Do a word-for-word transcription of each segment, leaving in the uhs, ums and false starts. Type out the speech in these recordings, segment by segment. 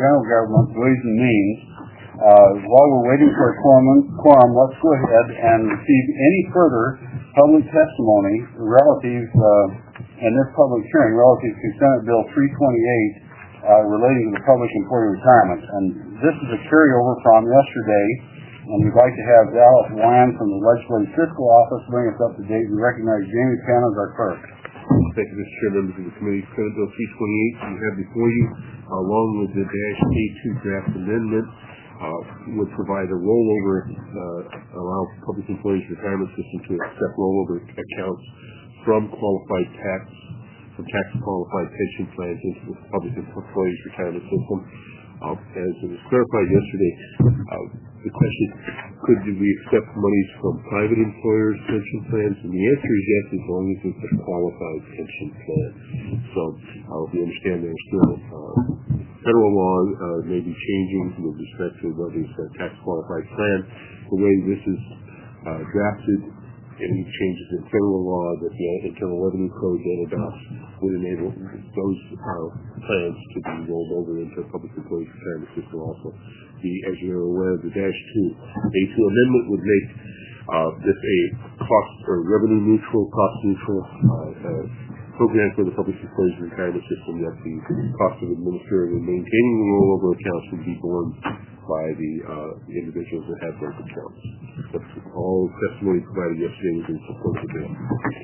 General Government, Ways and Means. Uh, while we're waiting for a quorum, quorum, let's go ahead and receive any further public testimony relative, uh, in this public hearing, relative to Senate Bill three twenty-eight, uh, relating to the public employee retirement. And this is a carryover from yesterday, and we'd like to have Dallas Wyan from the Legislative Fiscal Office bring us up to date. We recognize Jamie Penn as our clerk. Thank you, Mister Chair, members of the committee. Senate Bill three twenty-eight you have before you, along with the dash A two draft amendment, uh, would provide a rollover, uh, allow public employees retirement system to accept rollover accounts from qualified tax, from tax qualified pension plans into the public employees retirement system. Uh, as it was clarified yesterday, uh, the question, could we accept monies from private employers' pension plans? And the answer is yes, as long as it's a qualified pension plan. So uh, we understand there's still uh, federal law uh, may be changing with respect to what is a tax qualified plan. The way this is uh, drafted, any changes in federal law that the Internal Revenue Code then adopts would enable those uh, plans to be rolled over into a public employees retirement system also. The, as you're aware, the dash two A two amendment would make uh, this a cost or revenue neutral, cost neutral uh, uh, program for the public employees retirement system, that the cost of administering and maintaining the rollover accounts would be borne by the uh, individuals that have those accounts. That's all testimony provided yesterday was in support of the bill.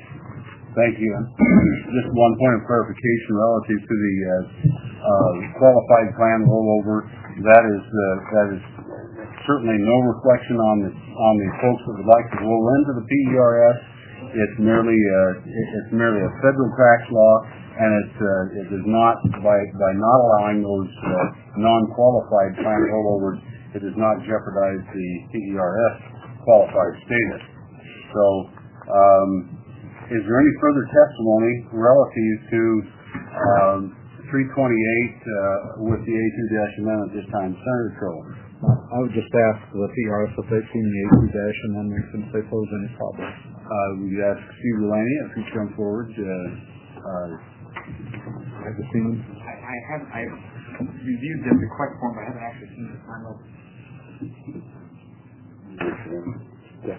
Thank you. Just one point of clarification relative to the uh, uh, qualified plan rollover. That is uh, that is certainly no reflection on the on the folks that would like to roll into the P E R S. It's merely uh, it's merely a federal tax law, and it's uh, it does not by by not allowing those uh, non-qualified plan rollovers, it does not jeopardize the P E R S qualified status. So, um, is there any further testimony relative to um, three twenty-eight uh, with the A two dash amendment this time? Senator Troll. I would just ask the P E R S if they've seen the A two dash amendment since they pose any problem. Uh, we ask Steve Delaney if he come forward. Uh, uh, have you seen them? I, I have. I've reviewed them the correct form, but I haven't actually seen the final. Yeah.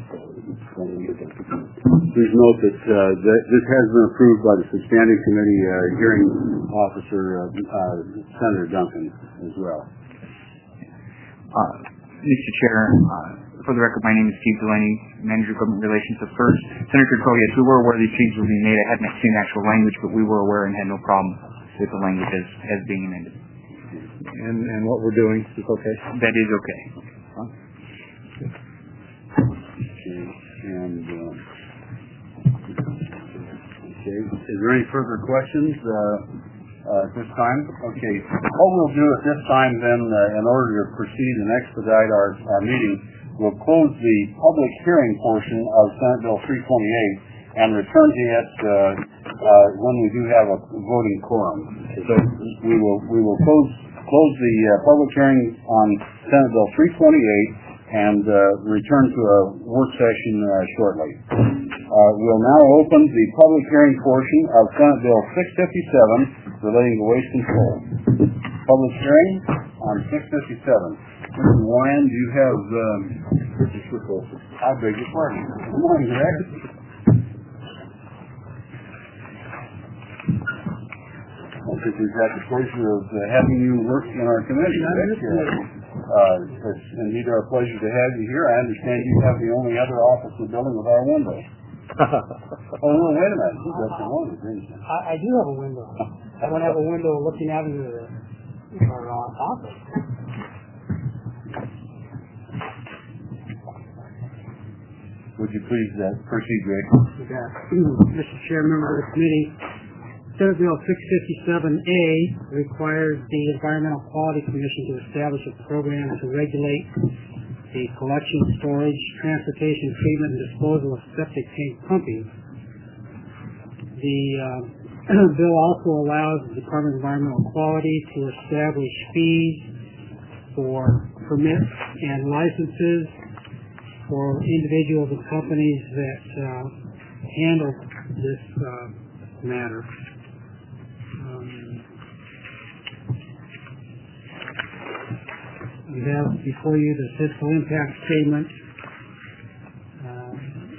Please note that, uh, that this has been approved by the substanding committee uh, hearing officer, uh, uh, Senator Duncan, as well. Uh, Mister Chair, uh, for the record, my name is Steve Delaney, Manager of Government Relations. So first, Senator Crow, yes, we were aware these changes would be made. I hadn't seen the actual language, but we were aware and had no problem with the language as, as being amended. And, and what we're doing is okay? That is okay. Huh? Okay. And, uh, okay. Is there any further questions? Uh, Uh, at this time? Okay. What we'll do at this time then, uh, in order to proceed and expedite our, our meeting, we'll close the public hearing portion of Senate Bill three twenty-eight and return to it uh, uh, when we do have a voting quorum. So we will we will close close the uh, public hearing on Senate Bill three twenty-eight and uh, return to a work session uh, shortly. Uh, we'll now open the public hearing portion of Senate Bill six fifty-seven relating to waste control. Public hearing on six fifty-seven. Mister Wyan, do you have um, I beg your pardon. Good morning, Rex. I think we've had the pleasure of uh, having you work in our committee. Uh, it's indeed our pleasure to have you here. I understand you have the only other office in the building with our window. Oh, no, wait a minute. You got the one, didn't you? I, I do have a window. I don't have a window looking out into the, our uh, office. Would you please uh, proceed, Rick? Mister Chair, member of the committee, Senate Bill six fifty-seven A requires the Environmental Quality Commission to establish a program to regulate the collection, storage, transportation, treatment, and disposal of septic tank pumping. The uh, bill also allows the Department of Environmental Quality to establish fees for permits and licenses for individuals and companies that uh, handle this uh, matter. Um, you have before you the fiscal impact statement. Uh,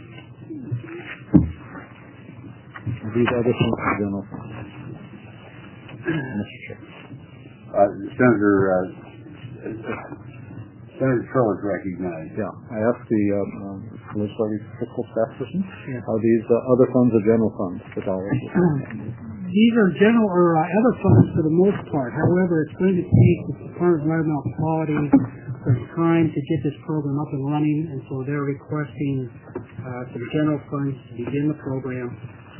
These other things are general funds. Mister Chair. Uh, Senator, uh, Senator Trill is recognized. Yeah, I asked the uh, um, legislative fiscal staff person, Yeah. are these uh, other funds or general funds, the dollars? These are general or uh, other funds for the most part. However, it's going to take the Department of Environmental Quality some time to get this program up and running, and so they're requesting uh, some general funds to begin the program,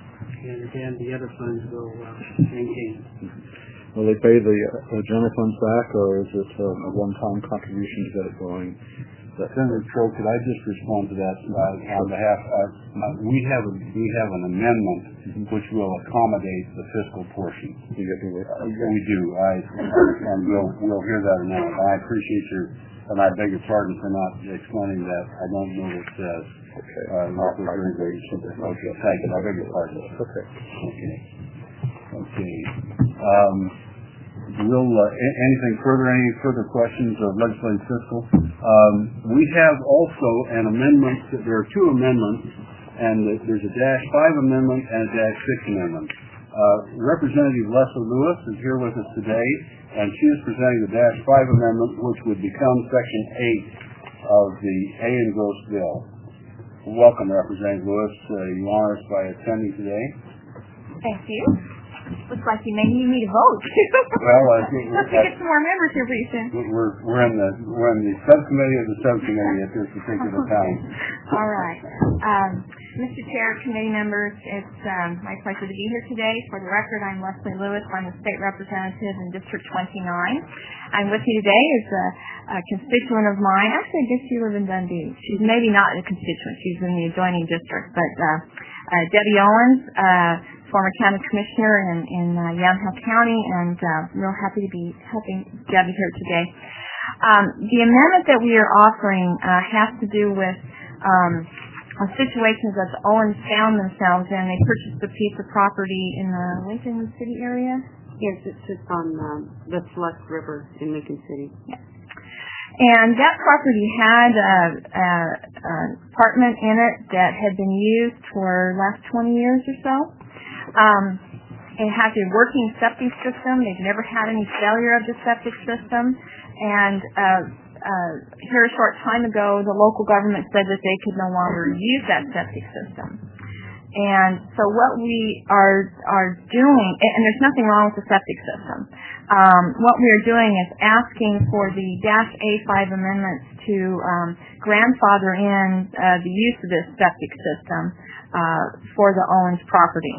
and then the other funds will uh, maintain. Will they pay the, uh, the general funds back, or is it uh, a one-time contribution to get it going? Senator Trill, could I just respond to that uh, on behalf of, uh, we have a, we have an amendment mm-hmm. which will accommodate the fiscal portion. You get me uh, we do. I, and we'll, we'll hear that now. I appreciate your, and I beg your pardon for not explaining that. I don't know what it says. Okay. Uh, not very, very simple. Okay, thank you. I beg your pardon. Okay. Okay. Okay. Um, Will uh, a- anything further? Any further questions of legislative fiscal? Um, we have also an amendment. There are two amendments, and there's a dash five amendment and a dash six amendment. Uh, Representative Leslie Lewis is here with us today, and she is presenting the dash five amendment, which would become section eight of the A engross bill. Welcome, Representative Lewis. Uh, you honor us by attending today. Thank you. Looks like you may need me to vote. Well, I think Let's get some more members here pretty soon. We're we're in the we're in the subcommittee of the subcommittee at this particular time. All right, um, Mister Chair, committee members, it's um, my pleasure to be here today. For the record, I'm Leslie Lewis. I'm the state representative in District twenty-nine. I'm with you today as a, a constituent of mine. Actually, I guess you live in Dundee. She's maybe not a constituent. She's in the adjoining district, but uh, uh, Debbie Owens. Uh, former county commissioner in, in uh, Yamhill County, and uh, real happy to be helping Debbie here today. Um, the amendment that we are offering uh, has to do with um, situations that the Owens found themselves in. They purchased a piece of property in the Lincoln City area. Yes, it's just on um, the Select River in Lincoln City. Yes. And that property had an apartment in it that had been used for the last twenty years or so. Um, it has a working septic system. They've never had any failure of the septic system. And uh, uh, here a short time ago, the local government said that they could no longer use that septic system. And so what we are are doing, and there's nothing wrong with the septic system. Um, what we are doing is asking for the dash A five amendments to um, grandfather in uh, the use of this septic system uh, for the Owens property.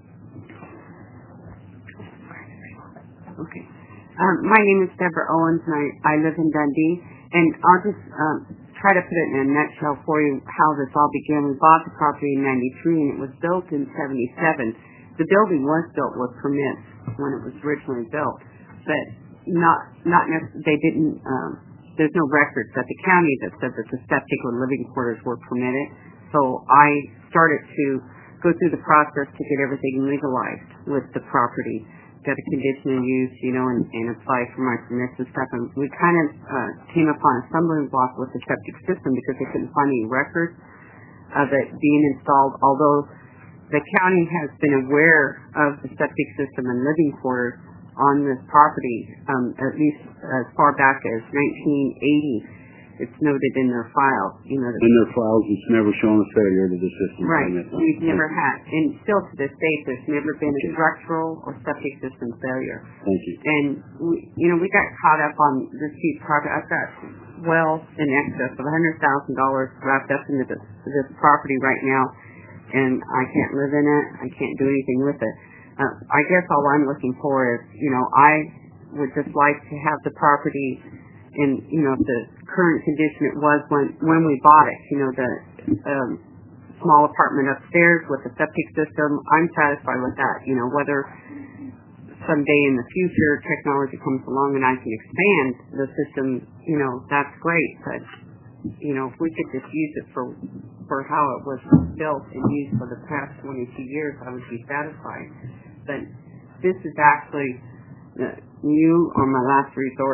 Okay. Um, my name is Deborah Owens, and I, I live in Dundee. And I'll just um, try to put it in a nutshell for you how this all began. We bought the property in ninety-three, and it was built in seventy-seven. The building was built with permits when it was originally built, but not not necessarily. They didn't. Um, there's no records at the county that said that the septic or living quarters were permitted. So I started to go through the process to get everything legalized with the property. Got a conditional use, you know, and, and apply for my permits and stuff. And we kind of uh, came upon a stumbling block with the septic system because they couldn't find any records of it being installed. Although the county has been aware of the septic system and living quarters on this property, um, at least as far back as nineteen eighty. It's noted in their files. You know, in their files, it's never shown a failure to the system. Right. We've never had, and still to this day, there's never been a structural or septic system failure. Thank you. And we, you know, we got caught up on this huge project. I've got well in excess of one hundred thousand dollars wrapped up into this this property right now, and I can't live in it. I can't do anything with it. Uh, I guess all I'm looking for is, you know, I would just like to have the property in, you know, the current condition it was when when we bought it. You know, the um, small apartment upstairs with the septic system. I'm satisfied with that. You know, whether someday in the future technology comes along and I can expand the system, you know, that's great. But you know, if we could just use it for for how it was built and used for the past twenty-two years, I would be satisfied. But this is actually the new or my last resort.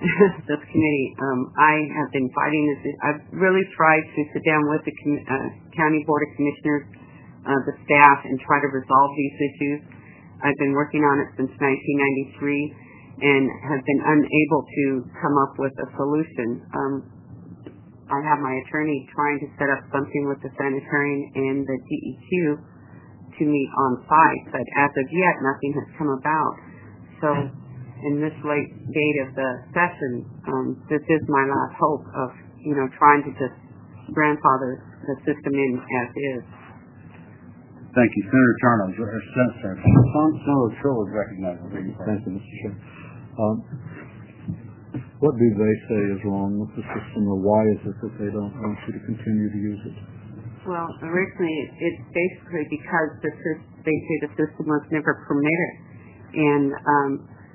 this committee. Um, I have been fighting this. I've really tried to sit down with the com- uh, County Board of Commissioners, uh, the staff, and try to resolve these issues. I've been working on it since nineteen ninety-three and have been unable to come up with a solution. Um, I have my attorney trying to set up something with the sanitarian and the D E Q to meet on site, but as of yet, nothing has come about. So, in this late date of the session, um, this is my last hope of, you know, trying to just grandfather the system in as is. Thank you, Senator Charno. Senator Senator Trill is recognized. Thank you, Mister Chair. Um, what do they say is wrong with the system, or why is it that they don't want you to continue to use it? Well, originally it's basically because the, they say the system was never permitted, and um,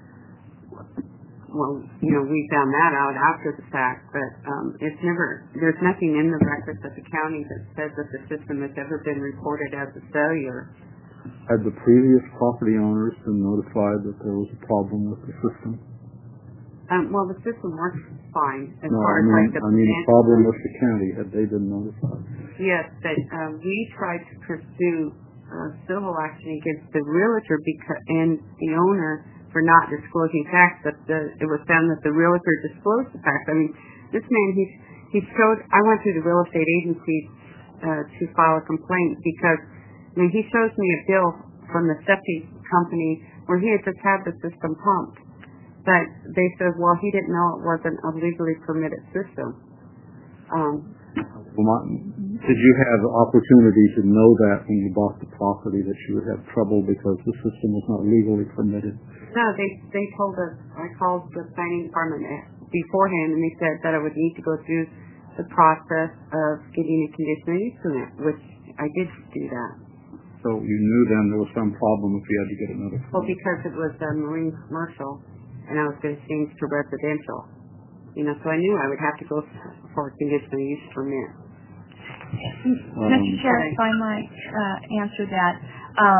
well, you know, we found that out after the fact, but um, it's never. There's nothing in the records of the county that says that the system has ever been reported as a failure. Had the previous property owners been notified that there was a problem with the system? Um, well, the system works fine as No, far I as mean, like the I mean, a financial- problem with the county. Had they been notified? Yes, but um, we tried to pursue uh, civil action against the realtor because and the owner for not disclosing facts. But the, it was found that the realtor disclosed the facts. I mean, this man he he showed. I went through the real estate agency uh, to file a complaint because I mean he shows me a bill from the septic company where he had just had the system pumped. But they said, well, he didn't know it wasn't a legally permitted system. Um, Well, my, did you have the opportunity to know that when you bought the property that you would have trouble because the system was not legally permitted? no, they they told us. I called the planning department beforehand, and they said that I would need to go through the process of getting a conditional use permit, which I did do that. So you knew then there was some problem if you had to get another permit? Well, because it was a marine commercial, and I was going to change to residential. You know, so I knew I would have to go for a conditional use permit. Um, Mister Chair, if I might uh, answer that, um,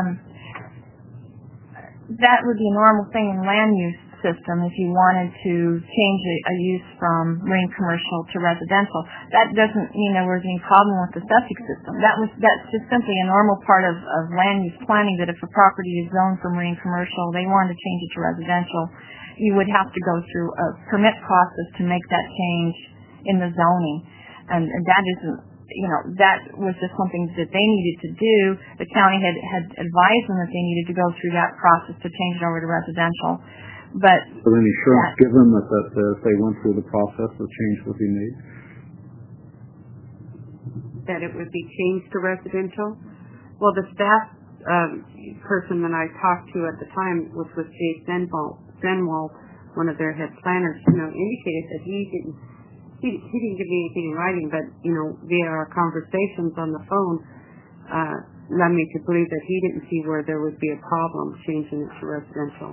that would be a normal thing in land use system if you wanted to change a, a use from marine commercial to residential. That doesn't mean there was any problem with the septic system. That was that's just simply a normal part of, of land use planning, that if a property is zoned for marine commercial, they wanted to change it to residential, you would have to go through a permit process to make that change in the zoning. And, and that isn't, you know, that was just something that they needed to do. The county had, had advised them that they needed to go through that process to change it over to residential. But was there any assurance that, given that, that uh, if they went through the process, the change would be made? That it would be changed to residential? Well, the staff um, person that I talked to at the time, which was Jay Senwald, Senwald, one of their head planners, you know, indicated that he didn't he, he didn't give me anything in writing, but you know, via our conversations on the phone, uh, led me to believe that he didn't see where there would be a problem changing it to residential.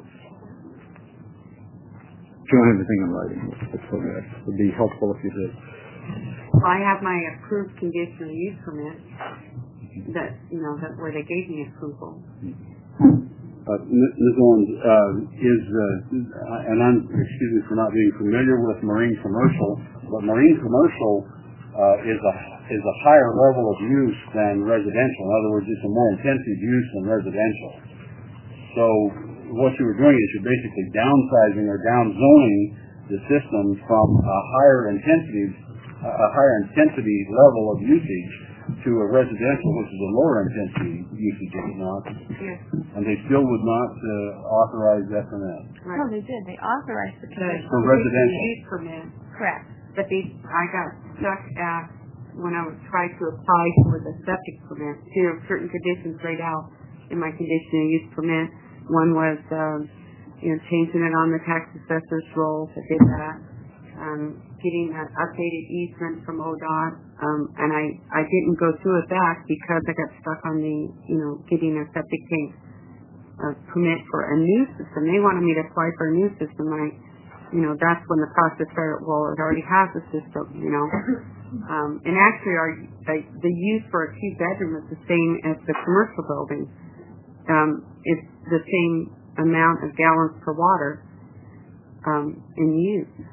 Do you don't have anything in writing? That's what that would be helpful if you did. Well, I have my approved conditional use permit that, you know, that where they gave me approval. Uh, Miz Owens, uh, is, uh, and I'm, excuse me for not being familiar with marine commercial, but marine commercial uh, is a is a higher level of use than residential. In other words, it's a more intensive use than residential. So what you were doing is you're basically downsizing or downzoning the system from a higher intensity, a higher intensity level of usage to a residential, which is a lower intensity usage, is it not? Yes. And they still would not uh, authorize that permit. Right. no, they did. They authorized the The condition. For residential. use permit. Correct. But they, I got stuck at when I was trying to apply for the septic permit. There are certain conditions laid out in my conditional use permit. One was, um, you know, changing it on the tax assessor's rolls. I did that. Um, getting an updated easement from O D O T. Um, and I, I didn't go through with that because I got stuck on the, you know, getting a septic tank uh, permit for a new system. They wanted me to apply for a new system. I, you know, that's when the process started. Well, it already has a system, you know. Um, and actually, our the, the use for a two bedroom is the same as the commercial building. Um, it's the same amount of gallons per water um, in use.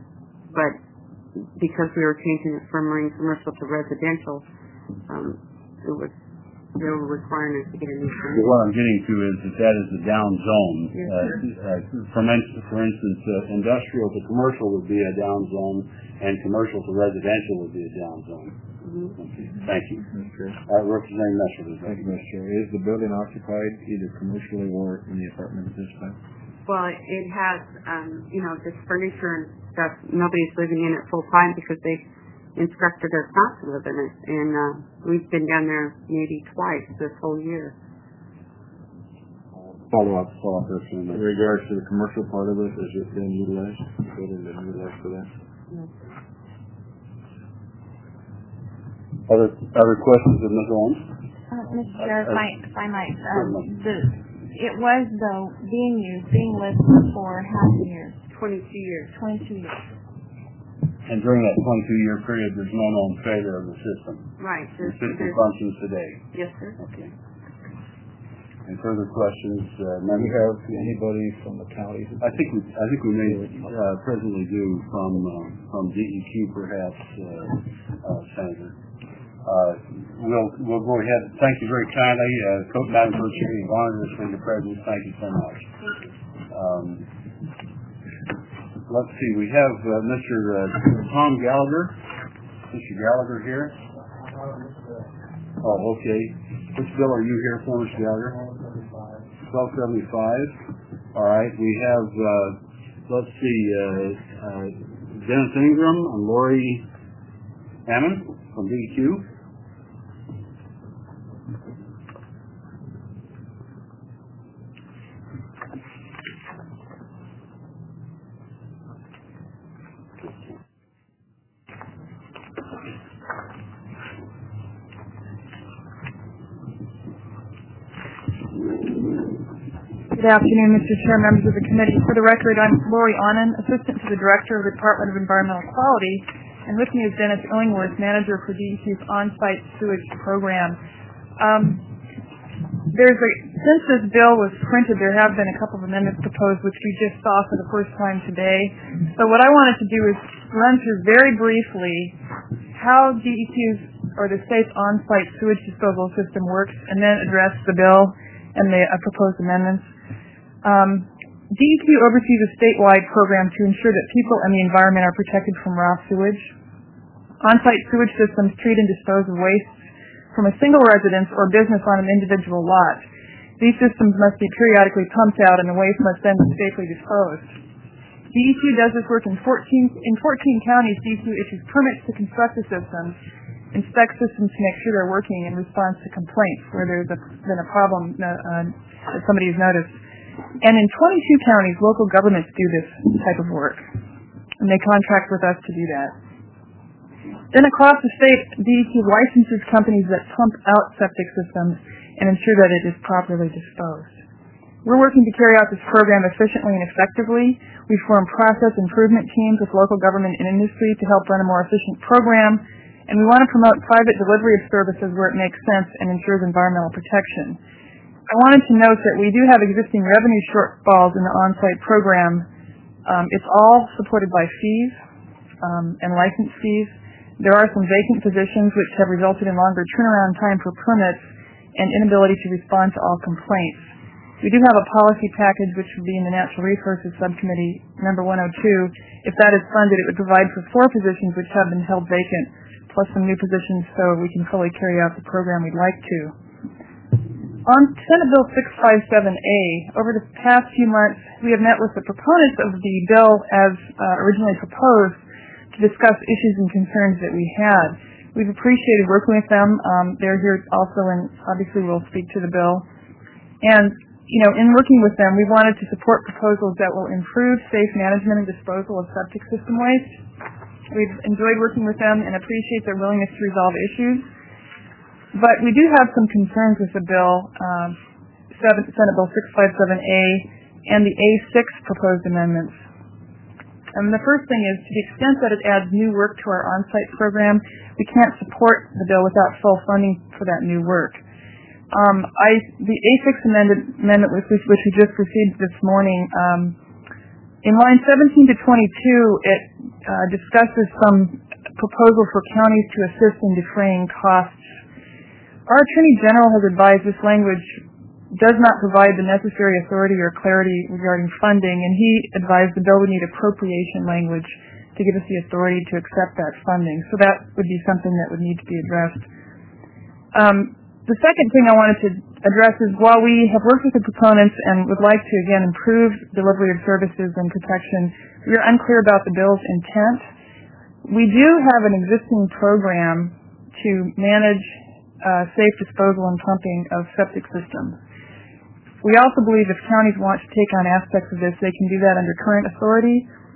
but because we were changing it from marine commercial to residential, um, it was they were requiring us to get a new permit. But what I'm getting to is that that is the down zone. Yes, uh, uh, for, instance, for instance, uh, industrial to commercial would be a down zone, and commercial to residential would be a down zone. Mm-hmm. Okay. Thank you. Mister Uh, Representative Messer. Thank you, Mister Chair. Is the building occupied either commercially or in the apartment at this time? Well, it has, um, you know, just furniture and stuff. Nobody's living in it full time because they instructed us not to live in it. And uh, we've been down there maybe twice this whole year. Follow up, follow up, in In regards to the commercial part of it, is it being utilized? Is the building being utilized for that? Yes. Other other questions of Miz Owens? Uh, Mister Chair, if I, if I might, um, the, it was, though, being used, being listed for half a year, Twenty-two years. twenty-two years. And during that twenty-two year period, there's no known failure of the system. Right. The There's, system there's, functions today. yes, sir. Okay. Any further questions? Uh, Do members? you have anybody from the county? I think we, I think we may uh, presently do from uh, from D E Q perhaps, uh, uh, Senator. Uh, we'll we'll go ahead. Thank you very kindly, uh, Co- Madam Co-Chair. You've honored us with your presence. Thank you so much. Um, let's see. We have uh, Mister Uh, Tom Gallagher. Mister Gallagher here. Oh, okay. Which bill are you here for, Mister Gallagher? twelve seventy-five. All right. We have, uh, let's see, uh, uh, Dennis Ingram and Lori Hammond from D E Q. Good afternoon, Mister Chair, members of the committee. For the record, I'm Lori Onan, Assistant to the Director of the Department of Environmental Quality, and with me is Dennis Illingworth, Manager for D E Q's on-site sewage program. Um, there's a, since this bill was printed, there have been a couple of amendments proposed, which we just saw for the first time today. So what I wanted to do is run through very briefly how D E Q's or the state's on-site sewage disposal system works, and then address the bill and the uh, proposed amendments. Um, D E Q oversees a statewide program to ensure that people and the environment are protected from raw sewage. On-site sewage systems treat and dispose of waste from a single residence or business on an individual lot. These systems must be periodically pumped out and the waste must then be safely disposed. D E Q does this work in fourteen, in fourteen counties. D E Q issues permits to construct the systems, inspects systems to make sure they're working, and responds to complaints where there's a, been a problem uh, that somebody has noticed. And in twenty-two counties, local governments do this type of work, and they contract with us to do that. Then across the state, D E Q licenses companies that pump out septic systems and ensure that it is properly disposed. We're working to carry out this program efficiently and effectively. We form process improvement teams with local government and industry to help run a more efficient program, and we want to promote private delivery of services where it makes sense and ensures environmental protection. I wanted to note that we do have existing revenue shortfalls in the on-site program. Um, it's all supported by fees um, and license fees. There are some vacant positions which have resulted in longer turnaround time for permits and inability to respond to all complaints. We do have a policy package which would be in the Natural Resources Subcommittee, number one oh two. If that is funded, it would provide for four positions which have been held vacant, plus some new positions so we can fully carry out the program we'd like to. On Senate Bill six fifty-seven A, over the past few months, we have met with the proponents of the bill as uh, originally proposed to discuss issues and concerns that we had. We've appreciated working with them. Um, they're here also, and obviously we'll speak to the bill. And, you know, in working with them, we wanted to support proposals that will improve safe management and disposal of septic system waste. We've enjoyed working with them and appreciate their willingness to resolve issues. But we do have some concerns with the bill, um, Senate Bill six fifty-seven A and the A six proposed amendments. And the first thing is, to the extent that it adds new work to our on-site program, we can't support the bill without full funding for that new work. Um, I, the A six amendment, amendment which, which we just received this morning, um, in line seventeen to twenty-two, it uh, discusses some proposal for counties to assist in defraying costs. Our Attorney General has advised this language does not provide the necessary authority or clarity regarding funding, and he advised the bill would need appropriation language to give us the authority to accept that funding. So that would be something that would need to be addressed. Um, the second thing I wanted to address is while we have worked with the proponents and would like to, again, improve delivery of services and protection, we are unclear about the bill's intent. We do have an existing program to manage uh, safe disposal and pumping of septic systems. We also believe if counties want to take on aspects of this, they can do that under current authority.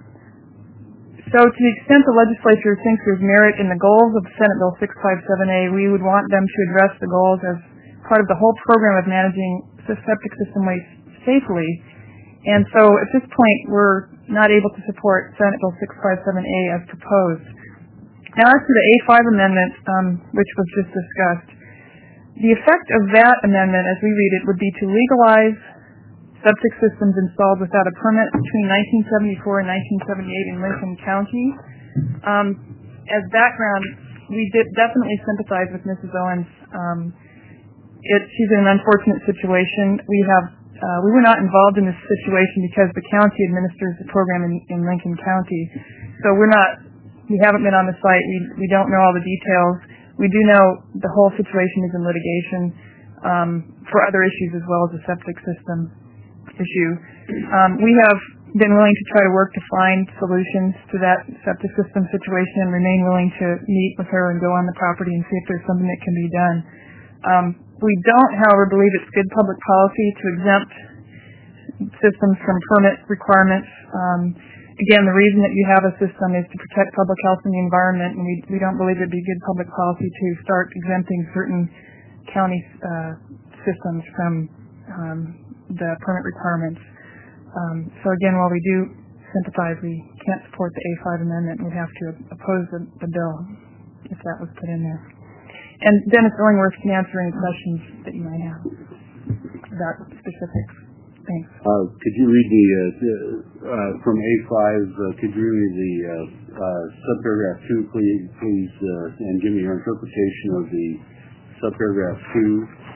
So to the extent the legislature thinks there's merit in the goals of Senate Bill six fifty-seven A, we would want them to address the goals as part of the whole program of managing septic system waste safely. And so at this point, we're not able to support Senate Bill six fifty-seven A as proposed. Now as to the A five amendment, um, which was just discussed, the effect of that amendment, as we read it, would be to legalize septic systems installed without a permit between nineteen seventy-four and nineteen seventy-eight in Lincoln County. Um, as background, we did definitely sympathize with Missus Owens. Um, it, she's in an unfortunate situation. We have uh, we were not involved in this situation because the county administers the program in, in Lincoln County. So we're not, we haven't been on the site. We we don't know all the details. We do know the whole situation is in litigation um, for other issues as well as the septic system issue. Um, we have been willing to try to work to find solutions to that septic system situation and remain willing to meet with her and go on the property and see if there's something that can be done. Um, we don't, however, believe it's good public policy to exempt systems from permit requirements. Um, again, the reason that you have a system is to protect public health and the environment, and we, we don't believe it'd be good public policy to start exempting certain county uh, systems from um, the permit requirements. Um, so again, while we do sympathize, we can't support the A five amendment. We'd have to oppose the, the bill if that was put in there. And Dennis Illingworth can answer any questions that you might have about specifics. Thanks. Uh, could you read the, uh, uh, from A five, uh, could you read the uh, uh, subparagraph two, please, please uh, and give me your interpretation of the subparagraph two?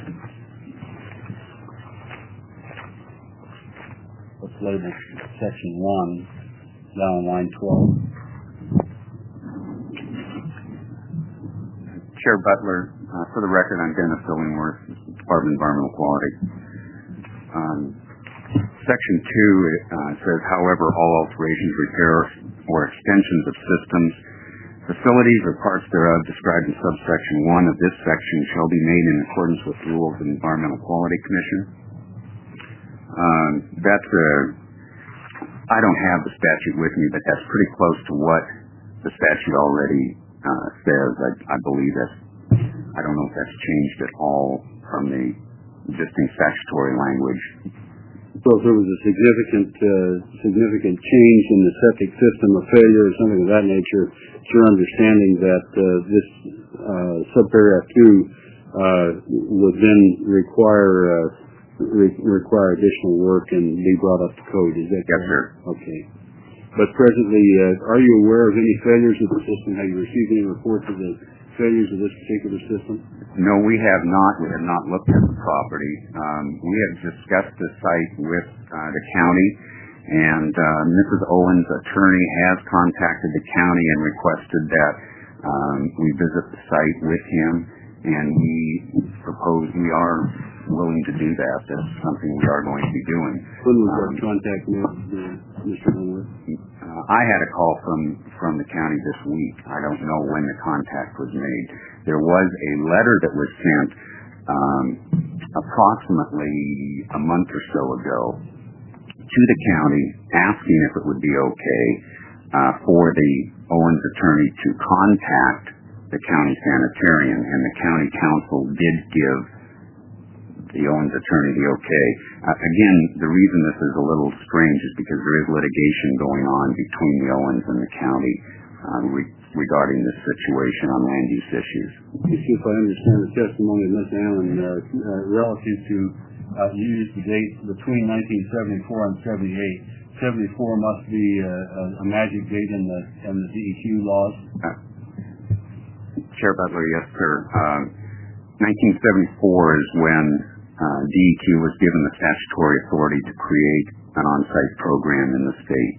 Let's label section one down on line twelve. Chair Butler, uh, for the record, I'm Dennis Illingworth, Department of Environmental Quality. Um, section two uh, says, however, all alterations, repairs, or extensions of systems, facilities, or parts thereof described in subsection one of this section shall be made in accordance with rules of the Environmental Quality Commission. Um, that's a, I don't have the statute with me, but that's pretty close to what the statute already uh, says. I, I believe that's, I don't know if that's changed at all from the existing statutory language. So if there was a significant, uh, significant change in the septic system, a failure or something of that nature, it's your understanding that uh, this uh, subparagraph two uh, would then require uh, Re- require additional work and be brought up to code. Is that correct? Yes, sir. Okay. But presently, uh, are you aware of any failures of the system? Have you received any reports of the failures of this particular system? No, we have not. We have not looked at the property. Um, we have discussed the site with uh, the county, and uh, Missus Owens' attorney has contacted the county and requested that um, we visit the site with him, and we propose we are willing to do that. That's something we are going to be doing. When was um, that contact made, Mister Illingworth? Uh, I had a call from, from the county this week. I don't know when the contact was made. There was a letter that was sent um, approximately a month or so ago to the county asking if it would be okay uh, for the Owens attorney to contact the county sanitarian, and the county council did give the Owens attorney the okay. Uh, again, the reason this is a little strange is because there is litigation going on between the Owens and the county uh, re- regarding this situation on land use issues. Let me see if I understand the testimony of Miz Allen uh, uh, relative to, uh, you used the date between nineteen seventy-four and seventy-eight. seventy-four must be a, a, a magic date in the in the D E Q laws. Uh, Chair Butler, yes, sir. Uh, nineteen seventy-four is when uh, D E Q was given the statutory authority to create an on-site program in the state.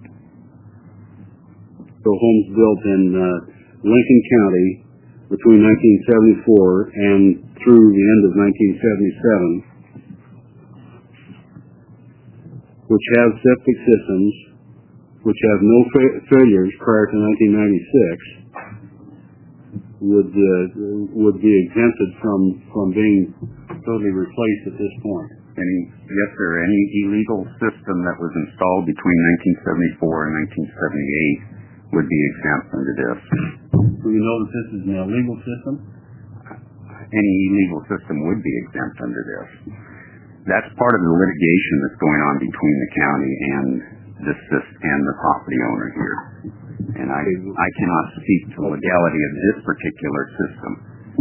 So homes built in uh, Lincoln County between nineteen seventy-four and through the end of nineteen seventy-seven, which have septic systems, which have no fa- failures prior to nineteen ninety-six, would uh, would be exempted from from being totally replaced at this point. Any, yes, sir. Any illegal system that was installed between nineteen seventy-four and nineteen seventy-eight would be exempt under this. Do you know that this is an illegal system? Any illegal system would be exempt under this. That's part of the litigation that's going on between the county and the and the property owner here. And I I cannot speak to the legality of this particular system.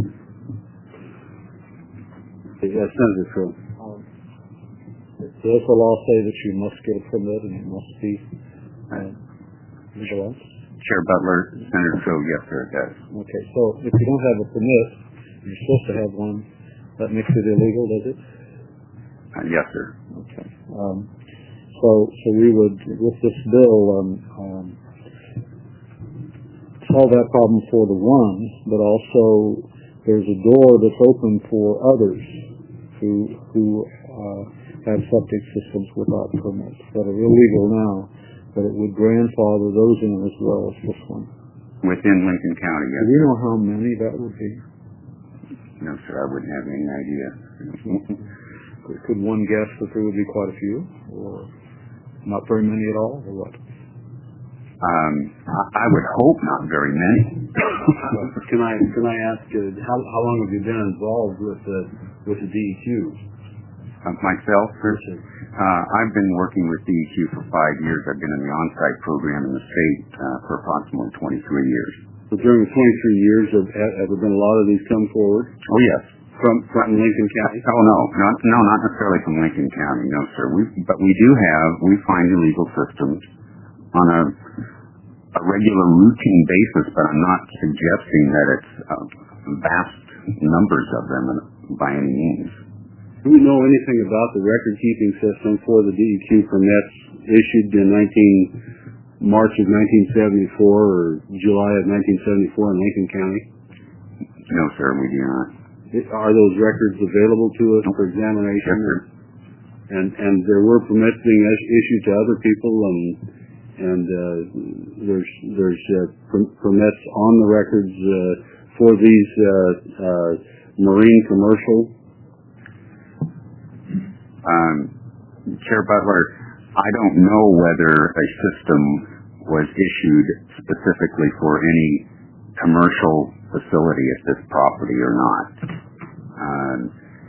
Yes, Senator Crow. Does the law say that you must get a permit and it must be uh, legalized? Chair Butler, Senator Crow, yes, sir, it does. Okay, so if you don't have a permit, you're supposed to have one, that makes it illegal, does it? Uh, yes, sir. Okay. Um, so, so we would, with this bill, um, um, solve that problem for the ones, but also there's a door that's open for others who who uh, have septic systems without permits that are illegal now, but it would grandfather those in as well as this one. Within Lincoln County, yes. Do you know how many that would be? No, sir, I wouldn't have any idea. Could one guess that there would be quite a few, or not very many at all, or what? Um, I would hope not very many. Can I can I ask uh, how how long have you been involved with the with the D E Q? Uh, myself, sir, uh, I've been working with D E Q for five years. I've been in the on-site program in the state uh, for approximately twenty-three years. So during the twenty-three years, have, have there been a lot of these come forward? Oh yes, from from Lincoln County. Oh no, not no, not necessarily from Lincoln County, no, sir. We but we do have we find illegal systems on a a regular routine basis, but I'm not suggesting that it's uh, vast numbers of them by any means. Do we know anything about the record-keeping system for the D E Q permits issued in nineteen March of nineteen seventy-four or July of nineteen seventy-four in Lincoln County? No, sir, we do not. Are those records available to us for examination? Yes, sir. And and there were permits being issued to other people, and and uh, there's there's uh, per- permits on the records uh, for these uh, uh, marine commercial. Um, Chair Butler, I don't know whether a system was issued specifically for any commercial facility at this property or not. Um,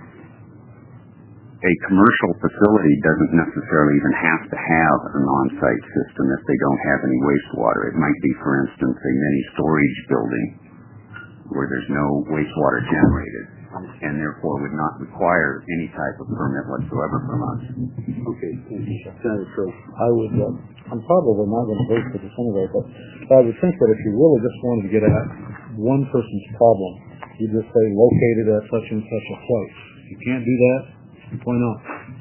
a commercial facility doesn't necessarily even have to have an on-site system if they don't have any wastewater. It might be, for instance, a mini storage building where there's no wastewater generated and therefore would not require any type of permit whatsoever from us. Okay, thank you, Senator Crow. I would, uh, I'm probably not going to vote for this anyway, but I would think that if you really just wanted to get at one person's problem, you just say located at such and such a place. If you can't do that, why not?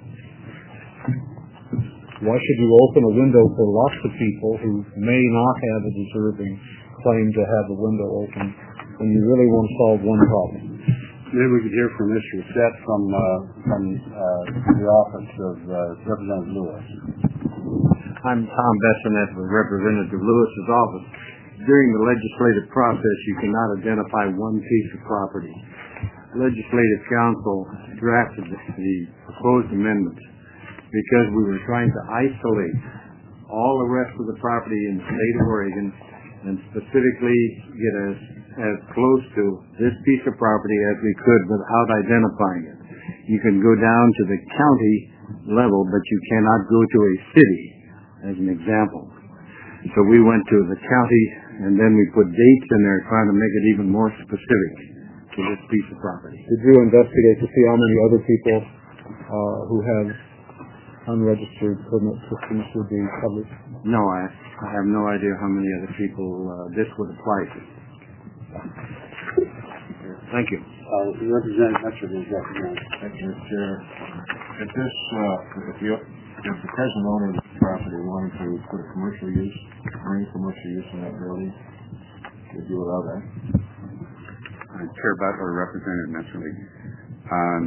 Why should you open a window for lots of people who may not have a deserving claim to have a window open when you really want to solve one problem? Maybe we could hear from Mister Sett from uh, from uh, the office of uh, Representative Lewis. I'm Tom Bessonette with Representative Lewis's office. During the legislative process, you cannot identify one piece of property. Legislative Council drafted the proposed amendments because we were trying to isolate all the rest of the property in the state of Oregon and specifically get as, as close to this piece of property as we could without identifying it. You can go down to the county level, but you cannot go to a city, as an example. So we went to the county, and then we put dates in there trying to make it even more specific to this piece of property. Did you investigate to see how many other people uh, who have unregistered permit systems would be covered? No, I, I have no idea how many other people uh, this would apply to. Thank you. Uh, Representative Metro is recognized. Thank you, Mister Chair. If this, uh, if the, if the present owner of the property wanted to put a commercial use, bring commercial use in that building, would you allow that? Uh, Chair Butler, Representative Messerly. Um,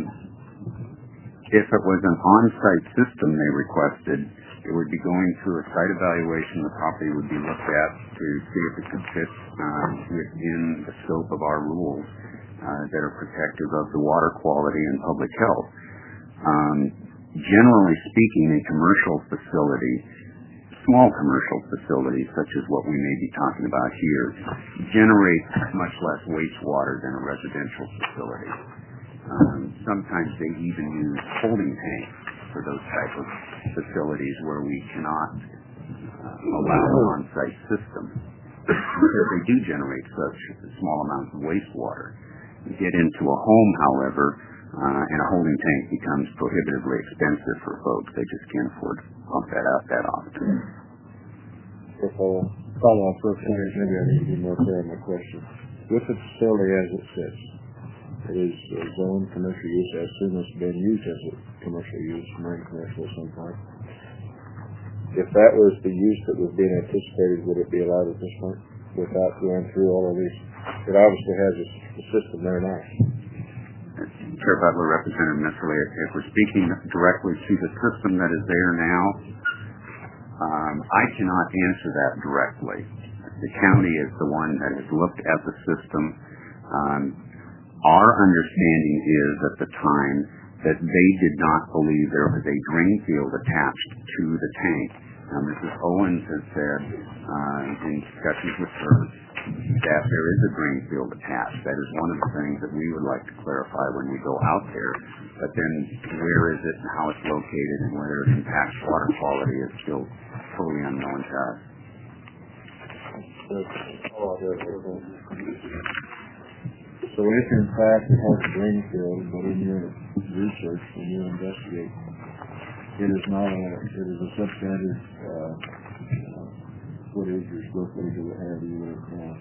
if it was an on-site system they requested, it would be going through a site evaluation. The property would be looked at to see if it could fit uh, within the scope of our rules uh, that are protective of the water quality and public health. Um, generally speaking, a commercial facility, small commercial facilities such as what we may be talking about here, generate much less wastewater than a residential facility. Um, sometimes they even use holding tanks for those type of facilities where we cannot uh, allow an on-site system because they do generate such small amounts of wastewater. You get into a home, however, uh, and a holding tank becomes prohibitively expensive for folks. They just can't afford to pump that out that often. If I'll follow up first, maybe I need to be more clear on my question. With the facility as it sits, it is a zone commercial use. I assume it's been used as a commercial use, marine commercial at some point. If that was the use that was being anticipated, would it be allowed at this point without going through all of these? It obviously has a, a system there now. Chair Butler, Representative Messerly, if we're speaking directly to the system that is there now, um, I cannot answer that directly. The county is the one that has looked at the system. Um, our understanding is at the time that they did not believe there was a drain field attached to the tank. Now, Missus Owens has said uh, in discussions with her that there is a drain field attached. That is one of the things that we would like to clarify when we go out there. But then where is it and how it's located and whether it impacts water quality is still totally unknown to us. So if in fact it has a drain field, but in your research, when you investigate, it is not a, it is a substandard uh, uh, footage or square footage or whatever you would have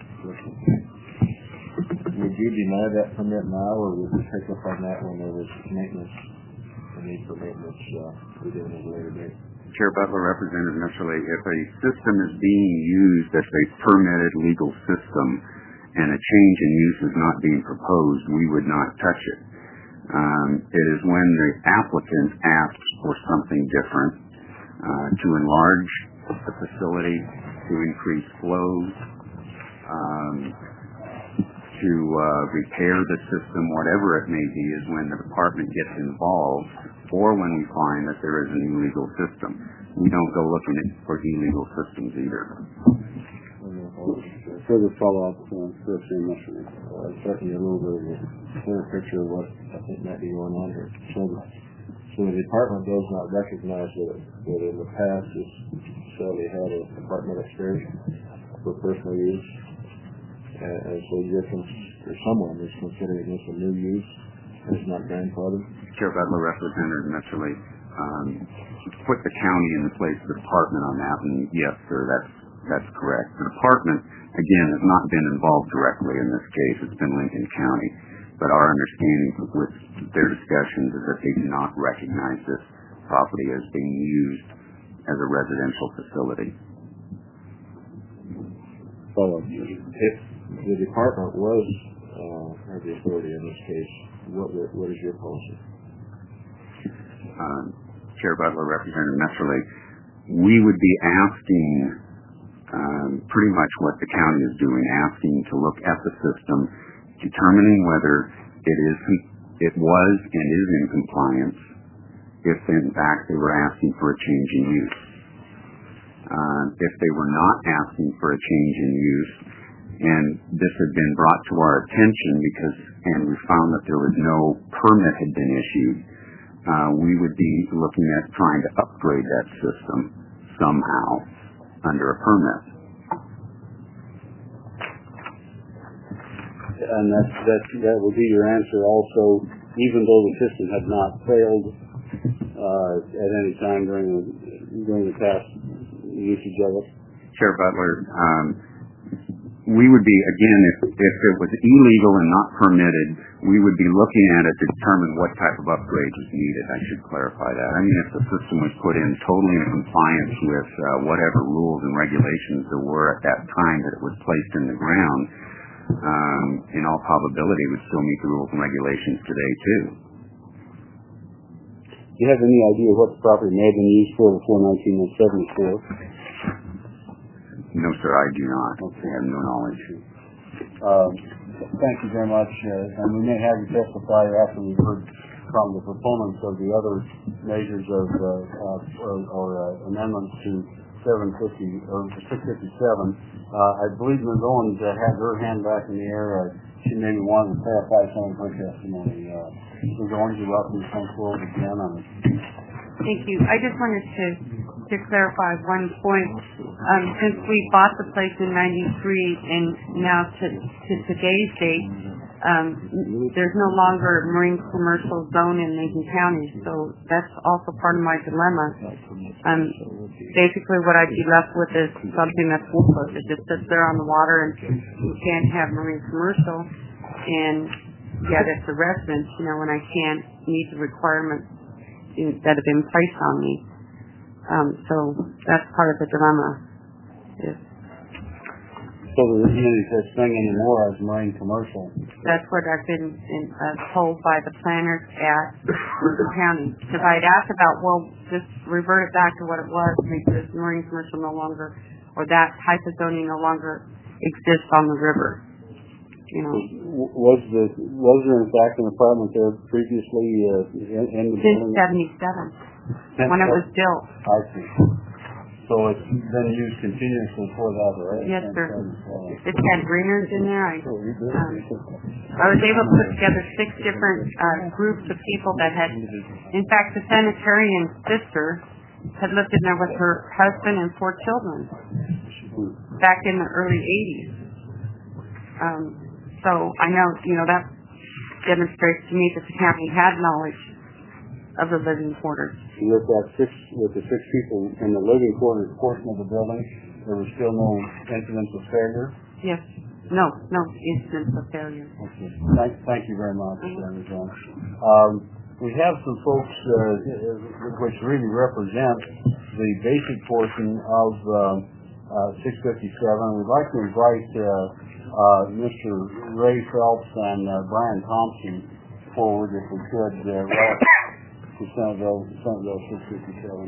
uh, would you deny that permit now, or would you pick up on that when there was maintenance, the need for maintenance uh, within a later date? Chair Butler, Representative Messerly, if a system is being used as a permitted legal system and a change in use is not being proposed, we would not touch it. Um, it is when the applicant asks for something different uh, to enlarge the facility, to increase flows, um, to uh, repair the system, whatever it may be, is when the department gets involved, or when we find that there is an illegal system. We don't go looking at, for illegal systems either. Further follow-up, uh, Representative Messerly. Uh, certainly a little bit of a clearer picture of what I think might be going on here. So, so the department does not recognize that, that in the past this facility had a department upstairs for personal use, and, and so you're cons- or someone is considering this a new use and it's not grandfathered? Chair Butler, Representative Messerly, um, put the county in the place of the department on that, and yes, sir, that's that's correct. The department, again, has not been involved directly in this case. It's been Lincoln County. But our understanding with their discussions is that they do not recognize this property as being used as a residential facility. Follow up. If the department was uh, had the authority in this case, what what is your policy? Um, Chair Butler, Representative Messerly, we would be asking Um, pretty much what the county is doing, asking to look at the system, determining whether it is, it was and is in compliance, if in fact they were asking for a change in use. Uh, if they were not asking for a change in use, and this had been brought to our attention because, and we found that there was no permit had been issued, uh, we would be looking at trying to upgrade that system somehow under a permit. And that, that, that will be your answer also, even though the system had not failed, uh, at any time during the during the past usage of it? Chair Butler, um, we would be, again, if, if it was illegal and not permitted, we would be looking at it to determine what type of upgrade was needed. I should clarify that. I mean, if the system was put in totally in compliance with uh, whatever rules and regulations there were at that time that it was placed in the ground, um, in all probability it would still meet the rules and regulations today, too. Do you have any idea what the property may have been used for before nineteen seventy-four? No, sir, I do not. Okay. I have no knowledge. Um, thank you very much. Uh, and we may have you testify after we've heard from the proponents of the other measures of uh, uh, or, or uh, amendments to seven fifty or six fifty-seven. Uh, I believe Miz Owens uh, had her hand back in the air. Uh, she maybe wanted to clarify some of her testimony. Uh, Miz Owens, you're welcome to come forward again on it. Thank you. I just wanted to to clarify one point. Um, since we bought the place in ninety-three and now to, to today's date, um, there's no longer a marine commercial zone in Macon County, so that's also part of my dilemma. Um, basically what I'd be left with is something that's worthless. It just sits there on the water and you can't have marine commercial, and yet it's a residence, you know, when I can't meet the requirements that have been placed on me. Um, so that's part of the dilemma. Is so there isn't any such thing anymore as marine commercial. That's what I've been in, uh, told by the planners at the county. Because I'd asked about, well, just revert it back to what it was because marine commercial no longer, or that type of zoning no longer exists on the river. You know. Was the was there in fact an apartment there previously uh, in, in the Since building? seventy-seven, when it was built. I see. So it's been used continuously for that, right? Yes, sir. It's had greeners in there. I, um, I was able to put together six different uh, groups of people that had, in fact, the sanitarian sister had lived in there with her husband and four children back in the early eighties. Um, So I know, you know, that demonstrates to me that the county had knowledge of the living quarters. With that six, with the six people in the living quarters portion of the building, there was still no incidents of failure? Yes. No, no incidents of failure. Okay. Thank, thank you very much, Senator Jones. Um, we have some folks uh, which really represent the basic portion of uh, uh, six fifty-seven. We'd like to invite uh, Uh, Mister Ray Phelps and uh, Brian Thompson forward, if we could, uh, relative to Senate Bill, Senate Bill six fifty-seven.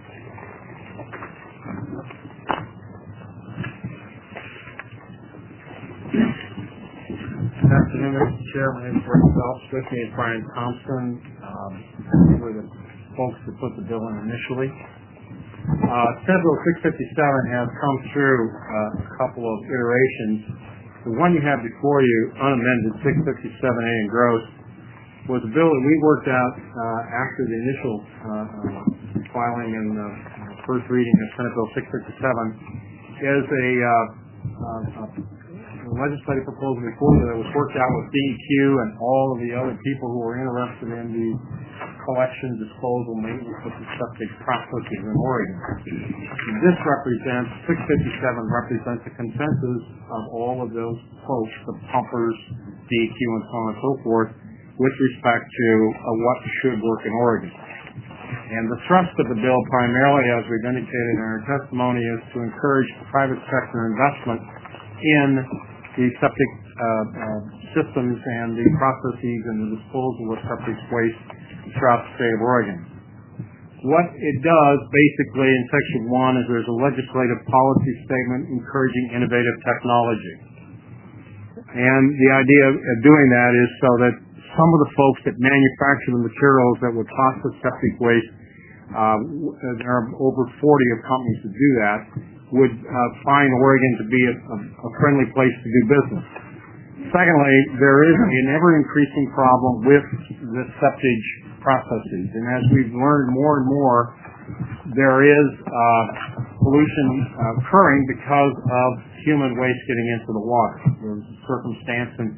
Good afternoon, Mister Chair. My name is Ray Phelps. With me is Brian Thompson. Um, we're the folks that put the bill in initially. Uh, Senate Bill six fifty-seven has come through uh, a couple of iterations. The one you have before you, unamended, six fifty-seven A engrossed, was a bill that we worked out uh, after the initial uh, uh, filing and uh, first reading of Senate Bill six fifty-seven is a, uh, uh, a legislative proposal before that was worked out with D E Q and all of the other people who were interested in the collection, disposal, maintenance of the septic processes in Oregon. This represents, six fifty-seven represents a consensus of all of those folks, the pumpers, D E Q, and so on and so forth, with respect to uh, what should work in Oregon. And the thrust of the bill primarily, as we've indicated in our testimony, is to encourage private sector investment in the septic uh, uh, systems and the processes and the disposal of septic waste throughout the state of Oregon. What it does, basically, in Section one, is there's a legislative policy statement encouraging innovative technology. And the idea of doing that is so that some of the folks that manufacture the materials that would process septic waste, uh, there are over forty of companies that do that, would uh, find Oregon to be a, a friendly place to do business. Secondly, there is an ever-increasing problem with the septic processes, and as we've learned more and more, there is uh, pollution uh, occurring because of human waste getting into the water. There was a circumstance in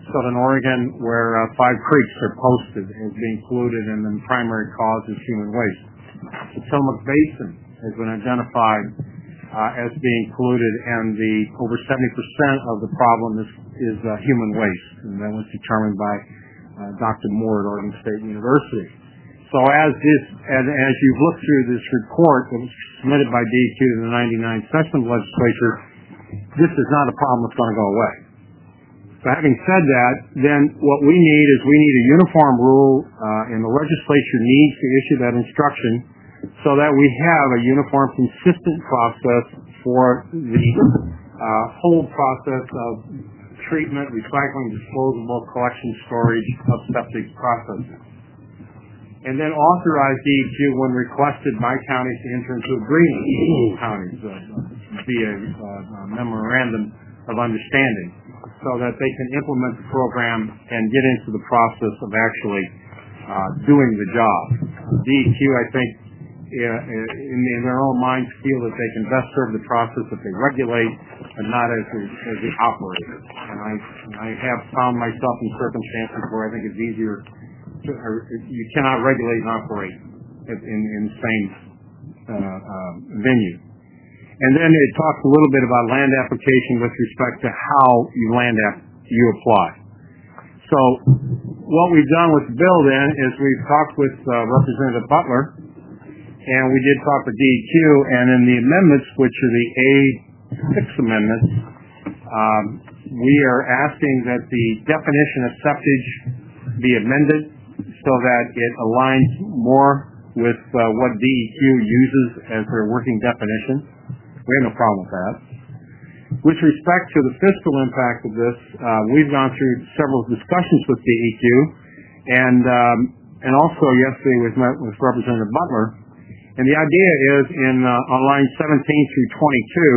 Southern Oregon, where uh, five creeks are posted as being polluted, and the primary cause is human waste. The Tillamook Basin has been identified uh, as being polluted, and the over seventy percent of the problem is, is uh, human waste, and that was determined by uh, Doctor Moore at Oregon State University. So as this, as, as you've looked through this report that was submitted by D E Q to the ninety-ninth session of the legislature, this is not a problem that's going to go away. So having said that, then what we need is we need a uniform rule, uh, and the legislature needs to issue that instruction so that we have a uniform, consistent process for the uh, whole process of treatment, recycling, disposable, collection, storage of septic processes. And then authorize D E Q when requested by counties to enter into agreements with counties uh, via uh, a memorandum of understanding, so that they can implement the program and get into the process of actually uh, doing the job. D E Q, I think, uh, in, in their own minds, feel that they can best serve the process if they regulate and not as the, as the operator. And I, I have found myself in circumstances where I think it's easier to, or you cannot regulate and operate in, in the same uh, uh, venue. And then it talks a little bit about land application with respect to how you land app you apply. So what we've done with the bill then is we've talked with uh, Representative Butler, and we did talk with D E Q, and in the amendments, which are the A six amendments, um, we are asking that the definition of septage be amended so that it aligns more with uh, what D E Q uses as their working definition. We have no problem with that. With respect to the fiscal impact of this, uh, we've gone through several discussions with D E Q, and um, and also yesterday we met with Representative Butler. And the idea is in uh, on line seventeen through twenty-two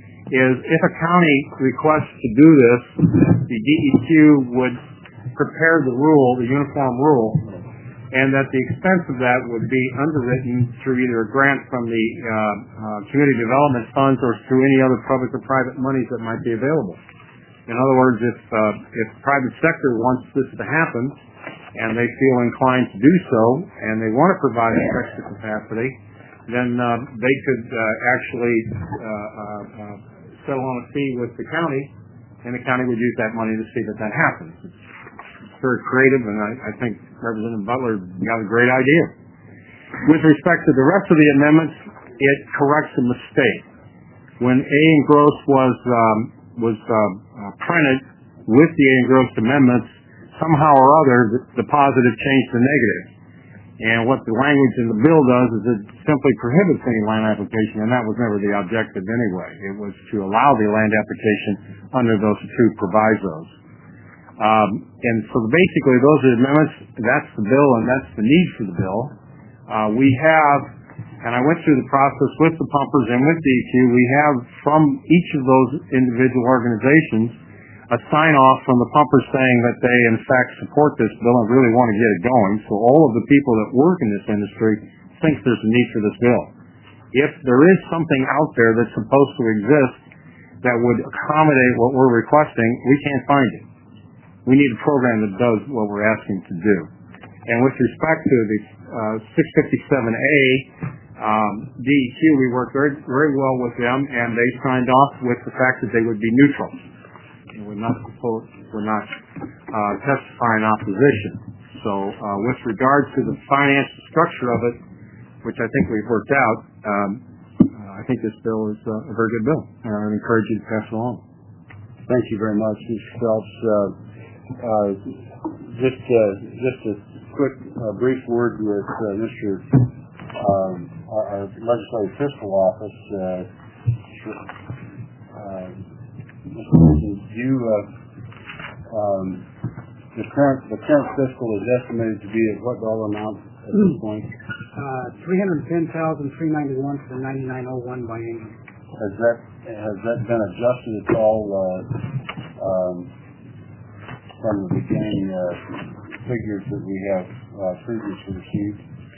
is if a county requests to do this, the D E Q would prepare the rule, the uniform rule, and that the expense of that would be underwritten through either a grant from the uh, uh, community development funds or through any other public or private monies that might be available. In other words, if uh, if private sector wants this to happen and they feel inclined to do so and they want to provide extra capacity, then uh, they could uh, actually uh, uh, uh, settle on a fee with the county, and the county would use that money to see that that happens. It's very creative, and I, I think Representative Butler got a great idea. With respect to the rest of the amendments, it corrects a mistake. When A engrossed was um, was uh, uh, printed with the A engrossed amendments, somehow or other the, the positive changed to negative. And what the language in the bill does is it simply prohibits any land application, and that was never the objective anyway. It was to allow the land application under those two provisos. Um, and so basically those are the amendments. That's the bill, and that's the need for the bill. Uh, we have, and I went through the process with the pumpers and with D E Q, we have from each of those individual organizations a sign-off from the pumpers saying that they in fact support this bill and really want to get it going. So all of the people that work in this industry think there's a need for this bill. If there is something out there that's supposed to exist that would accommodate what we're requesting, we can't find it. We need a program that does what we're asking to do. And with respect to the uh, six fifty-seven A, um, D E Q, we worked very, very well with them, and they signed off with the fact that they would be neutral. And we're not supposed, we're not uh, testifying opposition. So uh, with regard to the financial structure of it, which I think we've worked out, um, uh, I think this bill is uh, a very good bill, and I would encourage you to pass it along. Thank you very much, Mister Phelps. Uh, uh, just, uh, just a quick, uh, brief word with uh, Mister Um, our, our legislative fiscal office. Uh, uh, Mister Wilson, you, uh, um, the current the current fiscal is estimated to be at what dollar amount at this point? Uh, three hundred ten thousand three ninety one for ninety nine oh one biennium. Has that has that been adjusted at all uh, um, from the beginning uh, figures that we have uh, previously received?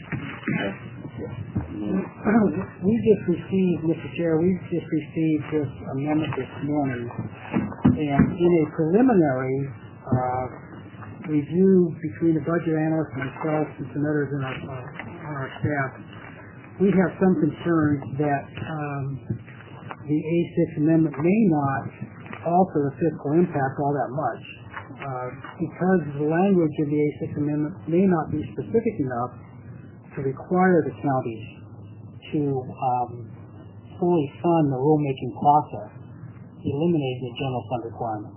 We just received, Mister Chair, we just received this amendment this morning, and in a preliminary uh, uh, review between the budget analyst, myself, and some others in our, uh, on our staff, we have some concerns that um, the A six amendment may not alter the fiscal impact all that much uh, because the language of the A six amendment may not be specific enough to require the counties to um, fully fund the rulemaking process, eliminating the general fund requirement.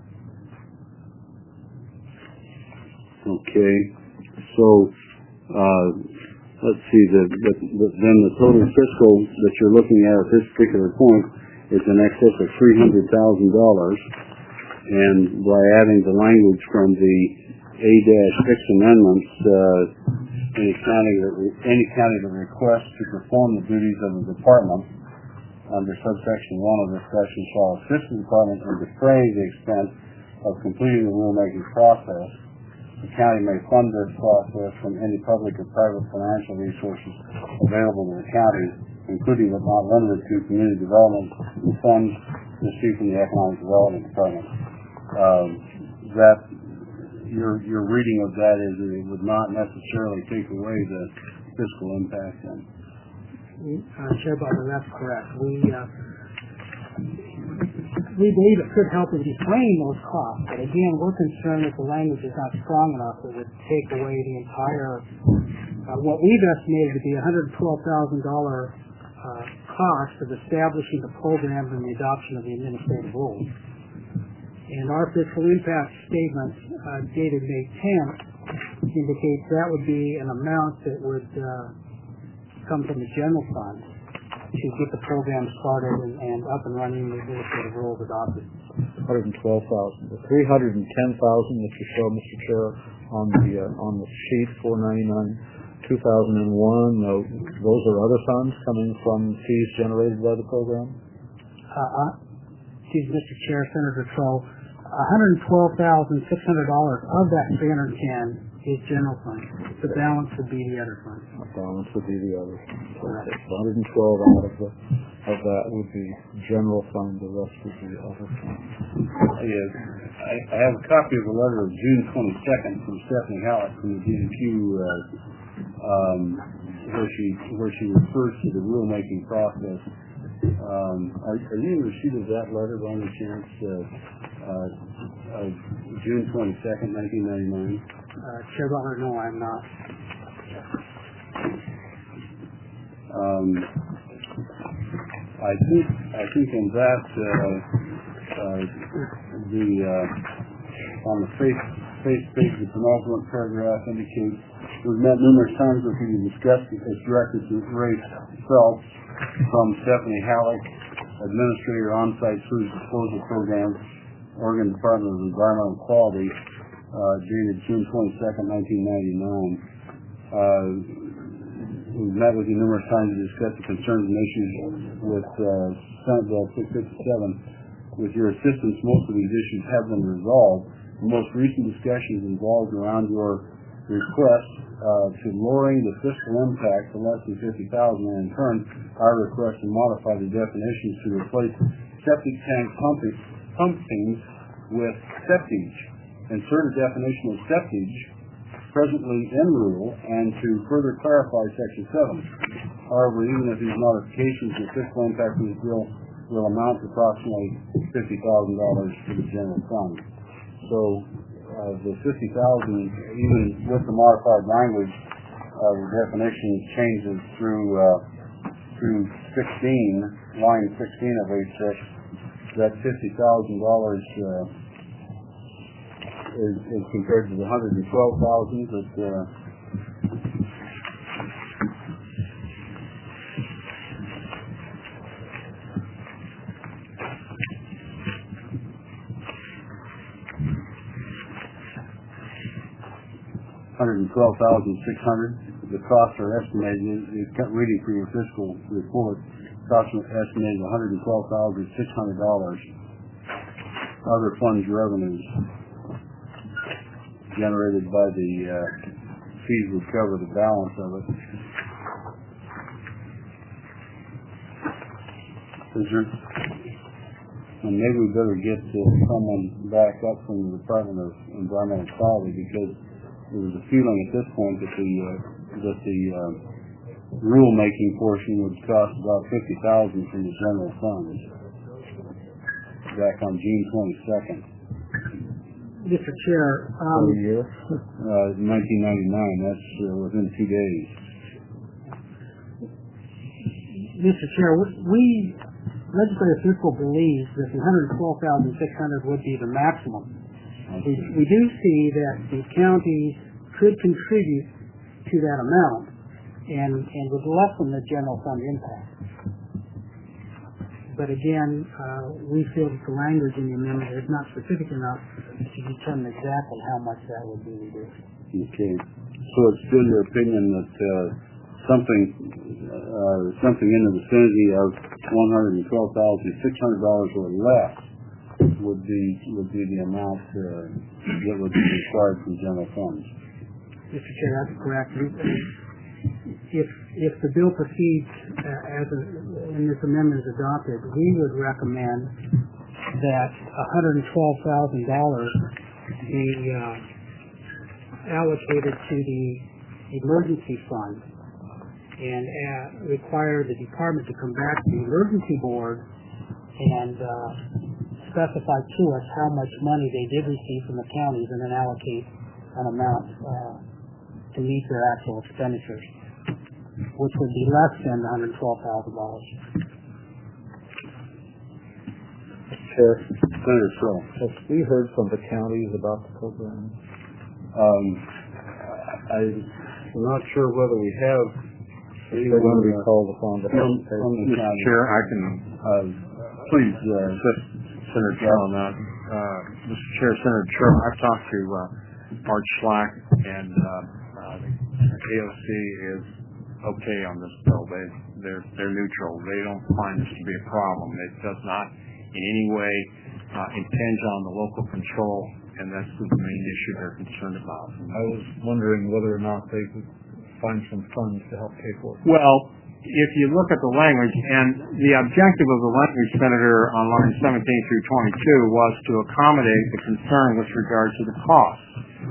Okay, so uh, let's see, the, the, the, then the total fiscal that you're looking at at this particular point is in excess of three hundred thousand dollars, and by adding the language from the A six amendments, uh, any county that re- any county that requests to perform the duties of the department under subsection one of this section shall assist the department in defraying the expense of completing the rulemaking process. The county may fund this process from any public or private financial resources available to the county, including but not limited to community development funds received from the Economic Development Department. Um, that your your reading of that is that it would not necessarily take away the fiscal impact. Then, uh, Chair Butler, that's correct. We uh, we believe it could help in defraying those costs, but again, we're concerned that the language is not strong enough that would take away the entire, uh, what we've estimated to be one hundred twelve thousand dollars uh, cost of establishing the programs and the adoption of the administrative rules. And our fiscal impact statement uh, dated May tenth indicates that would be an amount that would uh, come from the general fund to get the program started and, and up and running, the administrative rules adopted. one hundred twelve thousand. The three hundred ten thousand that you show, Mister Chair, on the uh, on the sheet four ninety-nine two thousand one, uh, those are other funds coming from fees generated by the program? Uh, uh, excuse me, Mister Chair, Senator Troll, one hundred twelve thousand six hundred dollars of that three hundred ten is general fund. The balance would be the other funds. The balance would be the other. Correct. one hundred twelve out of the of that would be general fund. The rest would be other funds. yes, I, I have a copy of a letter of June twenty-second from Stephanie Halleck from the D E Q, uh, um, where she where she refers to the rulemaking process. Um, are, are you in receipt of that letter by any chance? Uh, uh, uh, June twenty-second, nineteen ninety-nine. Uh, Chair Butler, no, I'm not. Um, I think I think in that uh, uh, the uh, on the face face page, the penultimate paragraph indicates we've met numerous times with you to discuss as directed to Ray Phelps from Stephanie Halleck, Administrator On-Site Sewage Disposal Program, Oregon Department of Environmental Quality, uh, dated June twenty-second, nineteen ninety-nine. Uh, we've met with you numerous times to discuss the concerns and issues with uh, Senate Bill six fifty-seven. With your assistance, most of these issues have been resolved. The most recent discussions involved around your request uh, to lowering the fiscal impact to less than fifty thousand dollars, and in turn, our request to modify the definitions to replace septic tank pumping, pumping with septage. Insert a definition of septage presently in rule and to further clarify section seven. However, even if these modifications, the fiscal impact of this bill will amount to approximately fifty thousand dollars to the general fund. So uh, the fifty thousand dollars, even with the modified language, uh, the definition changes through uh, through sixteen, line sixteen of H six. That fifty thousand dollars uh, is, is compared to the one hundred twelve thousand dollars that uh, one hundred twelve thousand six hundred dollars. The costs are estimated, you kept reading for your fiscal report, costs are estimated one hundred twelve thousand six hundred dollars. Other funds revenues generated by the uh, fees would cover the balance of it. Is there, and maybe we better get uh, someone back up from the Department of Environmental Quality, because there was a feeling at this point that the uh, that the uh, rulemaking portion would cost about fifty thousand dollars from the general funds. Back on June twenty-second. Mister Chair, um, per year, uh, nineteen ninety-nine. That's uh, within two days. Mister Chair, we legislative fiscal believes that the one hundred twelve thousand six hundred would be the maximum. We, we do see that the counties could contribute to that amount and, and would lessen the general fund impact. But again, uh, we feel that the language in the amendment is not specific enough to determine exactly how much that would be reduced. Okay. So it's still your opinion that uh, something uh, something in the vicinity of one hundred twelve thousand six hundred dollars or less would be would be the amount uh, that would be required from general funds. Mister Chair, that's correct. If if the bill proceeds uh, as a, and this amendment is adopted, we would recommend that one hundred twelve thousand dollars be uh, allocated to the emergency fund and uh, require the department to come back to the emergency board and uh, specify to us how much money they did receive from the counties, and then allocate an amount uh, to meet their actual expenditures, which would be less than one hundred twelve thousand dollars. Chair, Senator Stroh. have we heard from the counties about the program? Um, I'm not sure whether we have. They're going to be called upon to help. Mister Chair, I can uh, please uh, Senator Chair on that. Uh, Mister Chair, Senator Chair, I've talked to uh, Art Schlack, and uh, uh, the A O C is okay on this bill. They they're they're neutral. They don't find this to be a problem. It does not in any way uh, impinge on the local control, and that's the main issue they're concerned about. I was wondering whether or not they could find some funds to help pay for it. Well, if you look at the language, and the objective of the language, Senator, on lines seventeen through twenty-two was to accommodate the concern with regard to the cost.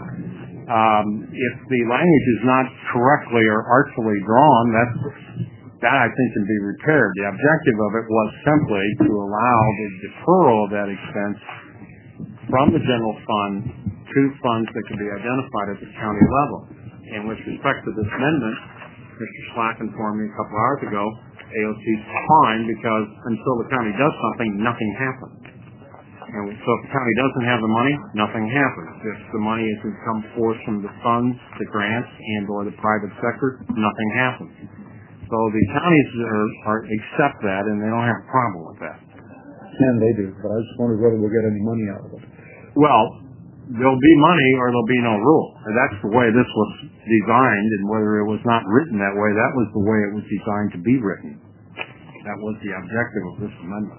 Um, if the language is not correctly or artfully drawn, that's, that I think can be repaired. The objective of it was simply to allow the deferral of that expense from the general fund to funds that could be identified at the county level. And with respect to this amendment, Mister Schlack informed me a couple hours ago, A O C is fine because until the county does something, nothing happens. And so if the county doesn't have the money, nothing happens. If the money isn't come forth from the funds, the grants, and or the private sector, nothing happens. So the counties are, are accept that, and they don't have a problem with that. And they do, but I just wondered whether we'll get any money out of it. Well, there'll be money or there'll be no rule. And that's the way this was designed, and whether it was not written that way, that was the way it was designed to be written. That was the objective of this amendment.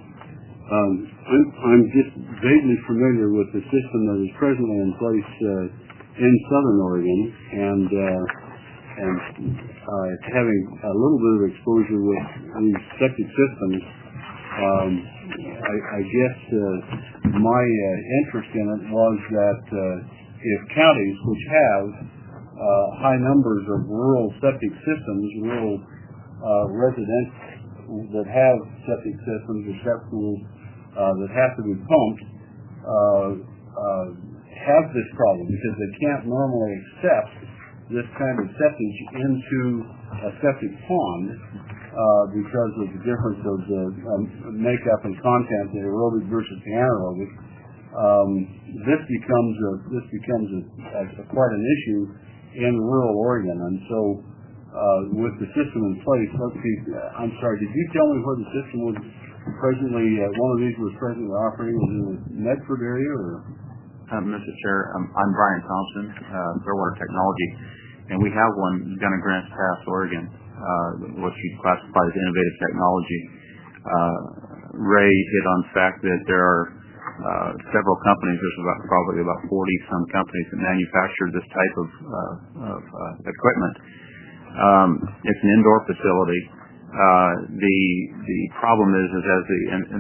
Um, I'm, I'm just vaguely familiar with the system that is presently in place uh, in Southern Oregon, and uh, and uh, having a little bit of exposure with these septic systems. Um, I, I guess uh, my uh, interest in it was that uh, if counties which have uh, high numbers of rural septic systems, rural uh, residents that have septic systems or septic pools uh, that have to be pumped, uh, uh, have this problem because they can't normally accept this kind of septic into a septic pond. Uh, because of the difference of the um, makeup and content, the aerobic versus the anaerobic, um, this becomes a, this becomes a, a, a quite an issue in rural Oregon. And so, uh, with the system in place, let's see. Uh, I'm sorry. Did you tell me where the system was presently? Uh, one of these was presently operating was in the Medford area, or? Uh, Mister Chair, um, I'm Brian Thompson, uh, Fairwater Technology, and we have one done in Grants Pass, Oregon. Uh, what you classify as innovative technology. Uh, Ray hit on the fact that there are uh, several companies, there's about probably about forty some companies that manufacture this type of, uh, of uh, equipment. Um, it's an indoor facility. Uh, the the problem is, is as the and, and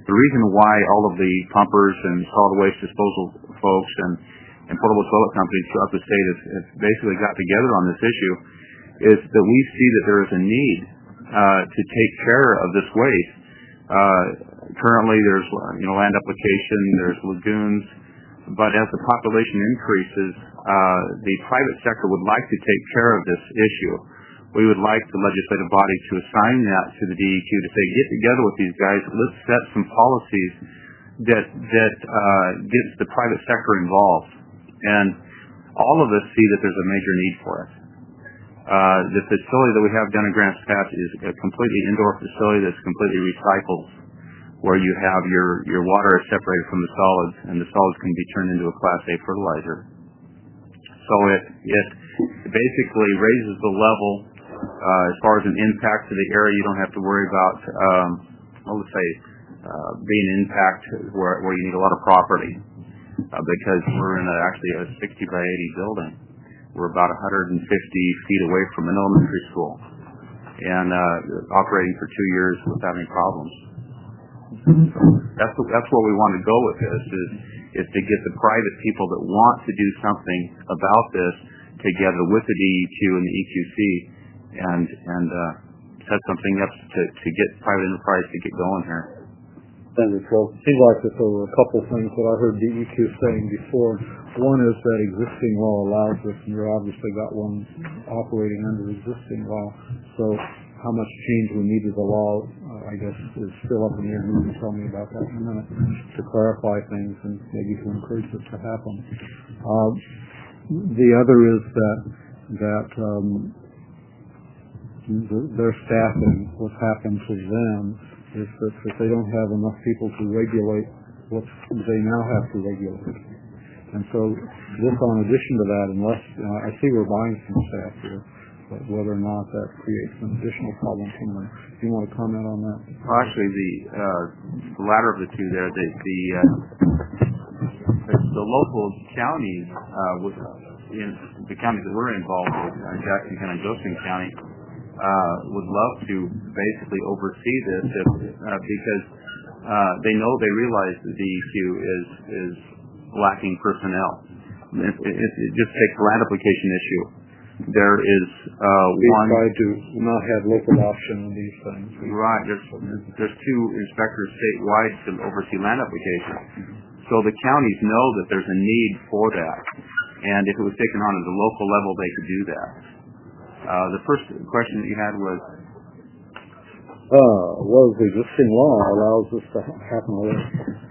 the reason why all of the pumpers and solid waste disposal folks and, and portable toilet companies throughout the state have, have basically got together on this issue is that we see that there is a need uh, to take care of this waste. Uh, currently, there's you know land application, there's lagoons, but as the population increases, uh, the private sector would like to take care of this issue. We would like the legislative body to assign that to the D E Q to say, get together with these guys, let's set some policies that that uh, gets the private sector involved. And all of us see that there's a major need for it. Uh, the facility that we have down in Grants Pass is a completely indoor facility that's completely recycled, where you have your, your water is separated from the solids, and the solids can be turned into a Class A fertilizer. So it, it basically raises the level uh, as far as an impact to the area. You don't have to worry about, um, well, let's say, uh, being an impact where, where you need a lot of property, uh, because we're in a, actually a sixty by eighty building. We're about one hundred fifty feet away from an elementary school, and uh, operating for two years without any problems. That's that's where we want to go with this, is is to get the private people that want to do something about this together with the D E Q and the E Q C, and and uh, set something up to to get private enterprise to get going here. Thank you, Phil. It seems like that there were a couple of things that I heard D E Q saying before. One is that existing law allows this, and you've obviously got one operating under existing law. So how much change we need to the law, uh, I guess, is still up in the air. You can tell me about that in a minute, to clarify things and maybe to encourage this to happen. Uh, the other is that that um, the, their staffing, what's happened to them is that, that they don't have enough people to regulate what they now have to regulate. And so this, on addition to that, unless, you know, I see we're buying some staff here, but whether or not that creates an additional problem for them. Do you want to comment on that? Well, actually, the, uh, the latter of the two there, the the, uh, the, the local counties, uh, with, in the counties that we're involved with, uh, Jackson County, Joseph County, uh, would love to basically oversee this if, uh, because uh, they know, they realize the D E Q is is lacking personnel. It, it, it just takes the land application issue. There is uh, we one. try to not have local option on these things. Right. There's there's two inspectors statewide to oversee land applications. So the counties know that there's a need for that, and if it was taken on at the local level, they could do that. Uh, the first question that you had was, uh, well, the existing law allows this to happen already.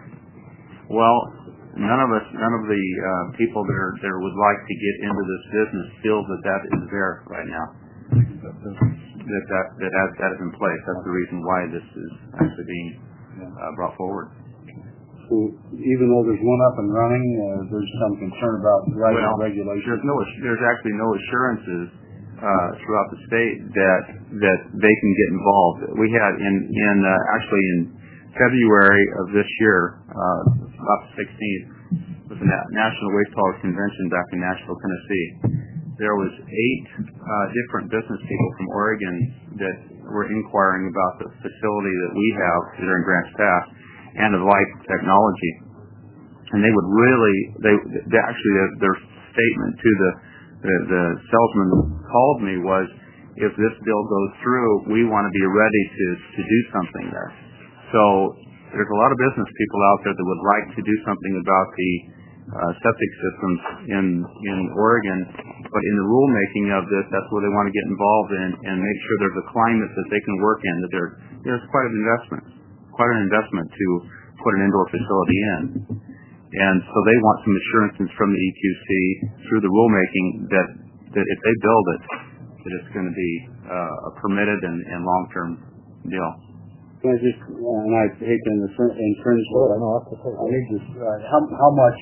Well, none of us, none of the uh, people that are there would like to get into this business feel that that is there right now. That that that has that is in place. That's the reason why this is actually being uh, brought forward. So even though there's one up and running, uh, there's some concern about right well, regulation. There's no, there's actually no assurances uh, throughout the state that that they can get involved. We had in in uh, actually in February of this year, uh, about the sixteenth, with the National Waste Haulers Convention back in Nashville, Tennessee. There was eight uh, different business people from Oregon that were inquiring about the facility that we have here in Grants Pass and of Life Technology. And they would really, they, they actually, their, their statement to the, the, the salesman who called me was, if this bill goes through, we want to be ready to, to do something there. So there's a lot of business people out there that would like to do something about the uh, septic systems in in Oregon, but in the rulemaking of this, that's where they want to get involved in and make sure there's a climate that they can work in. That there, there's quite an investment, quite an investment to put an indoor facility in, and so they want some assurances from the E Q C through the rulemaking that that if they build it, that it's going to be uh, a permitted and, and long-term deal. Can I just, uh, and I hate to infringe, but I know I need to, uh, how, how much,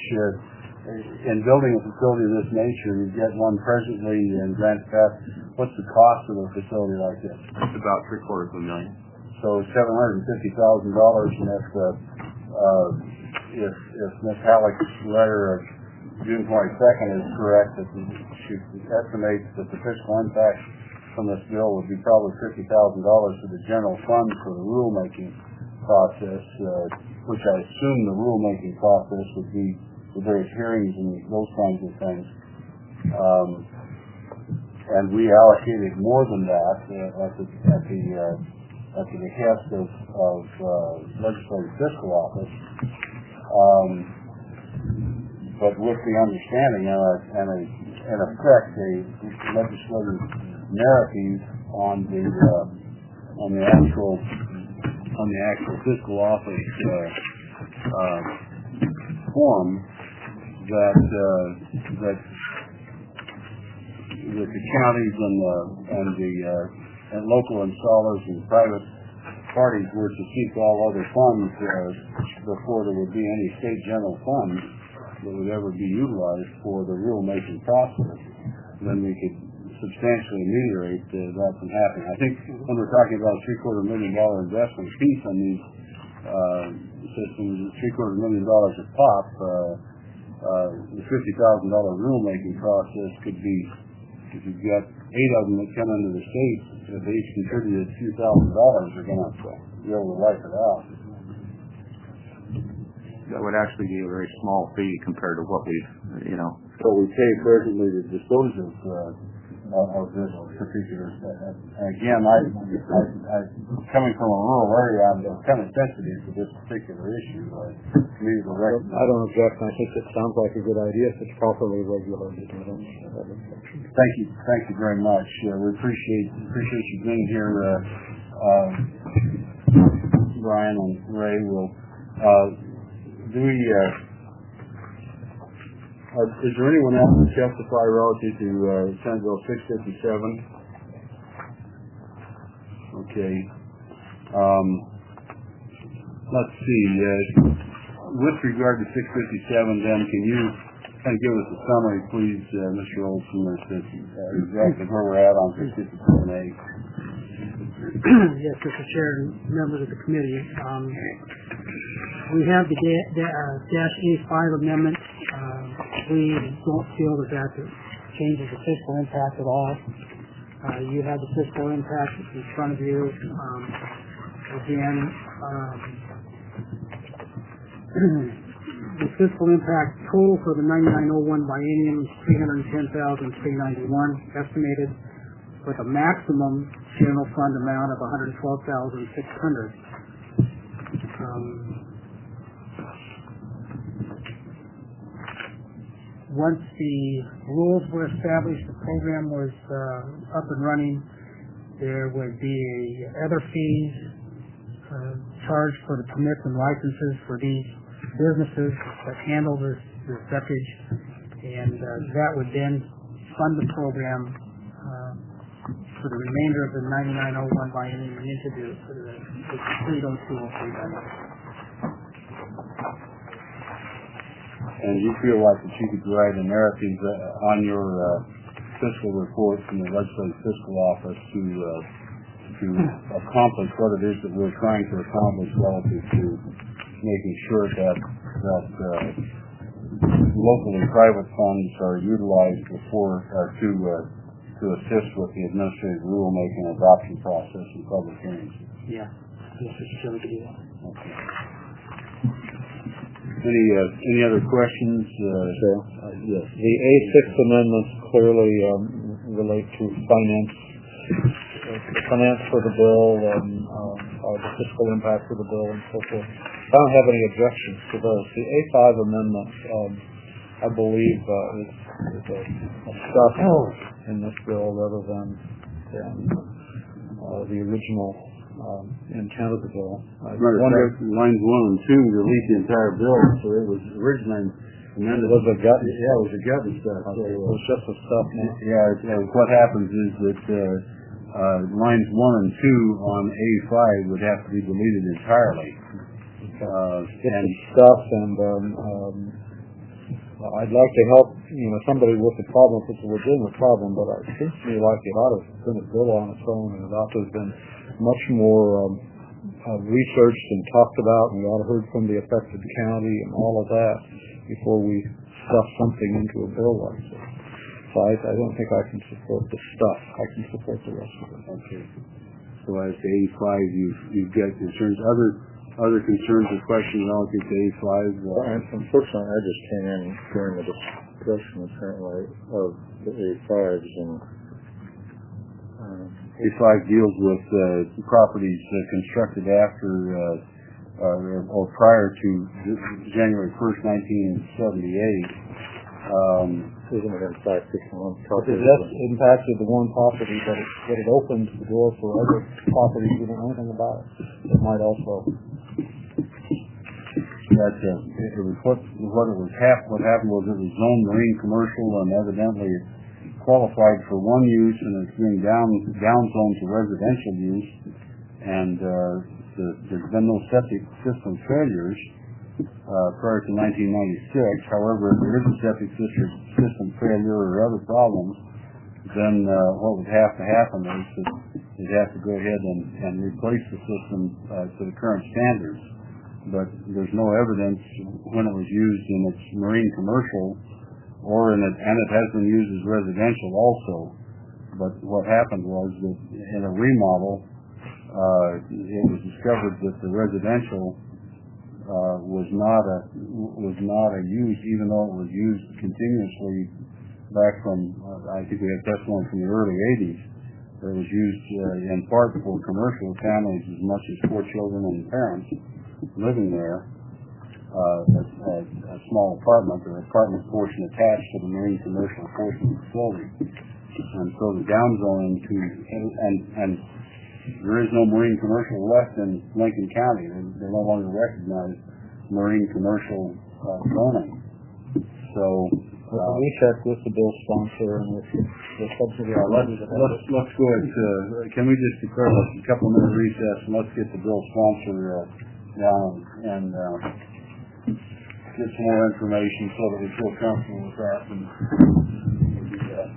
uh, in building a facility of this nature, you get one presently in Grants Pass, what's the cost of a facility like this? It's about three quarters of a million. So seven hundred fifty thousand dollars, and if, uh, uh, if, if Miz Halleck's letter of June twenty-second is correct, that she estimates that the fiscal impact from this bill would be probably fifty thousand dollars to the general fund for the rulemaking process, uh, which I assume the rulemaking process would be the various hearings and those kinds of things. Um, and we allocated more than that uh, at the at the uh, at the behest of, of uh, legislative fiscal office, um, but with the understanding and a, and a in effect a legislative narrative on the uh, on the actual on the actual fiscal office uh, uh, form that uh, that that the counties and the and the uh, and local installers and private parties were to seek all other funds uh, before there would be any state general funds that would ever be utilized for the rulemaking process. Then we could substantially ameliorate uh, that from happening. I think when we're talking about a three-quarter million dollar investment piece on these uh, systems, three-quarter million dollars a pop, uh, uh, the fifty thousand dollar rulemaking process could be, if you've got eight of them that come into the state, if they each contributed a few thousand dollars, they're going to be able to wipe it out. That would actually be a very small fee compared to what we've, you know. What we pay presently to dispose of uh, of this particular stuff. Again, I, I, I, coming from a rural area, I'm kind of sensitive to this particular issue. I, I don't object. I think it sounds like a good idea if it's properly regulated. I don't have objection. Thank you, thank you very much. Uh, we appreciate appreciate you being here, uh, uh, Brian and Ray. Will uh, do we? Uh, Uh, is there anyone else to testify relative to uh, Senate Bill six fifty-seven? Okay. Um, let's see. Uh, with regard to six fifty-seven, then, can you kind of give us a summary, please, uh, Mister Olson, as to uh, exactly where we're at on six fifty-seven A? Yes, Mister Chair and members of the committee. Um, we have the da- da- uh, Dash A five amendment. Uh, we don't feel that that changes the fiscal impact at all. Uh, you have the fiscal impact in front of you. Um, again, um, the fiscal impact total for the ninety-nine oh one biennium is three hundred ten thousand three hundred ninety-one estimated, with a maximum general fund amount of one hundred twelve thousand six hundred. Um, Once the rules were established, the program was uh, up and running, there would be other fees uh, charged for the permits and licenses for these businesses that handle this, this septage, and uh, that would then fund the program uh, for the remainder of the ninety-nine oh one biennium into the, the, the three oh two oh three biennium. And you feel like that you could write a narrative uh, on your uh, fiscal report from the legislative fiscal office to uh, to accomplish what it is that we're trying to accomplish relative to making sure that that uh, local and private funds are utilized before uh, to uh, to assist with the administrative rulemaking adoption process and public hearings. Yeah, yes, Mister Chairman, can do that. Okay. Any uh, any other questions? Uh, sure. Uh, yes. The A six amendments clearly um, relate to finance, uh, finance for the bill, and um, uh, the fiscal impact for the bill, and so forth. I don't have any objections to those. The A five amendment, um, I believe, uh, is, is a, a stuff in this bill rather than, than uh, the original Um, intent of the bill. I wonder if lines one and two delete the entire bill, so it was originally amended. It was a gut. Yeah, it was a gut and stuff. Okay. So, it was just a stuff. Yeah, it, uh, what happens is that uh, uh, lines one and two on A five would have to be deleted entirely. Uh, it's and stuff, and um, um, I'd like to help, you know, somebody with the problem if it's a legitimate problem, but it seems to me like it ought to have been a bill on its own, and it ought to have been much more um, uh, researched and talked about, and we ought to have heard from the affected county and all of that before we stuff something into a bill like this. So I, I don't think I can support the stuff. I can support the rest of it. Okay. So as to A five, you've, you've got concerns. Other other concerns or questions relative to A five? Uh, well, unfortunately, I just came in during the discussion apparently of the A fives, and um, A five deals with uh, properties uh, constructed after uh, uh, or prior to January first, nineteen seventy-eight. Um, isn't it in fact this one property? That impacted the one property, but it, but it opens the door for other properties we don't know anything about. It might also. That uh, it, it was what what it was hap- what happened was it was zoned marine commercial, and evidently it qualified for one use, and it's being down down zoned to residential use, and uh, the, there's been no septic system failures uh, prior to nineteen ninety-six. However, if there is a septic system system failure or other problems, then uh, what would have to happen is that they'd have to go ahead and, and replace the system uh, to the current standards. But there's no evidence when it was used in its marine commercial or in it, and it has been used as residential also. But what happened was that in a remodel, uh, it was discovered that the residential uh, was not a was not a use, even though it was used continuously back from uh, I think we have testimony from the early eighties. It was used uh, in part for commercial families as much as for children and parents living there. Uh, a, a, a small apartment or apartment portion attached to the marine commercial portion of the facility, and so the downzoning to and, and and there is no marine commercial left in Lincoln County. They, they no longer recognize marine commercial uh, zoning. So uh, we checked with the bill sponsor and with the subsidy. Yeah, let's let's let's go ahead. Uh, can we just declare a couple minute recess and let's get the bill sponsor uh, down and uh, get some more information so that we feel comfortable with that. And we'll do that.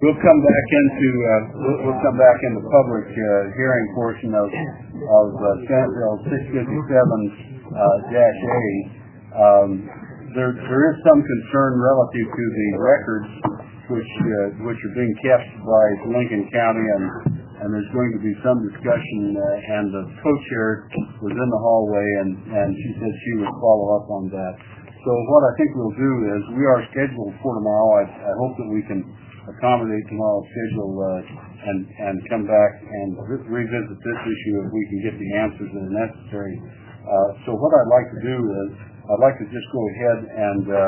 we'll come back into uh, we'll, we'll come back into public uh, hearing portion of of uh, Senate Bill six fifty-seven uh, dash A. Um, there there is some concern relative to the records which uh, which are being kept by Lincoln County, and and there's going to be some discussion. Uh, and the co-chair was in the hallway, and and she said she would follow up on that. So what I think we'll do is we are scheduled for tomorrow. I, I hope that we can accommodate tomorrow's schedule uh, and and come back and re- revisit this issue if we can get the answers that are necessary. Uh, so what I'd like to do is I'd like to just go ahead and uh,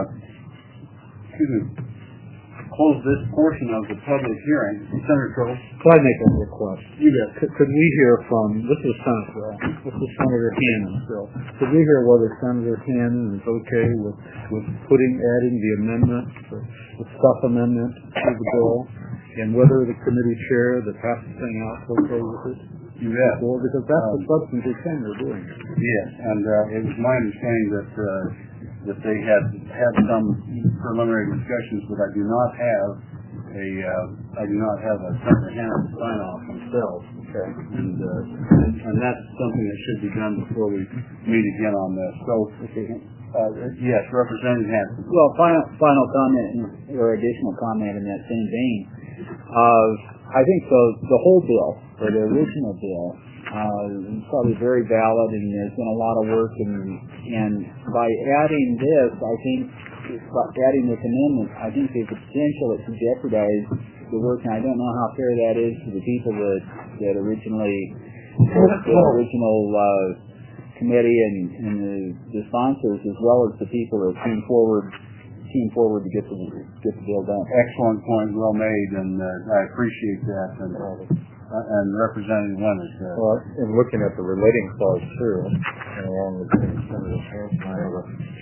excuse me, close this portion of the public hearing. Senator Crowell? Could I make a request? You bet. Could, could we hear from, this is Senate Bill, this is Senator Hannon's bill. Could we hear whether Senator Hannon is okay with, with putting, adding the amendment, the, the stuff amendment to the bill, and whether the committee chair that passed the thing out is okay with it? You bet. Before, because that's um, the substantive thing they're doing. Yes, and uh, it was my understanding that uh, that they had had some preliminary discussions, but I do not have a uh, I do not have a Senator Hannon sign off myself. Okay. And uh, and that's something that should be done before we meet again on this. So uh, yes, Representative Hanson. Well, final final comment or additional comment in that same vein. Uh, I think the the whole bill or the original bill uh, is probably very valid, and there's been a lot of work, and and by adding this, I think by adding this amendment, I think there's a potential it could jeopardize the work, and I don't know how fair that is to the people that that originally the original uh, committee and, and the, the sponsors, as well as the people that came forward. Came forward to get the get the bill done. Excellent point, well made, and uh, I appreciate that. And, uh, and Representative Leonard. Uh, well, in looking at the relating clause too, and along with Senator Hanson, I have a,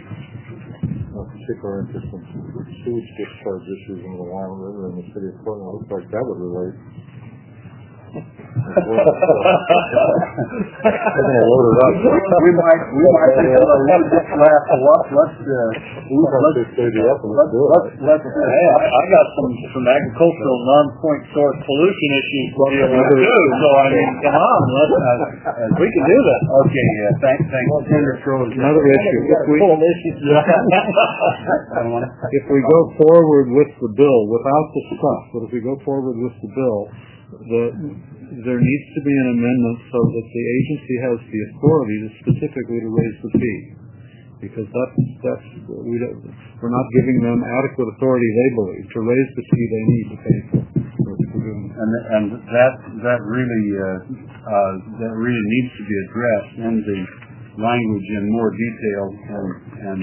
a particular interest in sewage discharge issues in the Wyoming River in the city of Portland. It looks like that would relate. We're gonna load it up. We might, we might take a little bit last a lot. Let's, uh, let's, let's, let's, let's, hey, I, I got some, some agricultural non-point source pollution issues to deal with too. So I mean, come on, let's, uh, we can do that. Okay, yeah, thanks, thanks. Senator Crowell. Another issue. If we, if we go forward with the bill without the stuff, but if we go forward with the bill, The, there needs to be an amendment so that the agency has the authority to specifically to raise the fee, because that's that's we don't, we're not giving them adequate authority, they believe, to raise the fee they need to pay for. And and that that really uh, uh, that really needs to be addressed in the language in more detail, and and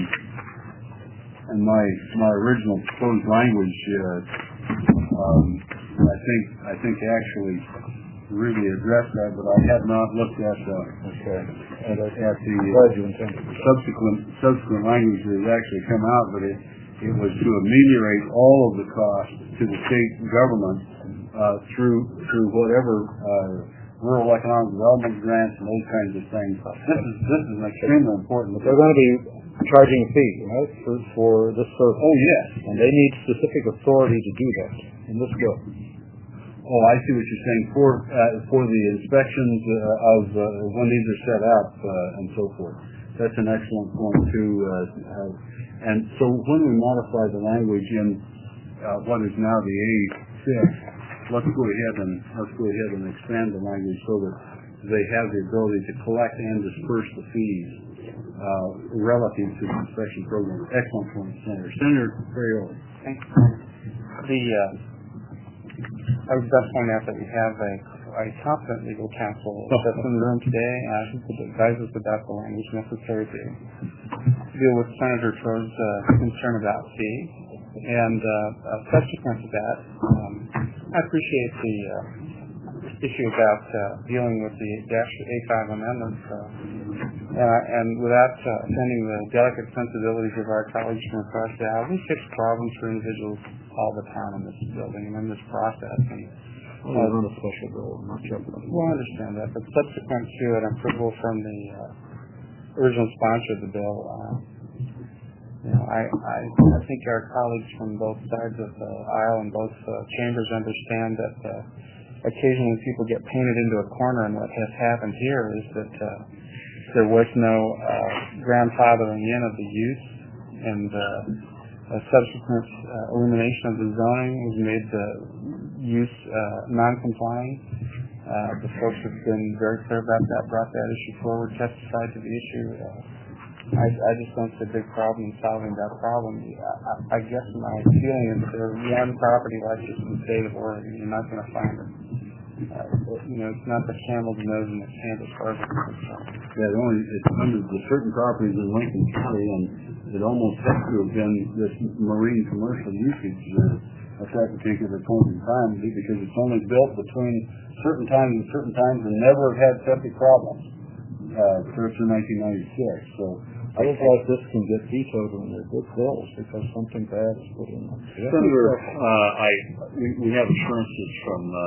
and my my original proposed language. Uh, um, I think I think actually really addressed that, but I have not looked at the okay. at, at the uh, subsequent subsequent language that has actually come out. But it it was to ameliorate all of the costs to the state government uh, through through whatever uh, rural economic development grants and those kinds of things. This is this is extremely important. They're going to be charging a fee, right, for, for this service. Oh yes, and they need specific authority to do that in this bill. Oh, I see what you're saying. For uh, for the inspections uh, of uh, when these are set up uh, and so forth. That's an excellent point too. Uh, uh, and so when we modify the language in uh, what is now the A six, let's go ahead and let's go ahead and expand the language so that they have the ability to collect and disperse the fees uh, relative to the inspection program. Excellent point, Senator. Senator Ferrioli. Thank you. The uh, I would just point out that we have a, a competent legal counsel that's in the room today, and I think that advises about the language necessary to deal with Senator Crow's uh, concern about fee. And uh, uh, subsequent to that, um, I appreciate the uh, issue about uh, dealing with the dash A five amendments, uh, uh, and without uh, offending the delicate sensibilities of our colleagues from across the aisle, we fix problems for individuals all the time in this building and in this process. And, uh, well, not a special bill, not jumping. Well, I understand that, but subsequent to an approval from the uh, original sponsor of the bill, uh, You know, I, I, I think our colleagues from both sides of the aisle and both uh, chambers understand that uh, occasionally people get painted into a corner, and what has happened here is that uh, there was no uh, grandfathering in of the use, and uh, a subsequent uh, elimination of the zoning has made the use uh, non-compliant. Uh, the folks have been very clear about that, brought that issue forward, testified to the issue. Uh, I, I just don't see a big problem in solving that problem. I, I guess my feeling is that there's one property like this in the state of Oregon. You're not going to find it. Uh, you know, it's not the camel's nose in the sand as far as it's concerned. Yeah, it only, it's under the certain properties in Lincoln County, and it almost has to have been this marine commercial usage uh, at that particular point in time, because it's only built between certain times and certain times and never have had septic problems uh, through nineteen ninety-six. So I just like this can get vetoed when they're good bills because something bad is put in them. Senator, uh, I we, we have assurances from uh,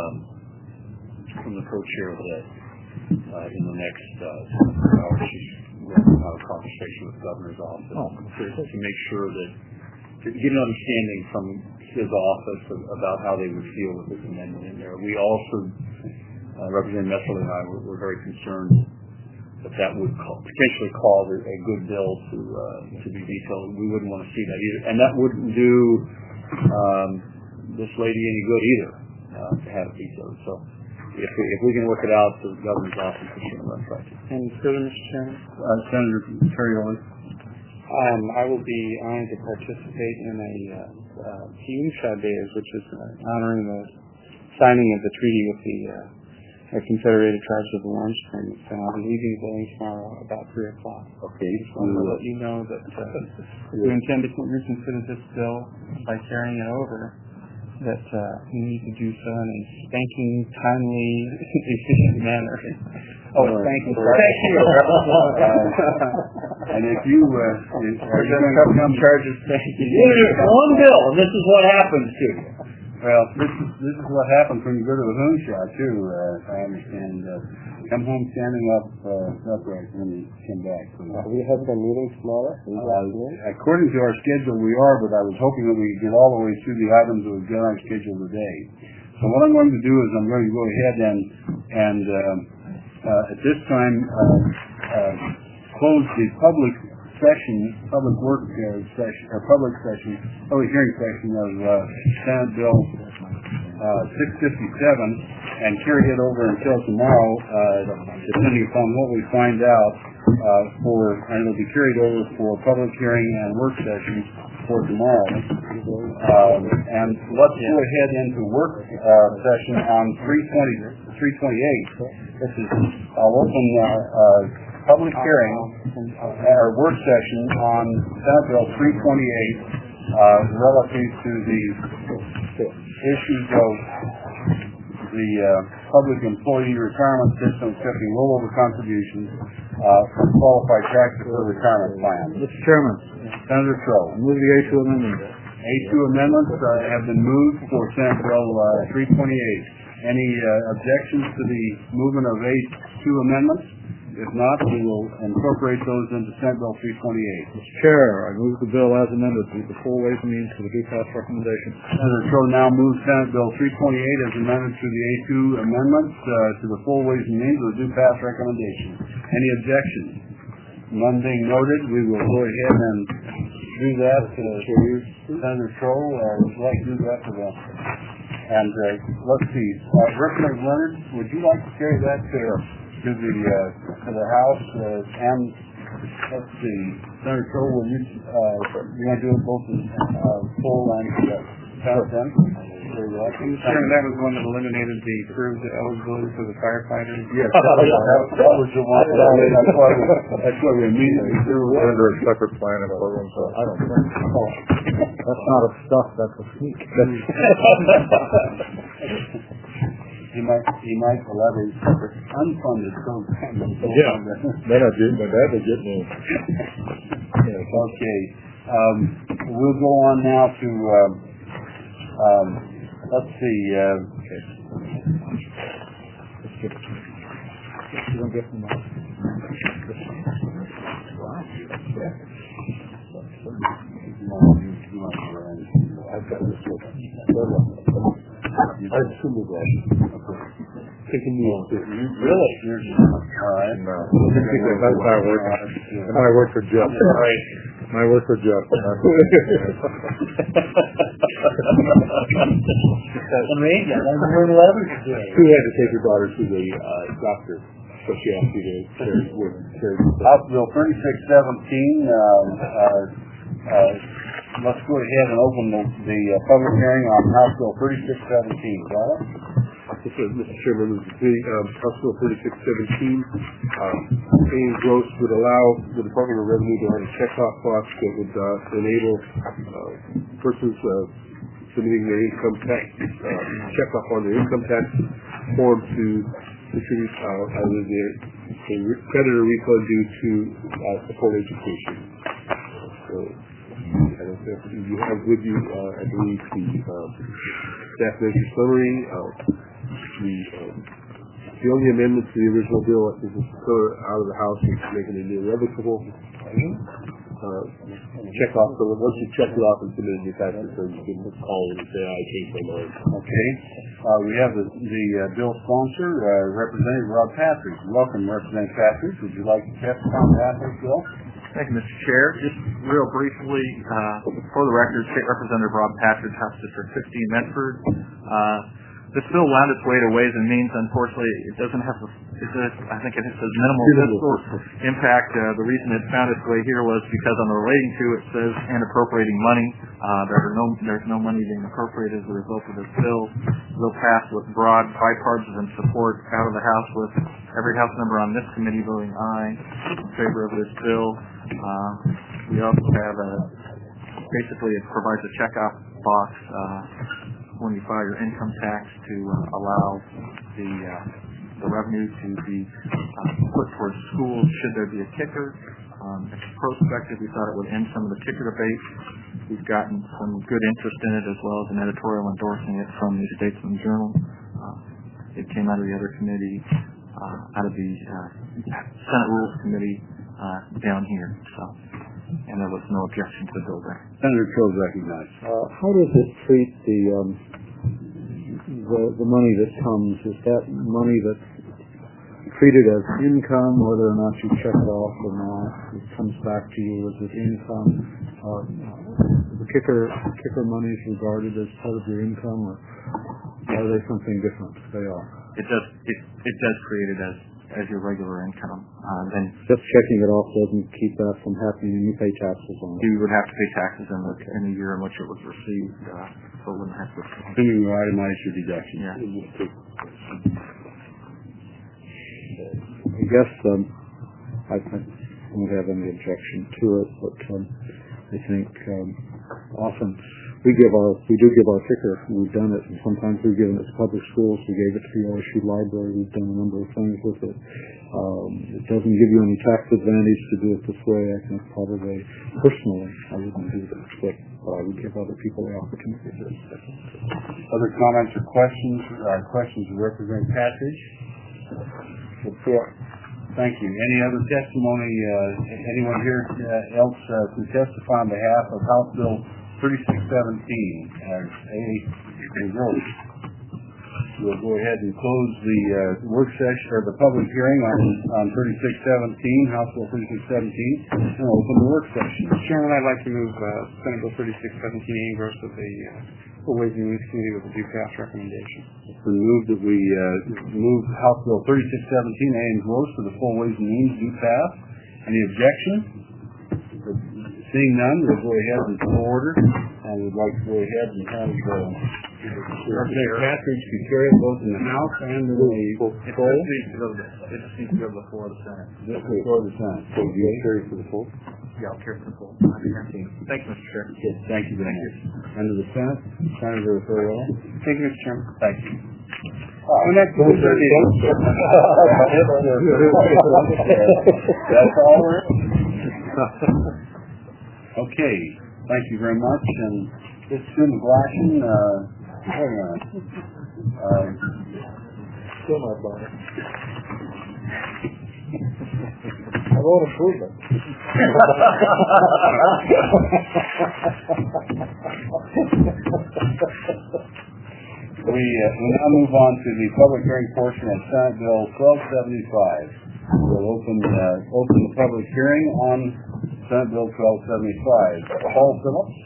from the co-chair that uh, in the next uh, hour she's going to have a conversation with the governor's office oh, to, to make sure that to get an understanding from his office of, about how they would feel with this amendment in there. We also, uh, Representative Messerly and I, were, were very concerned that that would call, potentially cause a, a good bill to uh, to be vetoed. We wouldn't want to see that either, and that wouldn't do um, this lady any good either uh, to have it vetoed. So, if we, if we can work it out, the governor's office is going to run right. And further, Mister Chairman, uh, Senator Perry-Oley. Um, I will be honored to participate in a uh, uh, Piumsha Days, which is uh, honoring the signing of the treaty with the uh, the Confederated Tribes of the Orange Springs. And I'll be leaving Billings tomorrow about three o'clock. Okay. So I'm going to let you know that uh, we intend to reconsider this bill by carrying it over, that uh, we need to do so in a spanking, timely, efficient manner. Oh, thank you. Thank you. uh, and if you, uh, if, are you going to come charges? Thank you. One bill, and this is what happens to you. Well, this is this is what happens when you go to the home shot too. Uh, I understand. Uh, come home standing up uh, upright when you come back. So, are we having a meeting tomorrow? Uh, according to our schedule, we are, but I was hoping that we could get all the way through the items that we've got on schedule today. So what I'm going to do is I'm going to go ahead and and uh, uh, at this time uh, uh, close the public session, public work uh, session, or public session, public hearing session of uh, Senate Bill uh, six fifty-seven, and carry it over until tomorrow, uh, depending upon what we find out. Uh, for and it'll be carried over for public hearing and work session for tomorrow. Uh, and let's go ahead into work uh, session on three twenty, three twenty-eight. This is I'll open uh, uh, public hearing uh, or work session on Senate Bill three twenty-eight uh, relative to the issues of the uh, public employee retirement system accepting rollover contributions uh, from qualified tax deferred retirement plans. Mister Chairman, Senator Crow. I move the A two amendment. A two amendments uh, have been moved for Senate Bill uh, three twenty-eight. Any uh, objections to the movement of A two amendments? If not, we will incorporate those into Senate Bill three twenty-eight. Mister Chair, I move the bill as amended to the full Ways and Means for the due pass recommendation. Senator Crow now moves Senate Bill three twenty-eight as amended to the A two amendments uh, to the full Ways and Means of the due pass recommendation. Any objections? None being noted, we will go ahead and do that. Uh, Senator Crow, uh, would you like to do that for them? And uh, let's see, uh, Representative Leonard, would you like to carry that to to the uh, to the House uh, and let's see, Senator Crow, will you uh, you want to do it both in uh, full and uh, Senate then? Mister Chairman, that was one that eliminated the proved eligibility for the firefighters. Yes, that was, that, that was the one. That's why we, that's why we immediately threw it under a separate plan and program. So I don't think so. That's not a stuff. That's a sneak. He might he might allow a separate unfunded program. Yeah, then I did, but that would get me. Yes, okay. Um, we'll go on now to. Um, um, let's see. Uh, okay. Let's get it. You don't get them all. Wow. I assume that. Taking me on. Really? All right. No. That's how I work. That's how I work for Jeff. Right. I work for Jeff. Amazing. I'm learning eleven today. You had to take your daughter to the uh, doctor, so she asked you to carry with carry. House Bill thirty-six seventeen. Um, uh, uh, let's go ahead and open the, the uh, public hearing on House Bill thirty-six seventeen. Tyler? Mister Chairman, the um, House Bill thirty-six seventeen, um, paying gross would allow the Department of Revenue to have a checkoff box that would uh, enable uh, persons uh, submitting their income tax uh, checkoff on their income tax form to contribute uh, either their, their credit or refund due to uh, support education. So, I don't know if you have with you, uh, I believe, the uh, staff measure summary. Uh, The, um, the only amendment to the original bill, I think, is to go out of the House and making it irrevocable. Uh, check off, so once you check it off and submit your tax return, you can call and say, I changed my mind. Okay. Uh, we have the, the uh, bill sponsor, uh, Representative Rob Patridge. Welcome, Representative Patridge. Would you like to testify on behalf of this bill? Thank you, Mister Chair. Just real briefly, uh, for the record, State Representative Rob Patridge, House District fifteen, Medford. Uh, This bill wound its way to Ways and Means. Unfortunately, it doesn't have, a, it's a, I think it has a minimal fiscal impact. Uh, the reason it found its way here was because on the relating to it says and appropriating money. Uh, there are no, there's no money being appropriated as a result of this bill. The bill passed with broad bipartisan support out of the House, with every House member on this committee voting aye in favor of this bill. Uh, we also have a, basically it provides a checkoff box uh, when you file your income tax to uh, allow the uh, the revenue to be uh, put towards schools should there be a kicker. Um, it's prospective. We thought it would end some of the kicker debate. We've gotten some good interest in it, as well as an editorial endorsing it from the Statesman Journal. Uh, it came out of the other committee, uh, out of the uh, Senate Rules Committee uh, down here. So, and there was no objection to the bill there. Senator Crowe recognized. Uh, how does it treat the, um, the the money that comes? Is that money that's treated as income, whether or not you check it off or not? It comes back to you as income. Uh, the kicker kicker money is regarded as part of your income, or are they something different? They are. It does. It it does create it as as your regular income. Uh, then just checking it off doesn't keep that from happening, and you pay taxes on it. You would have to pay taxes in the in the year in which it was received, uh, so it wouldn't have to. Then you itemize your deduction. Yeah. I guess um, I, I don't have any objection to it, but um, I think um, often we give our we do give our kicker. We've done it, and sometimes we've given it to public schools. We gave it to the O S U library. We've done a number of things with it. Um, it doesn't give you any tax advantage to do it this way. I think probably personally I wouldn't do this, but I would give other people the opportunity to do it. Other comments or questions? Uh, questions of Representative Patridge? Thank you. Any other testimony? Uh, anyone here uh, else uh, to testify on behalf of House Bill thirty-six seventeen as A engrossed? We'll go ahead and close the uh, work session or the public hearing on on thirty-six seventeen, House Bill thirty-six seventeen, and open the work session. Mister Chairman, I'd like to move uh, Senate Bill thirty-six seventeen A engrossed with the uh, Full Ways and Means Committee with a due pass recommendation. It's been moved that we uh, move House Bill thirty-six seventeen A engrossed to the Full Ways and Means due pass. Any objection? Seeing none, we'll go ahead and call order, and we'd like to go ahead and have uh, Representative Patridge to carry it both in the House and in the full. It just needs to go to the, it just needs to go before the Senate. Before the Senate. So do you carry for the full? Yeah, I'll carry for the full. Thank you, Mister Chair. Yes, thank you very much. And to the Senate, Senator Farrell. Thank you, Mister Chairman. Thank you. Uh, next, that's all we're Okay, thank you very much. And this is Jim McGlashan. Uh, hang on. Uh, Still not buying it. I won't approve it. we, uh, we now move on to the public hearing portion of Senate Bill twelve seventy-five. We'll open, uh, open the public hearing on Senate Bill twelve seventy-five. Paul Phillips.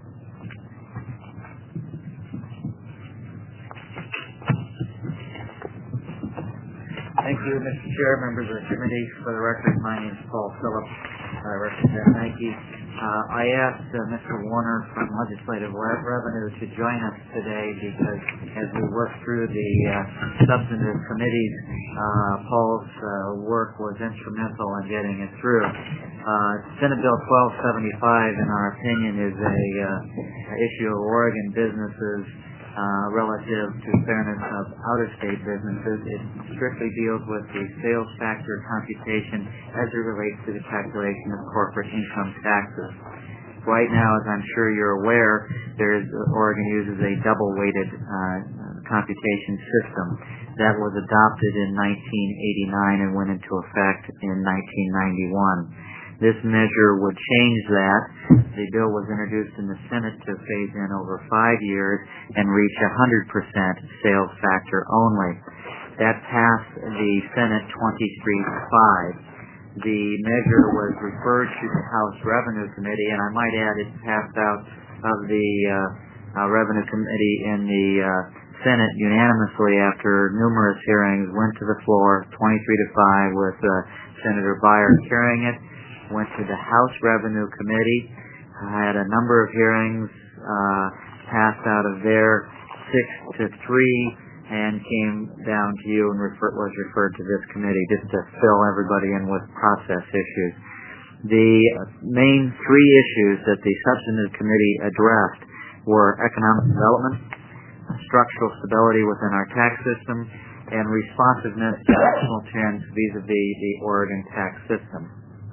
Thank you, Mister Chair, members of the committee. For the record, my name is Paul Phillips. I represent Nike. Uh, I asked uh, Mister Warner from Legislative Revenue to join us today because as we work through the uh, substantive committees, uh, Paul's uh, work was instrumental in getting it through. Uh, Senate Bill twelve seventy-five, in our opinion, is a uh, issue of Oregon businesses Uh, relative to fairness of out-of-state businesses. It strictly deals with the sales factor computation as it relates to the calculation of corporate income taxes. Right now, as I'm sure you're aware, there's, Oregon uses a double-weighted uh, computation system that was adopted in nineteen eighty-nine and went into effect in nineteen ninety-one. This measure would change that. The bill was introduced in the Senate to phase in over five years and reach one hundred percent sales factor only. That passed the Senate twenty-three to five. The measure was referred to the House Revenue Committee, and I might add it passed out of the uh, uh, Revenue Committee in the uh, Senate unanimously after numerous hearings, went to the floor twenty-three to five with uh, Senator Byers carrying it. Went to the House Revenue Committee, had a number of hearings, uh, passed out of there six to three, and came down to you and refer, was referred to this committee just to fill everybody in with process issues. The main three issues that the Substantive Committee addressed were economic development, structural stability within our tax system, and responsiveness to national trends vis-a-vis the Oregon tax system.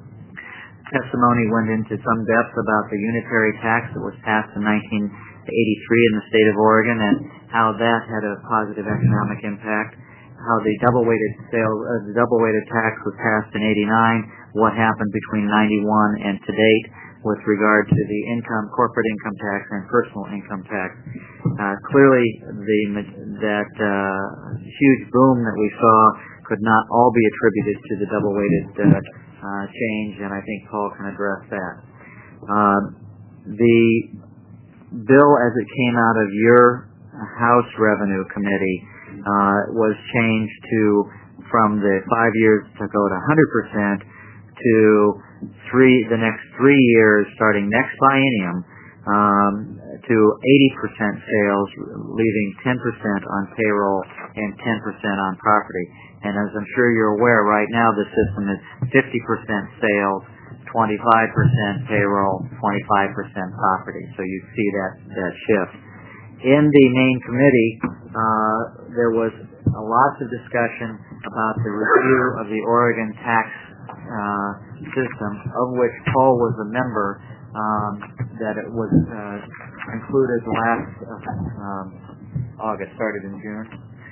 Testimony went into some depth about the unitary tax that was passed in nineteen eighty-three in the state of Oregon and how that had a positive economic impact, how the double-weighted sale, uh, the double-weighted tax was passed in eighty-nine, what happened between ninety-one and to date with regard to the income, corporate income tax and personal income tax. Uh, clearly, the that uh, huge boom that we saw could not all be attributed to the double-weighted uh, Uh, change, and I think Paul can address that. Um, the bill as it came out of your House Revenue Committee uh, was changed to from the five years to go to one hundred percent to three the next three years starting next biennium um, to eighty percent sales, leaving ten percent on payroll and ten percent on property. And as I'm sure you're aware, right now the system is fifty percent sales, twenty-five percent payroll, twenty-five percent property. So you see that, that shift. In the main committee, uh, there was a lot of discussion about the review of the Oregon tax uh, system, of which Paul was a member, um, that it was uh, concluded last uh, um, August, started in June.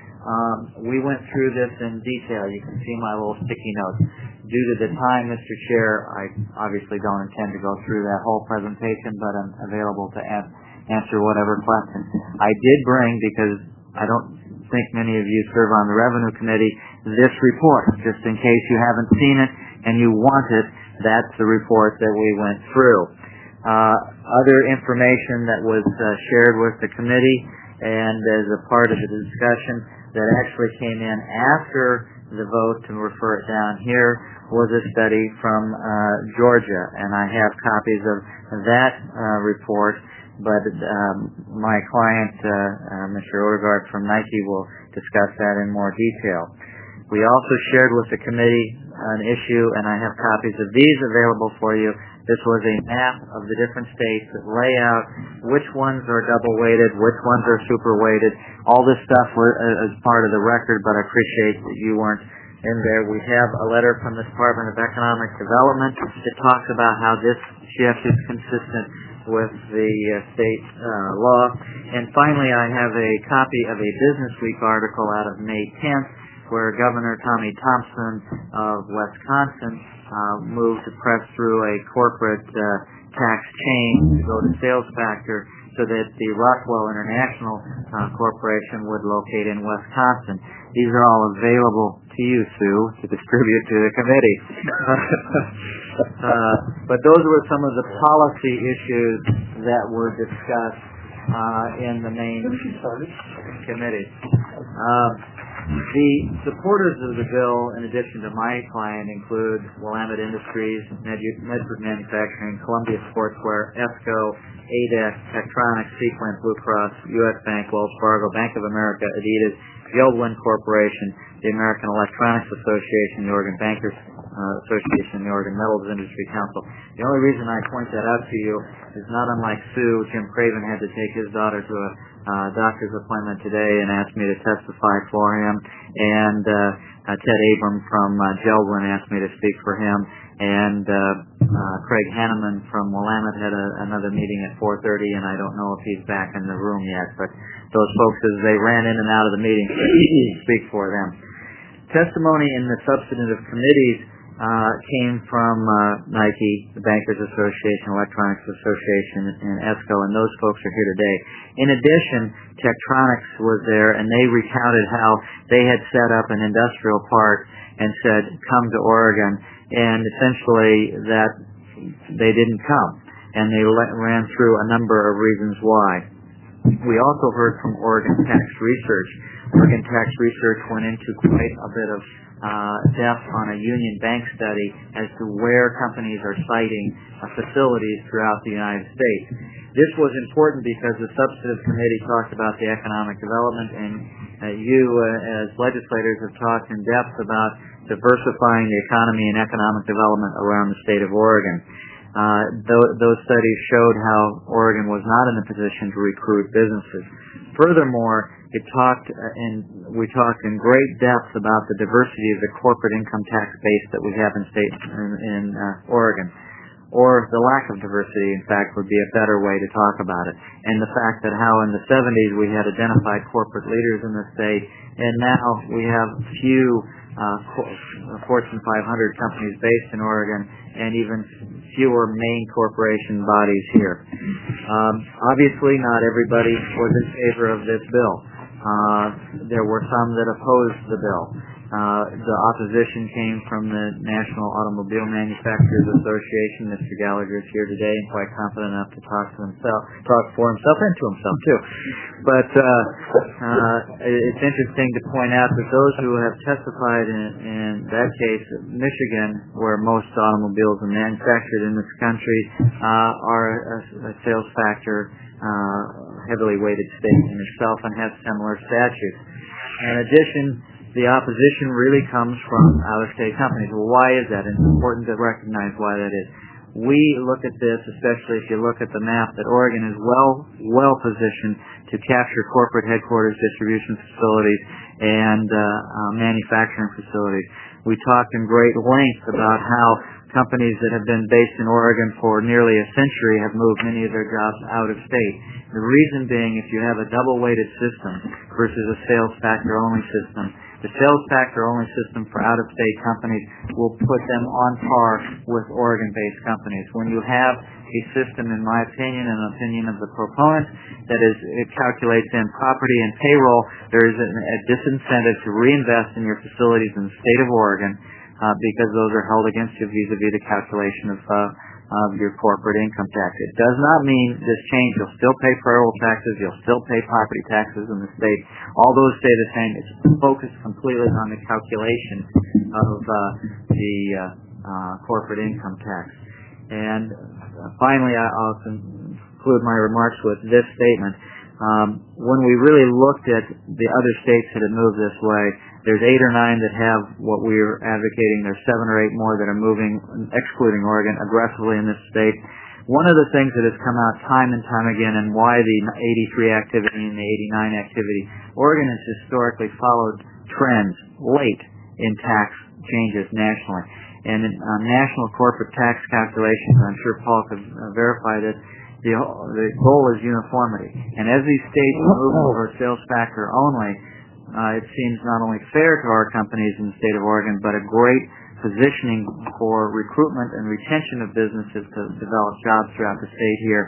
Um, we went through this in detail. You can see my little sticky notes. Due to the time, Mister Chair, I obviously don't intend to go through that whole presentation, but I'm available to an- answer whatever questions. I did bring, because I don't think many of you serve on the Revenue Committee, this report, just in case you haven't seen it and you want it. That's the report that we went through. Uh, other information that was uh, shared with the committee and as a part of the discussion that actually came in after the vote to refer it down here was a study from uh, Georgia, and I have copies of that uh, report, but um, my client, uh, uh, Mister Odegaard from Nike, will discuss that in more detail. We also shared with the committee an issue, and I have copies of these available for you. This was a map of the different states that lay out which ones are double-weighted, which ones are super-weighted. All this stuff was, uh, is part of the record, but I appreciate that you weren't in there. We have a letter from the Department of Economic Development that talks about how this shift is consistent with the uh, state uh, law. And finally, I have a copy of a Business Week article out of May tenth, where Governor Tommy Thompson of Wisconsin uh, moved to press through a corporate uh, tax change to go to sales factor, so that the Rockwell International uh, Corporation would locate in Wisconsin. These are all available to you, Sue, to distribute to the committee. uh, but those were some of the policy issues that were discussed uh, in the main committee. Uh, the supporters of the bill, in addition to my client, include Willamette Industries, Med- Medford Manufacturing, Columbia Sportswear, ESCO, A D E C, Tektronix, Sequent, Blue Cross, U S Bank, Wells Fargo, Bank of America, Adidas, Yelwin Corporation, the American Electronics Association, the Oregon Bankers uh, Association, the Oregon Metals Industry Council. The only reason I point that out to you is not unlike Sue, Jim Craven had to take his daughter to a uh, doctor's appointment today and asked me to testify for him, and uh, uh, Ted Abram from uh, Geldwin asked me to speak for him, and uh, uh, Craig Hanneman from Willamette had a, another meeting at four thirty, and I don't know if he's back in the room yet, but those folks, as they ran in and out of the meeting, speak for them. Testimony in the substantive committees uh, came from uh, Nike, the Bankers Association, Electronics Association, and ESCO, and those folks are here today. In addition, Tektronix was there, and they recounted how they had set up an industrial park and said, come to Oregon, and essentially that they didn't come, and they le- ran through a number of reasons why. We also heard from Oregon Tax Research. Oregon Tax Research went into quite a bit of uh, depth on a Union Bank study as to where companies are siting uh, facilities throughout the United States. This was important because the substantive committee talked about the economic development, and uh, you uh, as legislators have talked in depth about diversifying the economy and economic development around the state of Oregon. Uh, th- those studies showed how Oregon was not in a position to recruit businesses. Furthermore, it talked uh, in, we talked in great depth about the diversity of the corporate income tax base that we have in state in, in uh, Oregon, or the lack of diversity, in fact, would be a better way to talk about it. And the fact that how in the seventies we had identified corporate leaders in the state, and now we have few uh, Fortune five hundred companies based in Oregon, and even fewer main corporation bodies here. Um, obviously, not everybody was in favor of this bill. Uh, there were some that opposed the bill. Uh, the opposition came from the National Automobile Manufacturers Association. Mister Gallagher is here today and quite confident enough to talk to himself, talk for himself and to himself too. But uh, uh, it's interesting to point out that those who have testified in, in that case, Michigan, where most automobiles are manufactured in this country, uh, are a, a sales factor uh, heavily weighted state in itself and has similar statutes. In addition, the opposition really comes from out-of-state companies. Well, why is that? And it's important to recognize why that is. We look at this, especially if you look at the map, that Oregon is well, well positioned to capture corporate headquarters, distribution facilities, and uh, uh, manufacturing facilities. We talked in great length about how companies that have been based in Oregon for nearly a century have moved many of their jobs out of state. The reason being, if you have a double-weighted system versus a sales factor-only system, the sales factor-only system for out-of-state companies will put them on par with Oregon-based companies. When you have a system, in my opinion, and the opinion of the proponents, that is, it calculates in property and payroll, there is a, a disincentive to reinvest in your facilities in the state of Oregon uh, because those are held against you vis-a-vis the calculation of uh, of your corporate income tax. It does not mean this change. You'll still pay payroll taxes. You'll still pay property taxes in the state. All those stay the same. It's focused completely on the calculation of uh, the uh, uh, corporate income tax. And uh, finally, I'll conclude my remarks with this statement. Um, when we really looked at the other states that have moved this way, there's eight or nine that have what we're advocating. There's seven or eight more that are moving, excluding Oregon, aggressively in this state. One of the things that has come out time and time again, and why the eighty-three activity and the eighty-nine activity, Oregon has historically followed trends late in tax changes nationally. And in uh, national corporate tax calculations, I'm sure Paul could uh, verify this, the, the goal is uniformity. And as these states move over sales factor only, Uh, it seems not only fair to our companies in the state of Oregon, but a great positioning for recruitment and retention of businesses to develop jobs throughout the state here.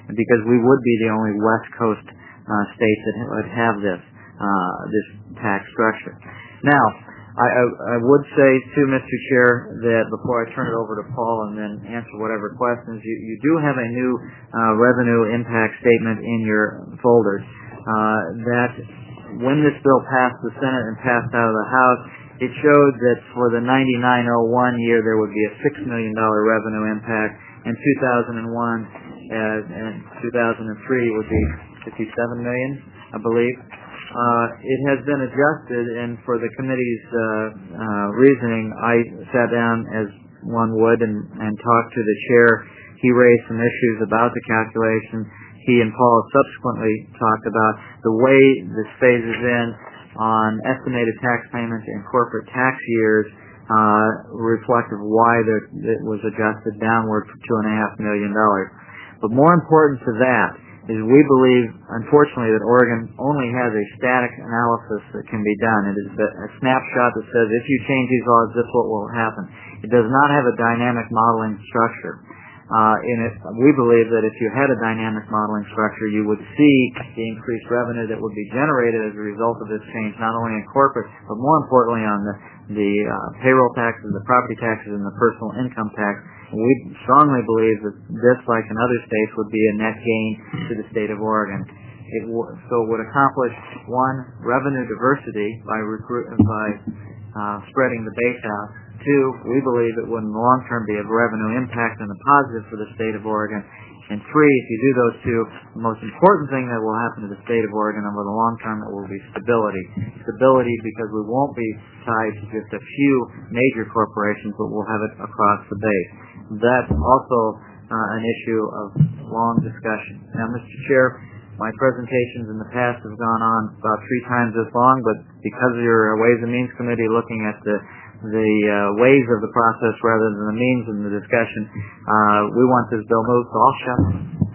because we would be the only West Coast uh, state that would have this uh, this tax structure. Now, I, I, I would say too, Mister Chair, that before I turn it over to Paul and then answer whatever questions, you, you do have a new uh, revenue impact statement in your folders. Uh, that when this bill passed the Senate and passed out of the House, it showed that for the ninety-nine oh one year there would be a six million dollars revenue impact. In two thousand one uh, and two thousand three it would be fifty-seven million dollars, I believe. Uh, it has been adjusted, and for the committee's uh, uh, reasoning, I sat down as one would and, and talked to the chair. He raised some issues about the calculation. He and Paul subsequently talked about the way this phases in on estimated tax payments in corporate tax years, uh, reflective of why there, it was adjusted downward for two and a half million dollars. But more important to that is we believe, unfortunately, that Oregon only has a static analysis that can be done. It is a snapshot that says if you change these laws, this is what will happen. It does not have a dynamic modeling structure. Uh, in it, we believe that if you had a dynamic modeling structure, you would see the increased revenue that would be generated as a result of this change, not only in corporate, but more importantly on the, the uh, payroll taxes, the property taxes, and the personal income tax. And we strongly believe that this, like in other states, would be a net gain to the state of Oregon. It w- so it would accomplish, one, revenue diversity by, recruit- by uh, spreading the base out. Two, we believe it would in the long term be a revenue impact and a positive for the state of Oregon. And three, if you do those two, the most important thing that will happen to the state of Oregon over the long term, it will be stability. Stability because we won't be tied to just a few major corporations, but we'll have it across the base. That's also uh, an issue of long discussion. Now, Mister Chair, my presentations in the past have gone on about three times as long, but because of your Ways and Means Committee looking at the the uh, ways of the process rather than the means in the discussion, uh, we want this bill moved, so I'll shut up.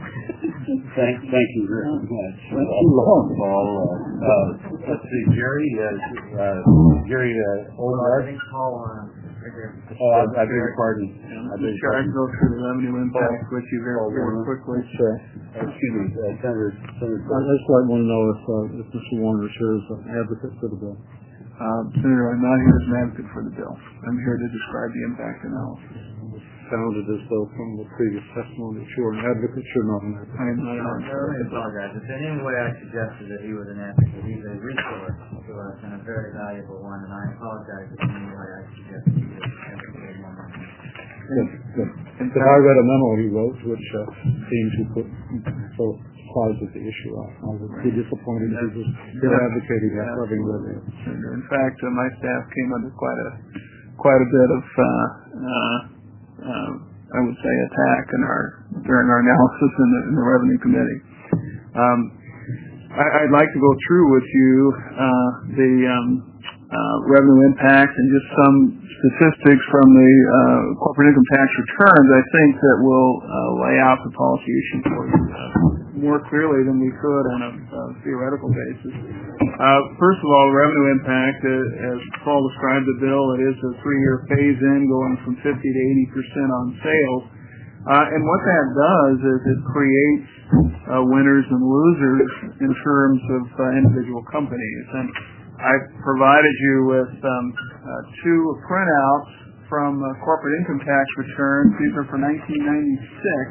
Thank, thank you very much. That's too long, Paul. Uh, uh, let's see, Jerry, uh, uh, Jerry uh, Olmert. Paul, uh, oh, I, I beg your pardon. I beg your I pardon. can go through the revenue impact with you very, very quickly. Sure. Excuse me, uh, Senator, Senator. I just like want to know if, uh, if Mister Warner shares an advocate for the bill. Uh, Senator, I'm not here as an advocate for the bill. I'm here to describe the impact analysis. Sounded as though from the previous testimony that you were an advocate. You're not an advocate. I am not an advocate. I apologize. If in any way I suggested that he was an advocate, he's a resource to us and a very valuable one, and I apologize if in any way I suggested he was an advocate. Yes, yes. And I read a memo he wrote, which uh, seemed to put so causes the issue. I, I would be disappointed if he was still advocating that, having read it. In fact, uh, my staff came under quite a quite a bit of, uh, uh, uh, I would say, attack in our during our analysis in the, in the Revenue Committee. Um, I, I'd like to go through with you uh, the um, uh, revenue impact and just some statistics from the uh, corporate income tax returns. I think that will uh, lay out the policy issue for you uh, more clearly than we could on a uh, theoretical basis. Uh, first of all, revenue impact, uh, as Paul described the bill, it is a three-year phase-in going from fifty to eighty percent on sales. Uh, and what that does is it creates uh, winners and losers in terms of uh, individual companies. And I've provided you with um, uh, two printouts from uh, corporate income tax returns. These are for nineteen ninety-six.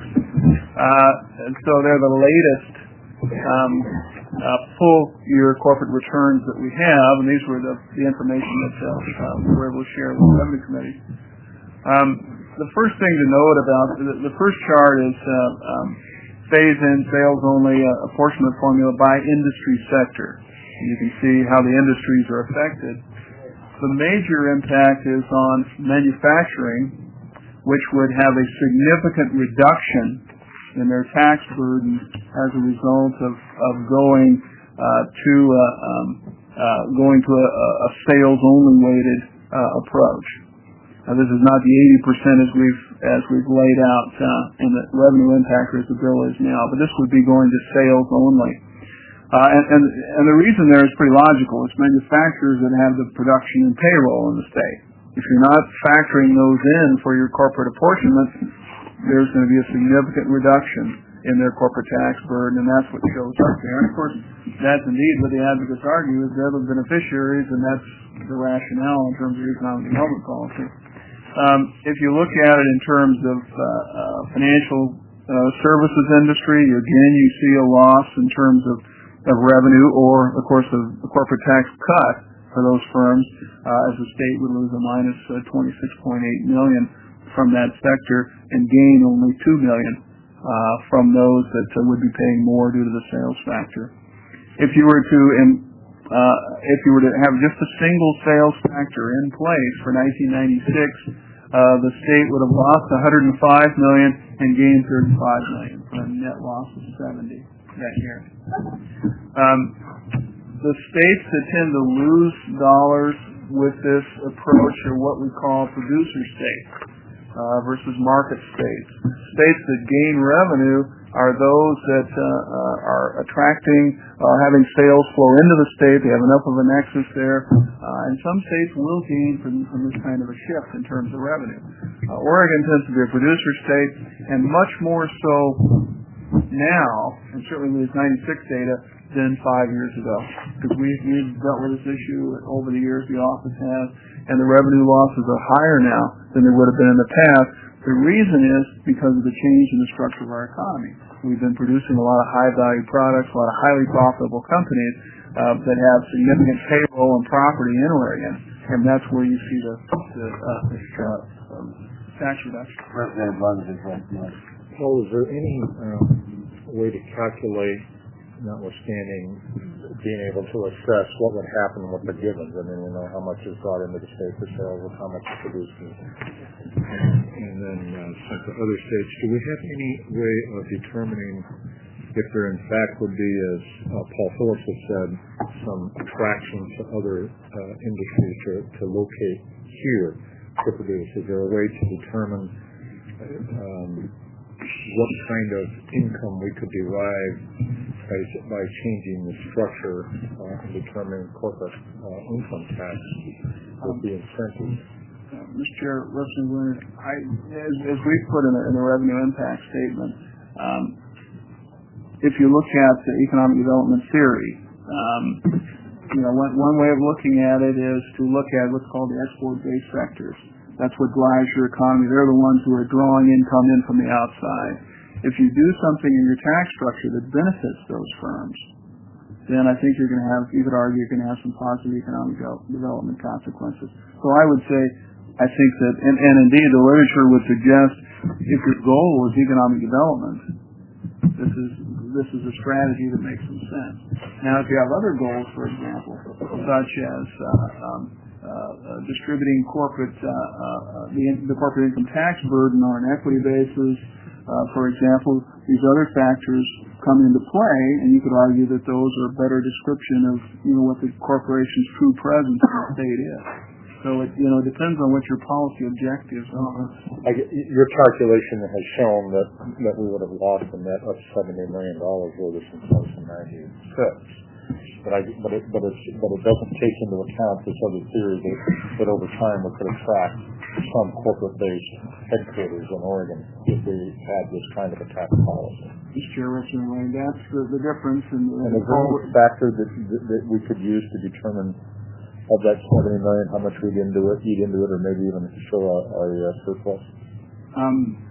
Uh, and so they're the latest um, uh, full year corporate returns that we have, and these were the, the information that uh, uh, we were able to share with the Revenue Committee. Um, the first thing to note about the, the first chart is uh, um, phase-in sales only uh, apportionment formula by industry sector. And you can see how the industries are affected. The major impact is on manufacturing, which would have a significant reduction in their tax burden as a result of, of going uh, to uh, um, uh, going to a, a sales-only weighted uh, approach. Now, this is not the eighty percent as we've as we've laid out uh, in the revenue impact as the bill is now, but this would be going to sales only. Uh, and, and, and the reason there is pretty logical. It's manufacturers that have the production and payroll in the state. If you're not factoring those in for your corporate apportionment, there's going to be a significant reduction. in their corporate tax burden, and that's what shows up there. And of course, that's indeed what the advocates argue is they're the beneficiaries, and that's the rationale in terms of economic development policy. Um, if you look at it in terms of uh, uh, financial uh, services industry, again, you see a loss in terms of, of revenue, or of course, a, a corporate tax cut for those firms, uh, as the state would lose a minus uh, twenty-six point eight million from that sector and gain only two million uh, from those that uh, would be paying more due to the sales factor. If you were to um, uh, if you were to have just a single sales factor in place for nineteen ninety-six, uh, the state would have lost one hundred five million and gained thirty-five million for a net loss of seventy that year. Um, The states that tend to lose dollars with this approach are what we call producer states uh, versus market states. States that gain revenue are those that uh, uh, are attracting, uh, having sales flow into the state. They have enough of a nexus there. Uh, and some states will gain from, from this kind of a shift in terms of revenue. Uh, Oregon tends to be a producer state, and much more so now, and certainly with ninety-six data, than five years ago, because we've, we've dealt with this issue over the years, the office has, and the revenue losses are higher now than they would have been in the past. The reason is because of the change in the structure of our economy. We've been producing a lot of high-value products, a lot of highly profitable companies uh, that have significant payroll and property in Oregon, and that's where you see the, the uh, this, uh, um, tax reduction. Paul, is there any uh, way to calculate, notwithstanding being able to assess what would happen with the givens? I mean, you know, how much is brought into the state for sales and how much is produced. And, and then uh, sent to other states. Do we have any way of determining if there in fact would be, as uh, Paul Phillips has said, some attraction to other uh, industries to, to locate here to produce? Is there a way to determine um, what kind of income we could derive by, by changing the structure uh, and determining corporate uh, income tax with the incentives? Uh, Mister Chair, Representative Leonard, I, as, as we put in, a, in the revenue impact statement, um, if you look at the economic development theory, um, you know, one, one way of looking at it is to look at what's called the export-based sectors. That's what drives your economy. They're the ones who are drawing income in from the outside. If you do something in your tax structure that benefits those firms, then I think you're going to have, you could argue, you're going to have some positive economic development consequences. So I would say, I think that, and, and indeed the literature would suggest, if your goal is economic development, this is this is a strategy that makes some sense. Now, if you have other goals, for example, such as uh, um, Uh, uh, distributing corporate uh, uh, the, the corporate income tax burden on an equity basis, uh, for example, these other factors come into play, and you could argue that those are a better description of you know what the corporation's true presence in the state is. So it you know depends on what your policy objectives are. I, your calculation has shown that that we would have lost a net of seventy million dollars worth of since nineteen ninety-six. But, I, but, it, but, it's, but it doesn't take into account this other theory that, that over time we could attract some corporate-based headquarters in Oregon if we had this kind of a tax policy. Mister Chair, Representative, that's the, the difference. In the, and is there any factor that, that, that we could use to determine of that seventy million how much we'd into it, eat into it, or maybe even show a, a, a surplus? Um,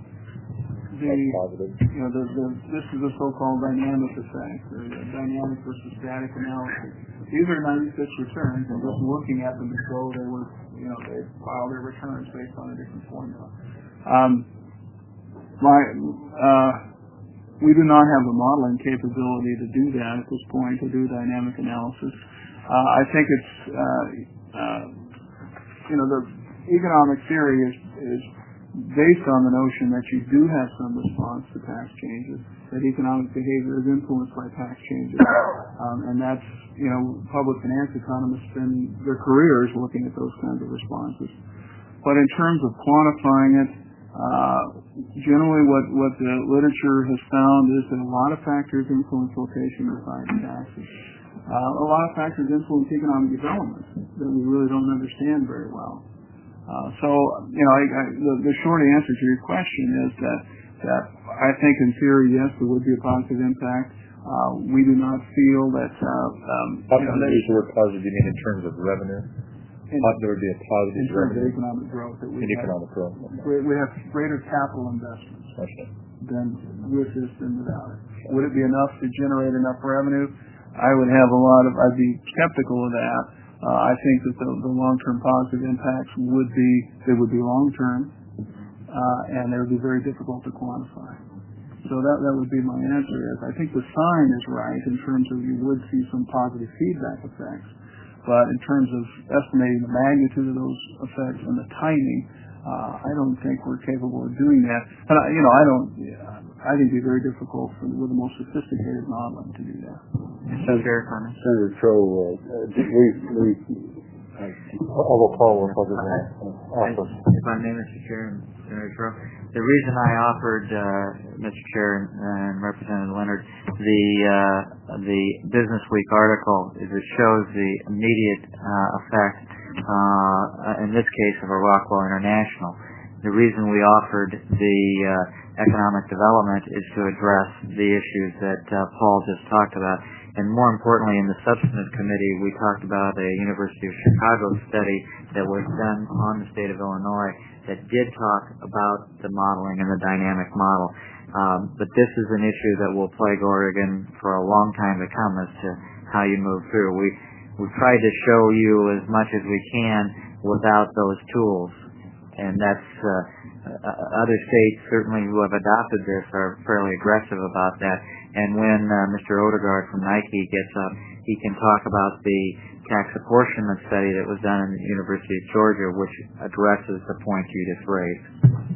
The, you know, the, the, this is a so-called dynamic effect, or the dynamic versus static analysis. These are ninety-six returns, and just looking at them as though they were, you know, they file their returns based on a different formula. Um, my, uh, we do not have the modeling capability to do that at this point, to do dynamic analysis. Uh, I think it's, uh, uh, you know, the economic theory is, is based on the notion that you do have some response to tax changes, that economic behavior is influenced by tax changes. Um, and that's, you know, public finance economists spend their careers looking at those kinds of responses. But in terms of quantifying it, uh, generally what, what the literature has found is that a lot of factors influence location of taxes. Uh, a lot of factors influence economic development that we really don't understand very well. Uh, so, you know, I, I, the, the short answer to your question is that that I think in theory, yes, there would be a positive impact. Uh, we do not feel that, uh, um, you know, use the word positive, you mean in terms of revenue? In, there would be a positive in terms revenue. of economic growth. That we in have, economic growth. We have greater capital investments okay. than with this than without it. Okay. Would it be enough to generate enough revenue? I would have a lot of, I'd be skeptical of that. Uh, I think that the, the long-term positive impacts would be, they would be long-term, uh, and they would be very difficult to quantify. So that that would be my answer. Is I think the sign is right in terms of you would see some positive feedback effects, but in terms of estimating the magnitude of those effects and the timing, uh, I don't think we're capable of doing that. And I, you know, I don't. I think it'd be very difficult for, with the most sophisticated modeling to do that. Senator, Senator Cho, uh, we we. Although Paul will probably offer. If I may, Mister Chair and Senator Cho, the reason I offered, uh, Mister Chair and, and Representative Leonard, the uh, the Business Week article is it shows the immediate uh, effect, uh, in this case of a Rockwell International. The reason we offered the uh, economic development is to address the issues that uh, Paul just talked about. And more importantly, in the substantive committee, we talked about a University of Chicago study that was done on the state of Illinois that did talk about the modeling and the dynamic model. Um, but this is an issue that will plague Oregon for a long time to come as to how you move through. We, we've tried to show you as much as we can without those tools. And that's, uh, uh, other states certainly who have adopted this are fairly aggressive about that. And when uh, Mister Odegaard from Nike gets up, he can talk about the tax apportionment study that was done in the University of Georgia, which addresses the point you just raised.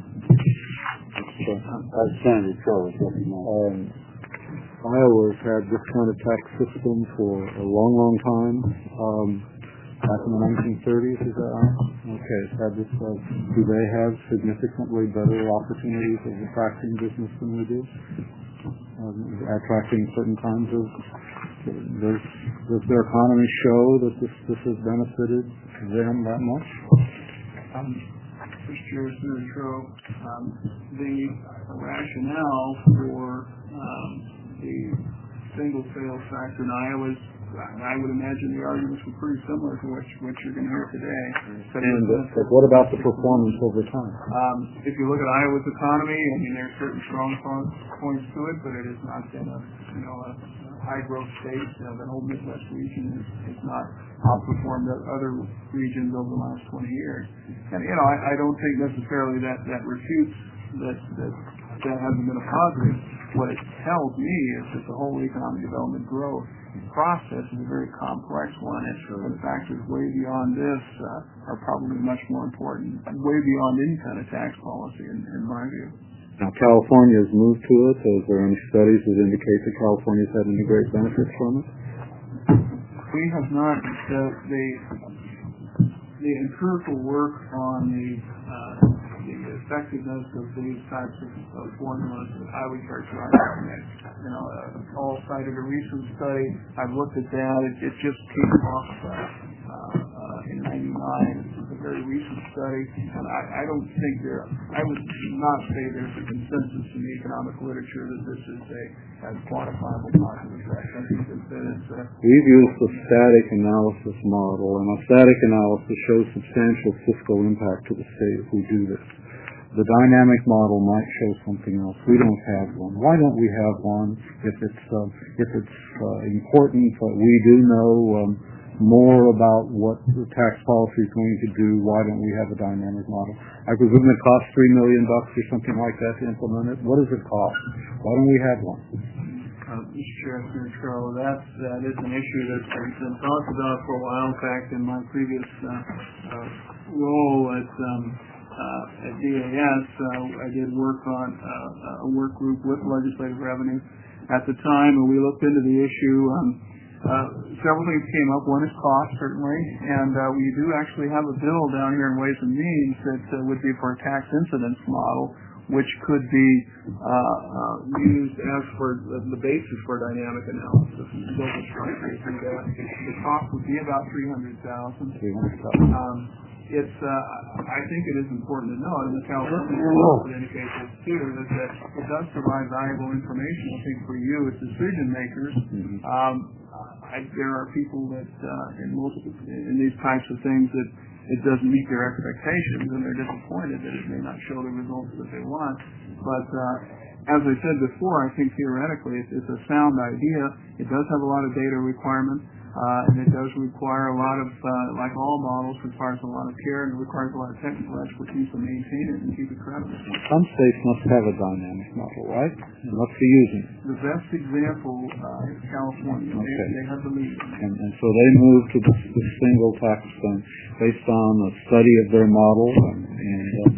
Uh, Senator Charles, um, Iowa's had this kind of tax system for a long, long time. Um, back in the nineteen thirties, is that right? Okay, it's had this, uh, do they have significantly better opportunities of attracting business than we do? Um, attracting certain kinds of, does, does their economy show that this, this has benefited them that much? Um, Mister Chair, Senator Cho, um, the rationale for um, the single sales tax in Iowa is, I would imagine the arguments were pretty similar to what, what you're going to hear today. And the, but what about the performance over time? Um, if you look at Iowa's economy, I mean, there are certain strong points to it, but it has not been a, you know, a high growth state. You know, the whole Midwest region has, has not outperformed other regions over the last twenty years. And, you know, I, I don't think necessarily that, that refutes that, that that hasn't been a positive. What it tells me is that the whole economic development growth process is a very complex one, and so the factors way beyond this uh, are probably much more important, way beyond any kind of tax policy, in, in my view. Now, California has moved to it. Is there any studies that indicate that California's had any great benefits from it? We have not. The the, the empirical work on the uh, the effectiveness of these types of, of formulas that I would characterize as mixed. You know, uh, Paul cited a recent study. I've looked at that. It, it just came off uh, uh, in ninety-nine. It's a very recent study, and I, I don't think there. I would not say there's a consensus in the economic literature that this is a, a quantifiable positive effect. I think that, that it's a, We've used the static analysis model, and a static analysis shows substantial fiscal impact to the state if we do this. The dynamic model might show something else. We don't have one. Why don't we have one? If it's uh, if it's uh, important, uh, we do know um, more about what the tax policy is going to do. Why don't we have a dynamic model? I presume it costs three million bucks or something like that to implement it. What does it cost? Why don't we have one? Uh, Mister Chair, Senator Cho, that that is an issue that's been talked about for a while. In fact, in my previous uh, uh, role at um, Uh, at D A S, uh, I did work on uh, a work group with legislative revenue at the time, and we looked into the issue. Um, uh, several things came up. One is cost, certainly, and uh, we do actually have a bill down here in Ways and Means that uh, would be for a tax incidence model, which could be uh, uh, used as for the basis for dynamic analysis. So the, the cost would be about three hundred thousand dollars. Um, it's, uh, I think it is important to note, and the California law indicates this too, is that it does provide valuable information, I think, for you as decision makers. Um, I, there are people that, uh, in most, in these types of things that it doesn't meet their expectations, and they're disappointed that it may not show the results that they want. But, uh, as I said before, I think theoretically it's, it's a sound idea. It does have a lot of data requirements. Uh, and it does require a lot of, uh, like all models, requires a lot of care and it requires a lot of technical expertise to maintain it and keep it credible. Some states must have a dynamic model, right? They must be using it. The best example uh, is California. Okay. They, they have the lead. And, and so they moved to the, the single tax thing based on a study of their model and, and uh,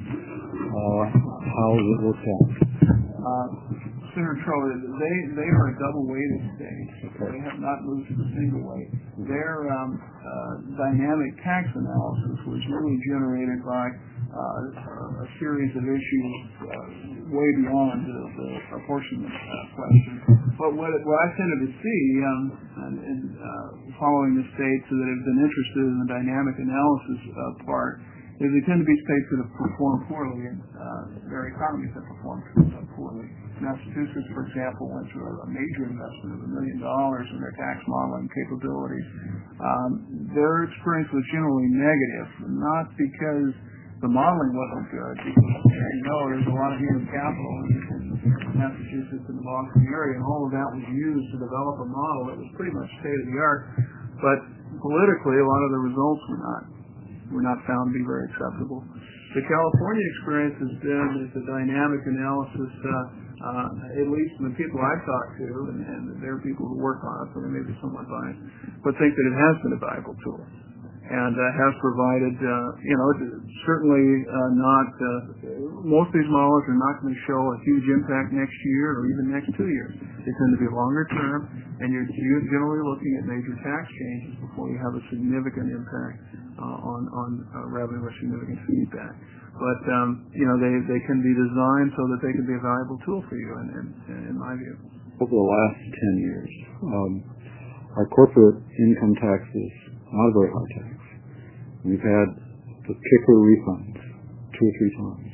uh, how it worked out. Uh, Senator Troy, they, they are a double-weighted state. Okay. They have not moved to the single weight. Their um, uh, dynamic tax analysis was really generated by uh, a series of issues uh, way beyond the, the apportionment uh, question. But what, what I tended to see, um, and, and uh, following the states that have been interested in the dynamic analysis uh, part, is they tend to be states that have performed poorly, and uh, their economies have performed uh, poorly. Massachusetts, for example, went through a major investment of a million dollars in their tax modeling capabilities. Um, their experience was generally negative, not because the modeling wasn't good, because you know there's a lot of human capital in, in Massachusetts and the Boston area, and all of that was used to develop a model that was pretty much state of the art. But politically, a lot of the results were not were not found to be very acceptable. The California experience has been that the dynamic analysis, uh, uh, at least from the people I've talked to, and, and there are people who work on it, so they may be somewhat biased, but think that it has been a valuable tool. And uh, has provided, uh, you know, certainly uh, not, uh, most of these models are not going to show a huge impact next year or even next two years. They tend to be longer term, and you're generally looking at major tax changes before you have a significant impact uh, on, on uh, revenue or significant feedback. But, um, you know, they, they can be designed so that they can be a valuable tool for you, in, in, in my view. Over the last ten years, um, our corporate income taxes, not a very high tax. We've had the kicker refunds two or three times.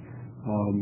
Um,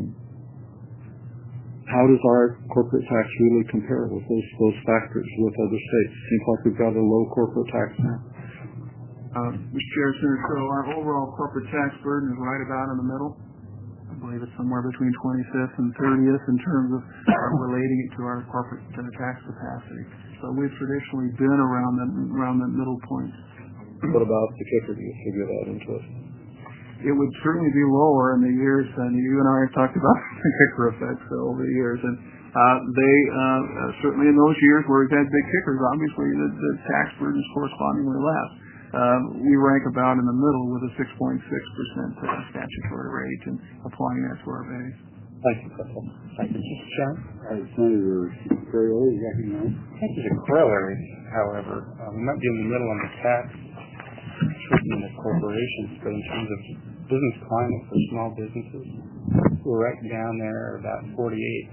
how does our corporate tax really compare with those those factors with other states? Seems like we've got a low corporate tax now. Uh, Mister Chair, Senator Crow, our overall corporate tax burden is right about in the middle. I believe it's somewhere between twenty-fifth and thirtieth in terms of uh, relating it to our corporate uh, tax capacity. So we've traditionally been around that around that middle point. What about the kicker? Do you figure that into it? It would certainly be lower in the years, and you and I have talked about the kicker effects over the years, and uh, they uh, certainly in those years where we've had big kickers, obviously the, the tax burden is correspondingly less. Uh, we rank about in the middle with a six point six percent statutory rate, and applying that to our base. Thank you, Clifford. Thank you, Mister Chairman. All right, Senator Curley, you recognized. I think there's a corollary, however. Um, we might be in the middle on the tax treatment of corporations, but in terms of business climate for small businesses, we're right down there about forty-eight.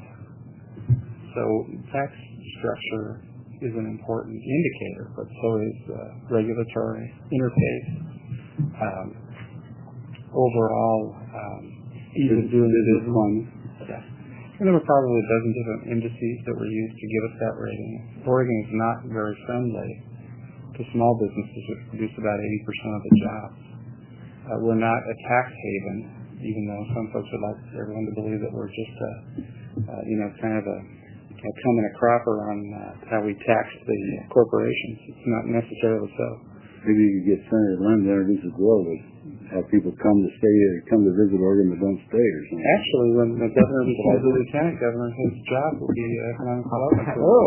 So tax structure is an important indicator, but so is uh, regulatory interface, um, overall um, ease of doing business. Yeah. And there were probably a dozen different indices that were used to give us that rating. Oregon is not very friendly to small businesses, which produce about eighty percent of the jobs. Uh, we're not a tax haven, even though some folks would like everyone to believe that we're just a, uh, you know, kind of a, a coming a cropper on uh, how we tax the uh, corporations. It's not necessarily so. Maybe you could get Senator Lynn to introduce a bill to have people come to stay, come to visit Oregon but don't stay or something. Actually, when the governor becomes the lieutenant governor, his job will be economic development. Oh.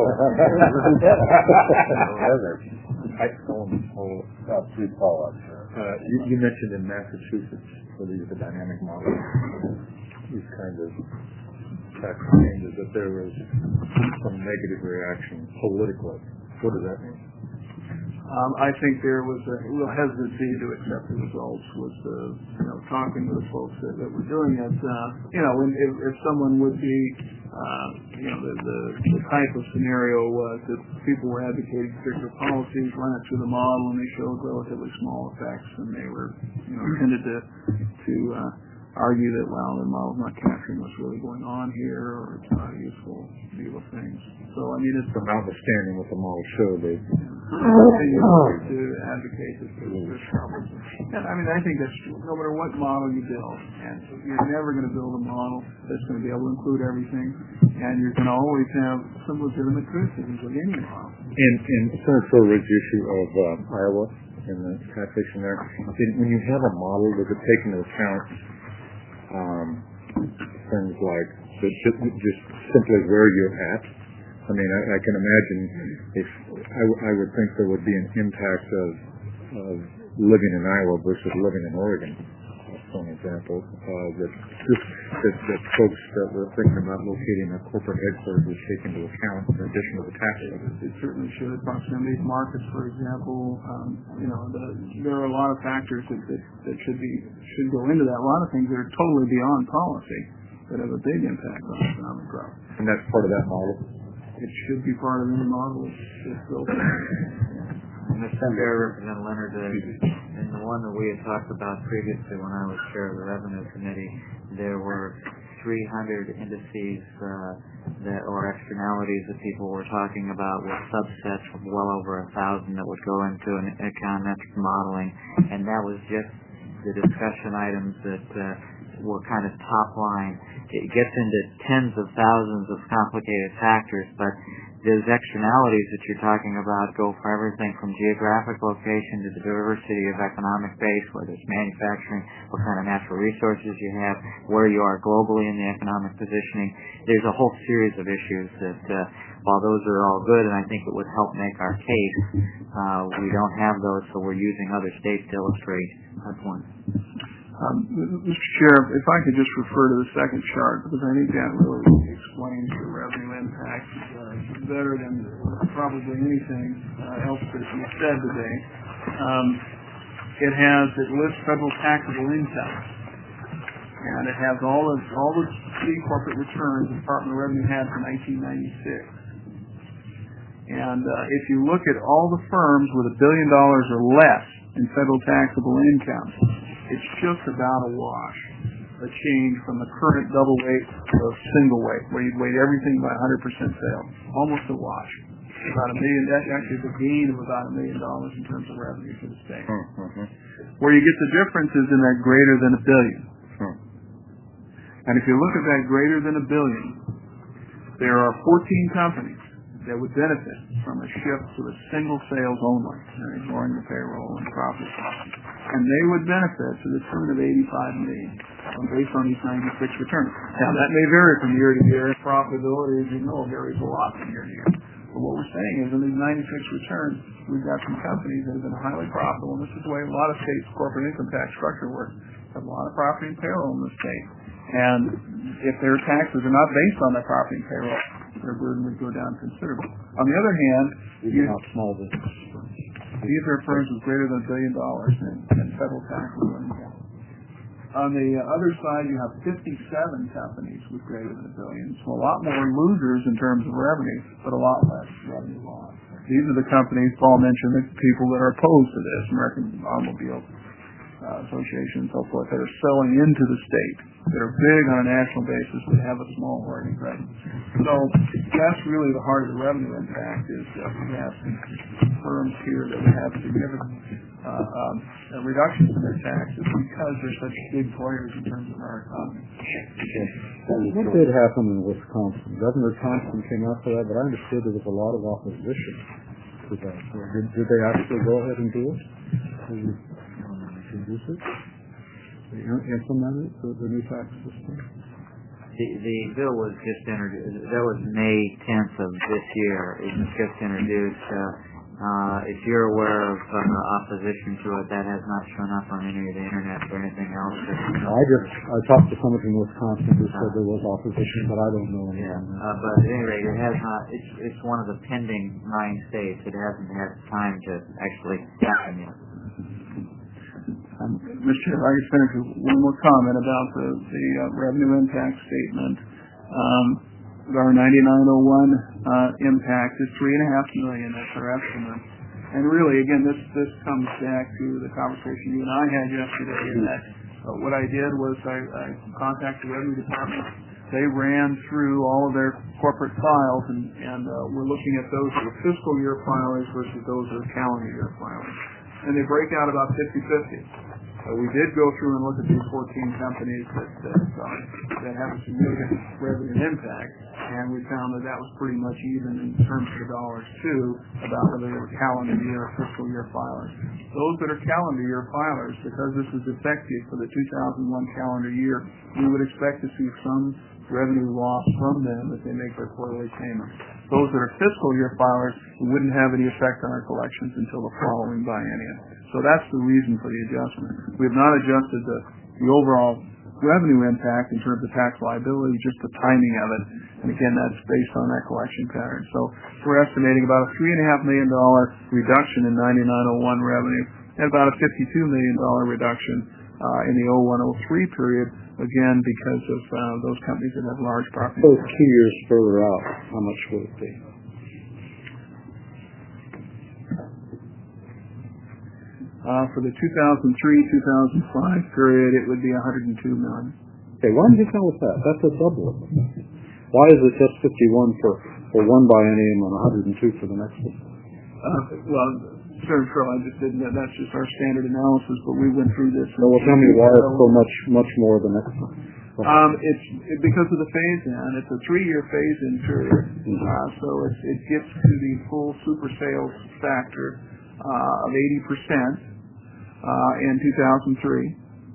I oh, uh, three follow-ups. Uh, you, you mentioned in Massachusetts, for the, the dynamic model, these kind of tax changes, that there was some negative reaction politically. What does that mean? Um, I think there was a real hesitancy to accept the results. Was uh, you know talking to the folks that, that were doing it. Uh, you know, when, if, if someone would be, uh, you know, the, the, the type of scenario was that people were advocating particular policies, run it through the model, and they showed relatively small effects, and they were, you know, tended to to uh, argue that, well, the model's not capturing what's really going on here, or it's not a useful view of things. So, I mean, it's... So notwithstanding what the model showed, they... to advocate that there's problems. And, I mean, I think that's true. No matter what model you build, and you're never going to build a model that's going to be able to include everything, and you're going to always have some legitimate criticisms of any model. And, and Senator Torridge's issue of uh, Iowa and the taxation there, when you have a model, does it take into account um, things like just, just simply where you're at? I mean, I, I can imagine if I, I would think there would be an impact of, of living in Iowa versus living in Oregon, for an example, uh, that, just, that that folks that were thinking about locating a corporate headquarters would take into account in addition to the tax levy. It certainly should. Proximity to markets, for example, um, you know, the, there are a lot of factors that, that, that should be should go into that. A lot of things that are totally beyond policy that have a big impact on economic growth. And that's part of that model? It should be part of any model that's built. Mister Chair, Representative Leonard, uh, in the one that we had talked about previously when I was chair of the Revenue Committee, there were three hundred indices uh, that or externalities that people were talking about with subsets of well over a thousand that would go into an econometric modeling, and that was just the discussion items that uh, were kind of top line. It gets into tens of thousands of complicated factors, but those externalities that you're talking about go for everything from geographic location to the diversity of economic base, whether it's manufacturing, what kind of natural resources you have, where you are globally in the economic positioning. There's a whole series of issues that, uh, while those are all good, and I think it would help make our case, uh, we don't have those, so we're using other states to illustrate our point. Um, Mister Chair, if I could just refer to the second chart, because I think that really explains the revenue impact uh, better than probably anything uh, else that you said today. Um, it has, it lists federal taxable income, and it has all of all the key corporate returns the Department of Revenue had for nineteen ninety-six. And uh, if you look at all the firms with a billion dollars or less in federal taxable income, it's just about a wash, a change from the current double weight to a single weight, where you'd weight everything by one hundred percent sales. Almost a wash. About a million, that's actually the gain of about a million dollars in terms of revenue for the state. Mm-hmm. Where you get the difference is in that greater than a billion. Mm. And if you look at that greater than a billion, there are fourteen companies that would benefit from a shift to a single sales only, ignoring the payroll and profit. And they would benefit to the tune of eighty-five million dollars based on these ninety-six returns. Now, that may vary from year to year. Profitability, as you know, varies a lot from year to year. But what we're saying is in these ninety-six returns, we've got some companies that have been highly profitable, and this is the way a lot of states' corporate income tax structure works. Have a lot of property and payroll in the state. And if their taxes are not based on that property and payroll, their burden would go down considerably. On the other hand, these are not small businesses. These are firms with greater than a billion dollars in, in federal taxable income. On the uh, other side, you have fifty-seven companies with greater than a billion. So a lot more losers in terms of revenue, but a lot less revenue loss. These are the companies, Paul mentioned, the people that are opposed to this, American Automobile uh, Association and so forth, that are selling into the state, that are big on a national basis, but have a small Oregon presence. So that's really the heart of the revenue impact, is that we have some firms here that would have significant uh, um, reductions in their taxes because they're such big players in terms of our economy. What did happen in Wisconsin? Governor Thompson came out for that, but I understood there was a lot of opposition to that. Did, did they actually go ahead and do it? Introduce it? They implement it, the, the new tax system? The, the bill was just introduced. That was May tenth of this year. It was just introduced. Uh, uh, if you're aware of uh, opposition to it, that has not shown up on any of the internet or anything else. I just I talked to someone from Wisconsin who said there was opposition, but I don't know anything. Yeah, uh, but at any rate, it has not. It's it's one of the pending nine states. It hasn't had time to actually happen yet. Um, Mister Chair, if I could finish with one more comment about the, the uh, revenue impact statement. Um, our ninety-nine oh one uh, impact is three and a half million. That's our estimate. And really, again, this this comes back to the conversation you and I had yesterday. In that uh, what I did was I, I contacted the Revenue Department. They ran through all of their corporate files, and, and uh, we're looking at those that are fiscal year filers versus those that are calendar year filers. And they break out about fifty-fifty. Uh, we did go through and look at these fourteen companies that that, uh, that have a significant revenue impact, and we found that that was pretty much even in terms of the dollars too, about whether they were calendar year or fiscal year filers. Those that are calendar year filers, because this is effective for the two thousand one calendar year, we would expect to see some revenue loss from them as they make their quarterly payments. Those that are fiscal year filers wouldn't have any effect on our collections until the following biennium. So that's the reason for the adjustment. We have not adjusted the, the overall revenue impact in terms of tax liability, just the timing of it. And again, that's based on that collection pattern. So we're estimating about a three and a half million dollar reduction in ninety-nine oh one revenue and about a fifty-two million dollar reduction uh, in the oh one oh three period, again, because of uh, those companies that have large properties. So two years further out, how much would it be? Uh, for the two thousand three two thousand five period, it would be one hundred two million dollars. Okay, why did you come with that? That's a double. Why is it just fifty-one for, for one biennium and one hundred two for the next one? Uh, well, Senator Crow, I just didn't. That's just our standard analysis, but we went through this. No, well, tell me why it's so much much more the next one. Um, it's it, because of the phase-in. It's a three-year phase-in period, mm-hmm. uh, so it, it gets to the full super sales factor uh, of eighty percent. Uh, in two thousand three,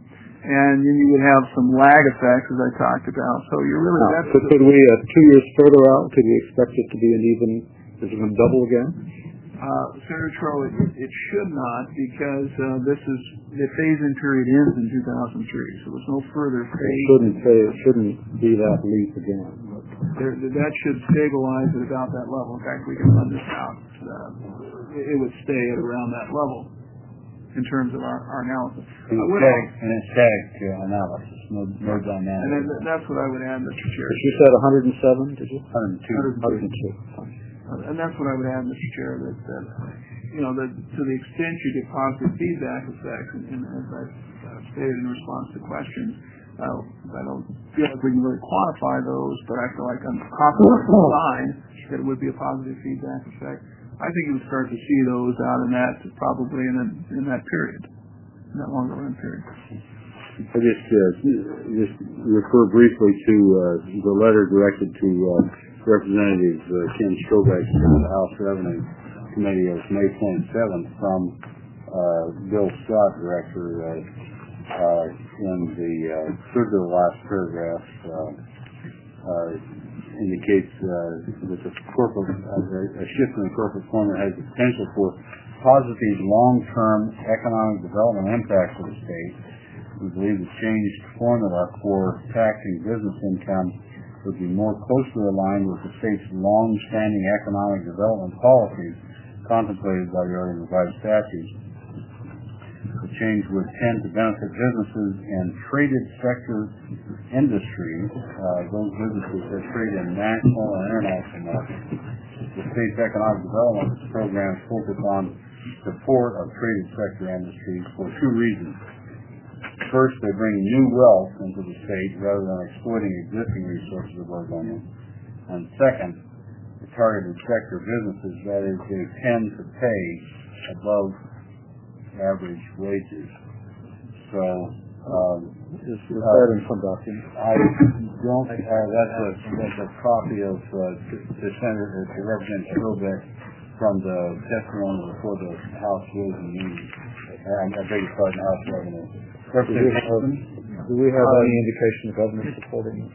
and then you would have some lag effects, as I talked about. So you're really now, that's so could we uh, two years further out? Could we expect it to be an even? Is it going to double again? Uh, Senator Troll, it, it should not, because uh, this is the phase-in period ends in two thousand three, so there's no further phase. It shouldn't say it shouldn't be that leap again. There, that should stabilize at about that level. In fact, we can run this out. Uh, it would stay at around that level in terms of our, our analysis. And uh, static, and it's static uh, analysis, no, no dynamic. And then that's what I would add, Mister Chair. But you said one hundred seven, did you? one hundred two. one hundred two. Uh, and that's what I would add, Mister Chair, that, that you know, that to the extent you get positive feedback effects, and, and as I uh, stated in response to questions, uh, I don't feel like we can really quantify those, but I feel like I'm confident in the sign that it would be a positive feedback effect. I think you would start to see those out in that, probably in, a, in that period, in that longer run period. I just, uh, just refer briefly to uh, the letter directed to uh, Representative uh, Ken Strobeck from the House Revenue Committee of May twenty-seventh from uh, Bill Scott, Director, uh, uh, in the uh, third to the last paragraph, uh, uh, indicates uh, that the corporate, uh, a shift in the corporate formula has the potential for positive long-term economic development impacts of the state. We believe the changed formula for taxing business income would be more closely aligned with the state's long-standing economic development policies contemplated by the Oregon Revised Statutes. The change would tend to benefit businesses in traded sector industries, uh, those businesses that trade in national and international markets. The state's economic development programs focus on support of traded sector industries for two reasons. First, they bring new wealth into the state rather than exploiting existing resources of Oregon. And second, the targeted sector businesses, that is, they tend to pay above average wages. So, um, is that in some document? I don't, uh, that's a, that's a copy of, uh, the Senator, to Representative Strobeck from the testimony before the House Rules and Meetings. I beg your pardon, House Revenue. Do we have, do we have any indication of government supporting this?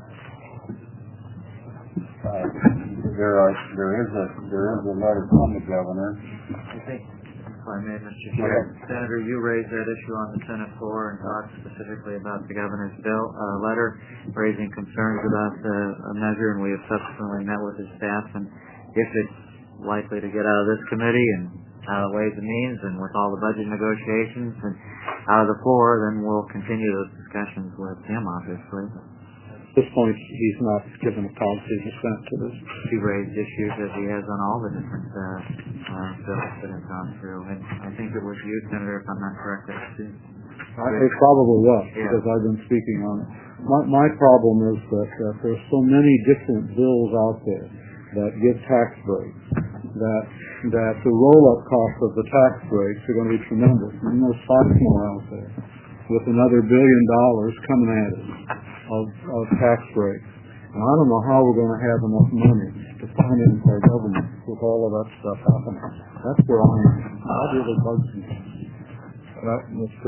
Uh, there are, there is a, there is a letter from the governor. I think, if I may, Mister Chair, Senator, you raised that issue on the Senate floor and talked specifically about the governor's bill, uh, letter, raising concerns about the uh, measure, and we have subsequently met with his staff, and if it's likely to get out of this committee and out of Ways and Means and with all the budget negotiations and out of the floor, then we'll continue those discussions with him, obviously. this point, he's not given a positive assent to this. He raised issues as he has on all the different uh, uh, bills that have gone through, and I think it was you, Senator, if I'm not correct, that too. It probably was, yeah. because I've been speaking on it. My, my problem is that uh, there's so many different bills out there that give tax breaks, that that the roll-up cost of the tax breaks are going to be tremendous. And there's five more out there with another billion dollars coming at us of, of tax breaks. And I don't know how we're going to have enough money to finance our government with all of that stuff happening. That's where I am. That really bugs me. That, Mister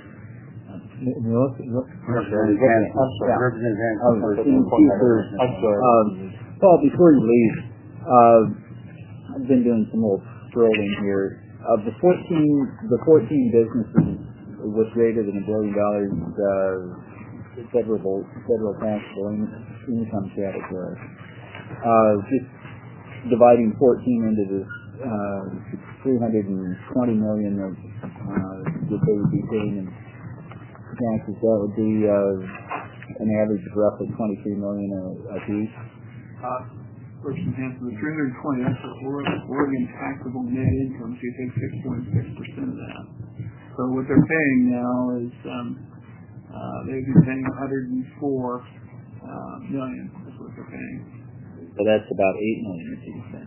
Paul, before you leave, uh, I've been doing some little strolling here. Of the fourteen, the fourteen businesses with greater than a billion dollars uh, federal federal taxable in, income category, uh, just dividing fourteen into the uh, three hundred twenty million of uh, that they would be paying in taxes, that would be uh, an average of roughly twenty-three million a, a piece. Uh, Person Hanson, the three hundred twenty, that's what Oregon taxable net income, so you take six point six percent of that. So what they're paying now is, um, uh, they'd be paying one hundred four uh, million, is what they're paying. So that's about eight million, as you said.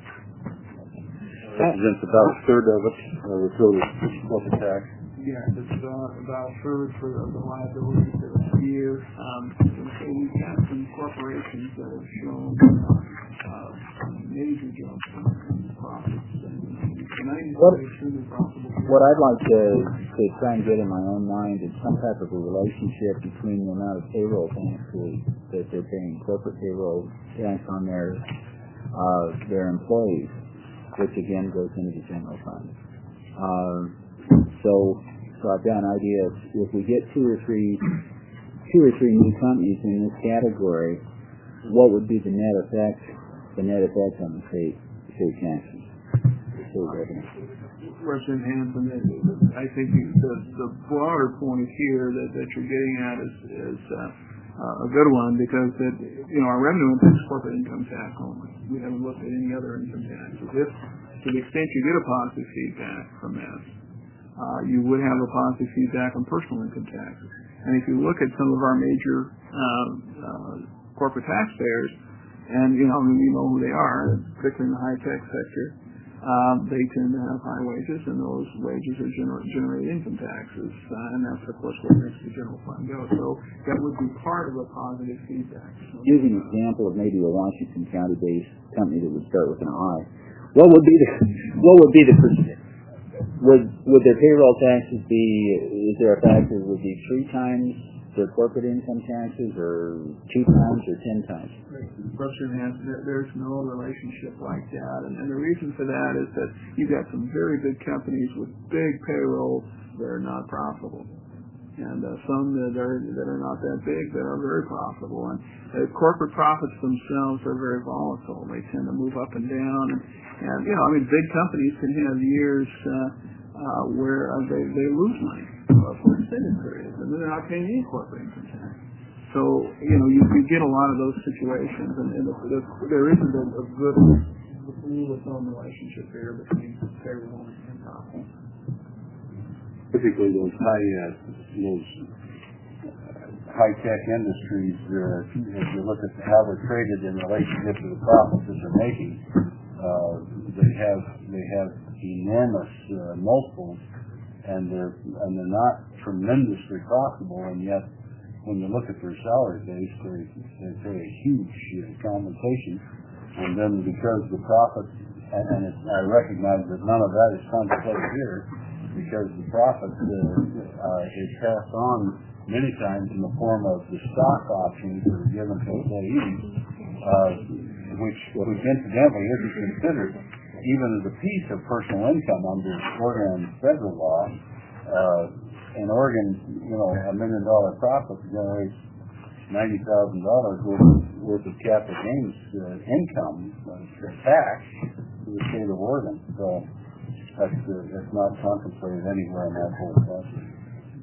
Represents about a third of it, uh, the total corporate tax. Yeah, it's about, about a third for the, the liability for the year. Um, so we've got some corporations that have shown uh, major jumps in profits. What, what I'd like to, to try and get in my own mind is some type of a relationship between the amount of payroll taxes that they're paying, corporate payroll tax on their uh, their employees, which again goes into the general fund. Uh, so, so I've got an idea of if we get two or three two or three new companies in this category, what would be the net effect the net effect on the state state taxes? Representative Hanson, I think the, the broader point here that, that you're getting at is, is uh, a good one, because it, you know, our revenue impacts corporate income tax only. We haven't looked at any other income taxes. If, to the extent you get a positive feedback from this, uh, you would have a positive feedback on personal income taxes. And if you look at some of our major uh, uh, corporate taxpayers, and you know, I mean, you know who they are, particularly in the high-tech sector, Um, they tend to have high wages, and those wages are gener- generate income taxes, uh, and that's, of course, what makes the general fund go. So that would be part of a positive feedback. So, using an example of maybe a Washington County-based company that would start with an I, what would be the what would be the would would their payroll taxes be? Is there a factor that would be three times their corporate income taxes, or two times, or ten times? Representative, there's no relationship like that, and, and the reason for that is that you've got some very big companies with big payrolls that are not profitable, and uh, some that are that are not that big that are very profitable. And uh, corporate profits themselves are very volatile; they tend to move up and down. And, and you know, I mean, big companies can have years uh, uh, where uh, they they lose money uh, for extended periods, and they're not paying any corporate income tax. So, you know, you, you get a lot of those situations, and, and the, the, there isn't a, a good rule of thumb relationship here between payroll and profit. Typically, those high uh, those high tech industries, uh, if you look at how they're traded in relationship to the profits that they're making, uh, they have they have enormous uh, multiples, and they're and they're not tremendously profitable, and yet, when you look at their salary base, they, they pay a huge uh, compensation, and then because the profit, and, and it, I recognize that none of that is contemplated here, because the profit uh, uh, is passed on many times in the form of the stock options that are given to employees, uh, which, which incidentally isn't considered even as a piece of personal income under Oregon federal law. Uh, In Oregon, you know, a million dollar profit generates ninety thousand dollars worth of, worth of capital gains uh, income uh, tax to the state of Oregon. So that's uh, that's not contemplated anywhere in that whole process.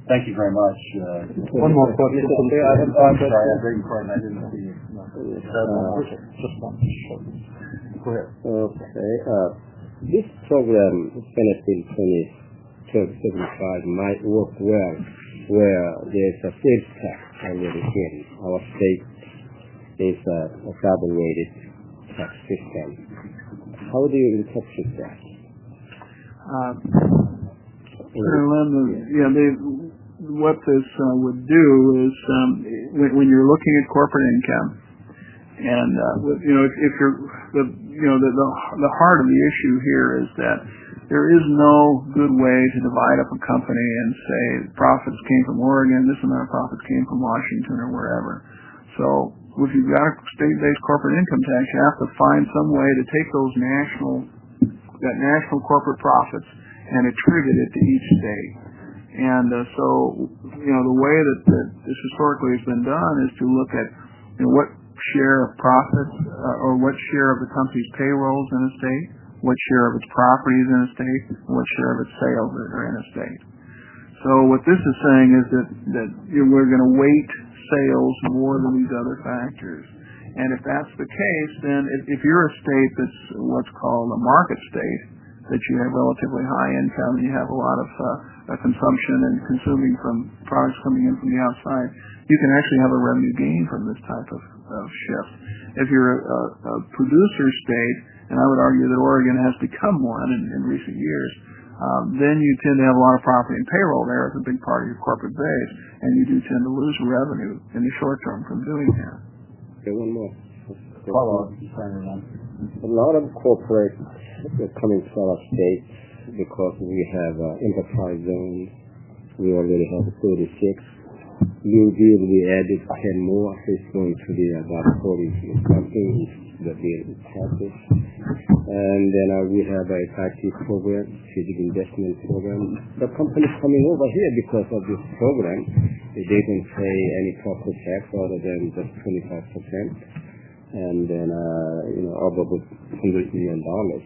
Thank you very much. Uh, one more question. Okay, I have, I'm sorry, I beg your pardon, I didn't see you. No. Uh, Just one. Go ahead. Okay. Uh, this program, Senate Bill twelve seventy-five, might work well where there's a sales tax already in. Our state is a, a double-weighted tax system. How do you interpret that? Uh, Senator Lim, yeah, they, what this uh, would do is um, when, when you're looking at corporate income, and uh, with, you know, if, if you're the you know the, the the heart of the issue here is that there is no good way to divide up a company and say profits came from Oregon, this amount of profits came from Washington or wherever. So if you've got a state-based corporate income tax, you have to find some way to take those national that national corporate profits and attribute it to each state. And uh, so, you know, the way that, that this historically has been done is to look at, you know, what share of profits uh, or what share of the company's payrolls in a state, what share of its properties in a state, and what share of its sales are in a state. So what this is saying is that, that you know, we're going to weight sales more than these other factors. And if that's the case, then if, if you're a state that's what's called a market state, that you have relatively high income and you have a lot of uh, consumption and consuming from products coming in from the outside, you can actually have a revenue gain from this type of, of shift. If you're a, a producer state, and I would argue that Oregon has become one in, in recent years, um, then you tend to have a lot of property and payroll there as a big part of your corporate base, and you do tend to lose revenue in the short term from doing that. Okay, one more. Follow up. A lot of corporates are coming from our states because we have uh, enterprise zones. We already have thirty-six. New deal, we added ten more. It's going to be about forty something that we established. And then uh, we have a I T program, strategic investment program. The companies coming over here because of this program, they didn't pay any corporate tax other than just twenty-five percent. And then, uh, you know, above one hundred million dollars.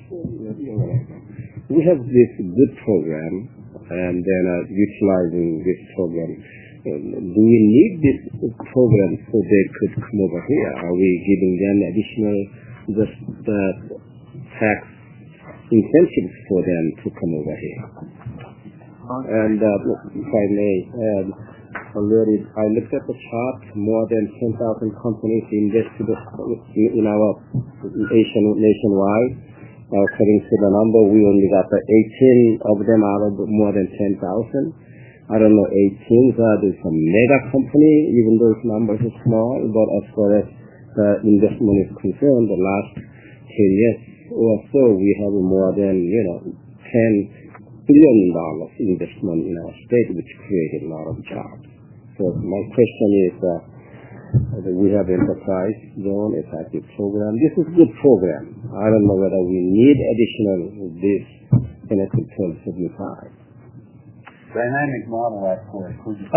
We have this good program, and then uh, utilizing this program. Um, do we need this program so they could come over here? Are we giving them additional just uh, tax incentives for them to come over here? And uh, if I may add, already I looked at the chart, more than ten thousand companies invested in our nation, nationwide. Uh, according to the number, we only got the eighteen of them out of more than ten thousand. I don't know, eighteen, uh, there's some mega company, even those numbers are small, but as far as the investment is concerned, the last ten years or so, we have more than, you know, ten billion dollars investment in our state, which created a lot of jobs. So my question is, uh, we have enterprise zone, it's active program. This is a good program. I don't know whether we need additional this Senate Bill twelve seventy-five. Dynamic model, of course.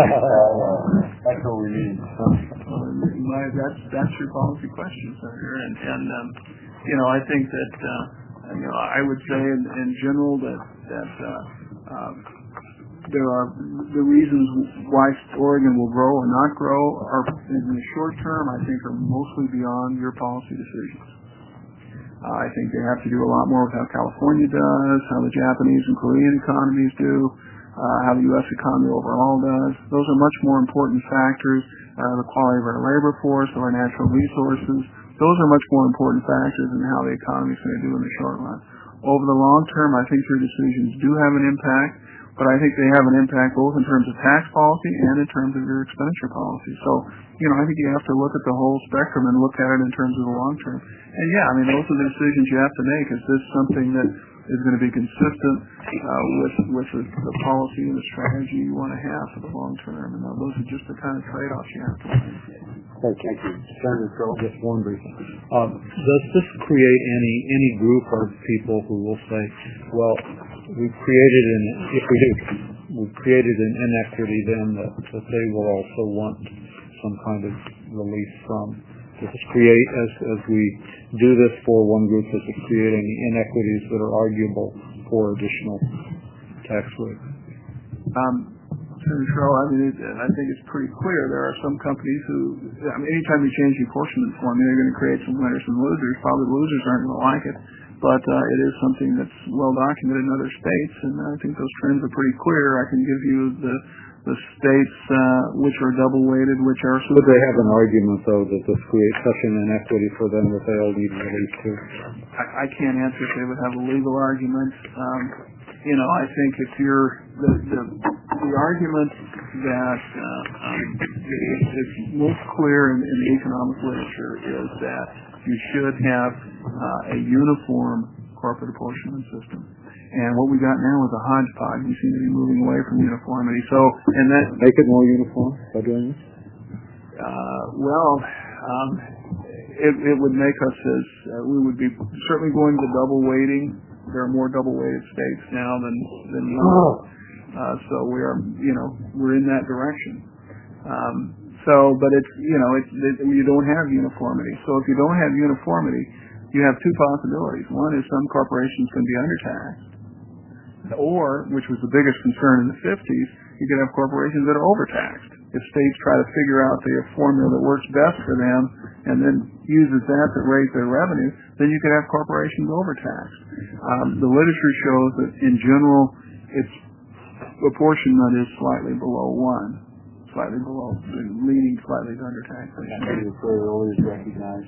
That's what we need. My, that's that's your policy question, Senator. And, and um, you know, I think that uh, you know, I would say in, in general that that uh, um, there are the reasons why Oregon will grow or not grow are in the short term. I think are mostly beyond your policy decisions. Uh, I think they have to do a lot more with how California does, how the Japanese and Korean economies do. Uh, how the U S economy overall does. Those are much more important factors. Uh, the quality of our labor force, of our natural resources. Those are much more important factors than how the economy is going to do in the short run. Over the long term, I think your decisions do have an impact, but I think they have an impact both in terms of tax policy and in terms of your expenditure policy. So, you know, I think you have to look at the whole spectrum and look at it in terms of the long term. And yeah, I mean, those are the decisions you have to make. Is this something that is going to be consistent uh, with with the, the policy and the strategy you want to have for the long term? And those are just the kind of trade-offs you have to make. Thank you. Senator Crow. Just one brief one. Um, does this create any any group of people who will say, well, we've created an, if we do, we've created an inequity then that, that they will also want some kind of relief from? Does this create, as, as we do this for one group, does it create any inequities that are arguable for additional tax rates? Um, Senator Sherrill, I mean, it, I think it's pretty clear. There are some companies who, I mean, anytime you change the apportionment formula, you're going to create some winners and losers. Probably the losers aren't going to like it, but uh, it is something that's well documented in other states, and I think those trends are pretty clear. I can give you the the states uh, which are double weighted, which are. Would they have an argument though that this creates such an inequity for them that they all need relief too? I, I can't answer if they would have a legal argument. Um, you know, I think if you're the the, the argument that uh, um, is, is most clear in, in the economic literature is that you should have uh, a uniform corporate apportionment system. And what we got now is a hodgepodge. We seem to be moving away from uniformity. So, and that make it more uniform by doing this. Uh, well, um, it, it would make us as uh, we would be certainly going to double weighting. There are more double weighted states now than than oh. uh, so we are, you know, we're in that direction. Um, so, but it's, you know, it's it, you don't have uniformity. So if you don't have uniformity, you have two possibilities. One is some corporations can be undertaxed. Or, which was the biggest concern in the fifties, you could have corporations that are overtaxed. If states try to figure out the formula that works best for them and then uses that to raise their revenue, then you could have corporations overtaxed. Um, the literature shows that in general, its apportionment is slightly below one, slightly below, leaning slightly to undertaxation. always recognized.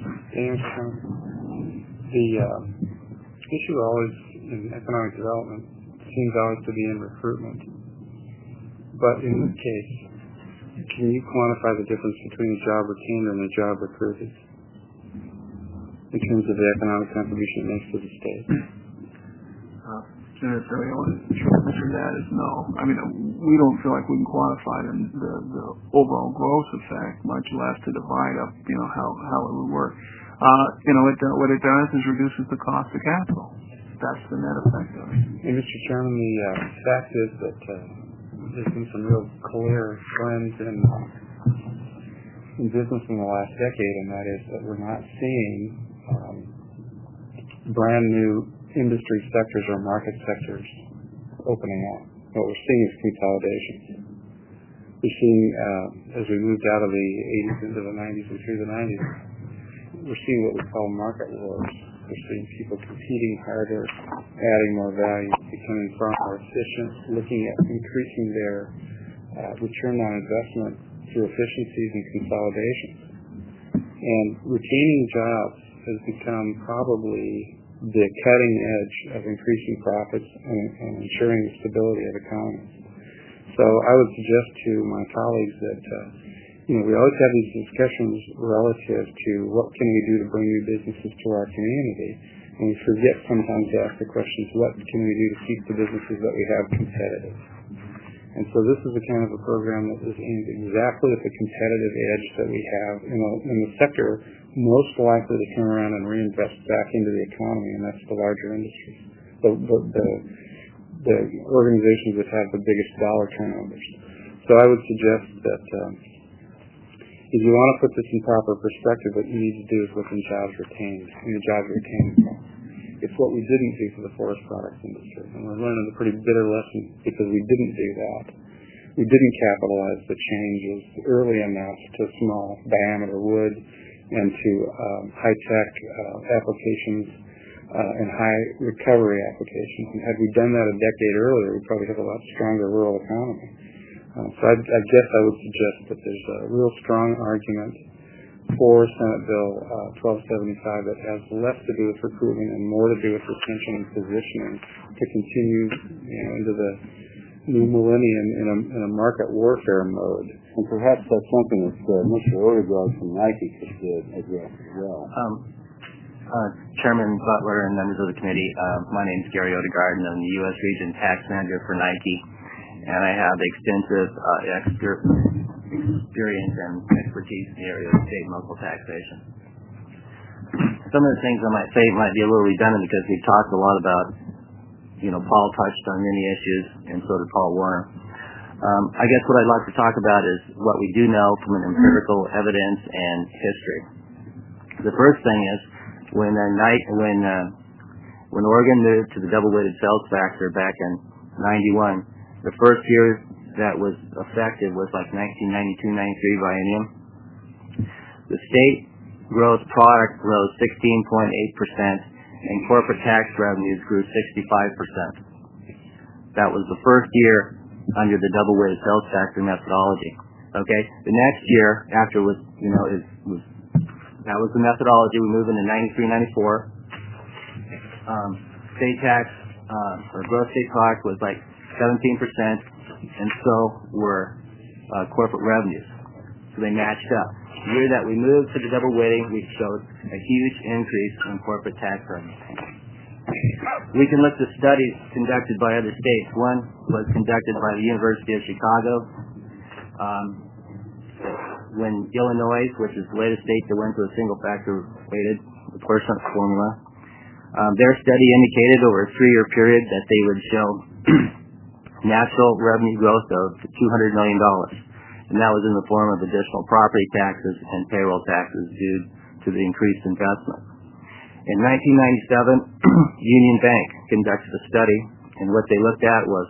The uh, issue always in economic development seems always to be in recruitment. But in this case, can you quantify the difference between a job retained and a job recruited in terms of the economic contribution it makes to the state? Uh, Senator Sherrill, the short answer to that is no. I mean, we don't feel like we can quantify the, the, the overall gross effect, much less to divide up, you know, how, how it would work. Uh, you know, it, what it does is reduces the cost of capital. That's the net effect of it. And Mister Chairman, the uh, fact is that uh, there's been some real clear trends in, in business in the last decade, and that is that we're not seeing um, brand new industry sectors or market sectors opening up. What we're seeing is consolidation. We're seeing, uh, as we moved out of the eighties into the nineties and through the nineties, we're seeing what we call market wars. We're seeing people competing harder, adding more value, becoming far more efficient, looking at increasing their uh, return on investment through efficiencies and consolidation. And retaining jobs has become probably the cutting edge of increasing profits and, and ensuring the stability of economies. So I would suggest to my colleagues that uh, you know, we always have these discussions relative to what can we do to bring new businesses to our community, and we forget sometimes to ask the questions, what can we do to keep the businesses that we have competitive? And so this is the kind of a program that is aimed exactly at the competitive edge that we have in, a, in the sector most likely to turn around and reinvest back into the economy, and that's the larger industries, the, the, the, the organizations that have the biggest dollar turnovers. So I would suggest that um, if you want to put this in proper perspective, what you need to do is look in jobs retained, in the jobs retained. It's what we didn't do for the forest products industry, and we're learning a pretty bitter lesson because we didn't do that. We didn't capitalize the changes early enough to small diameter wood and to um, high-tech uh, applications uh, and high recovery applications. And had we done that a decade earlier, we'd probably have a lot stronger rural economy. Uh, so I, I guess I would suggest that there's a real strong argument for Senate Bill uh, twelve seventy-five that has less to do with recruitment and more to do with retention and positioning to continue, you know, into the new millennium in a, in a market warfare mode. And perhaps that's something that uh, Mister Odegaard from Nike could uh, address as well. Um, uh, Chairman Butler and members of the committee, uh, my name is Gary Odegaard, and I'm the U S Region Tax Manager for Nike. And I have extensive uh, exper- experience and expertise in the area of state and local taxation. Some of the things I might say might be a little redundant because we've talked a lot about, you know, Paul touched on many issues, and so did Paul Warner. Um, I guess what I'd like to talk about is what we do know from an empirical evidence and history. The first thing is when uh, night when uh, when Oregon moved to the double-weighted sales factor back in ninety-one. The first year that was affected was like nineteen ninety-two ninety-three biennium. The state gross product rose sixteen point eight percent, and corporate tax revenues grew sixty-five percent. That was the first year under the double weighted sales factor methodology. Okay, the next year after was, you know, is was that was the methodology. We move into ninety-three ninety-four. Um, state tax uh, or gross state product was like seventeen percent, and so were uh, corporate revenues. So they matched up. The year that we moved to the double weighting, we showed a huge increase in corporate tax revenue. We can look at studies conducted by other states. One was conducted by the University of Chicago. Um, when Illinois, which is the latest state that went to a single factor weighted apportionment formula, um, their study indicated over a three-year period that they would show natural revenue growth of two hundred million dollars. And that was in the form of additional property taxes and payroll taxes due to the increased investment. In nineteen ninety-seven, Union Bank conducted a study, and what they looked at was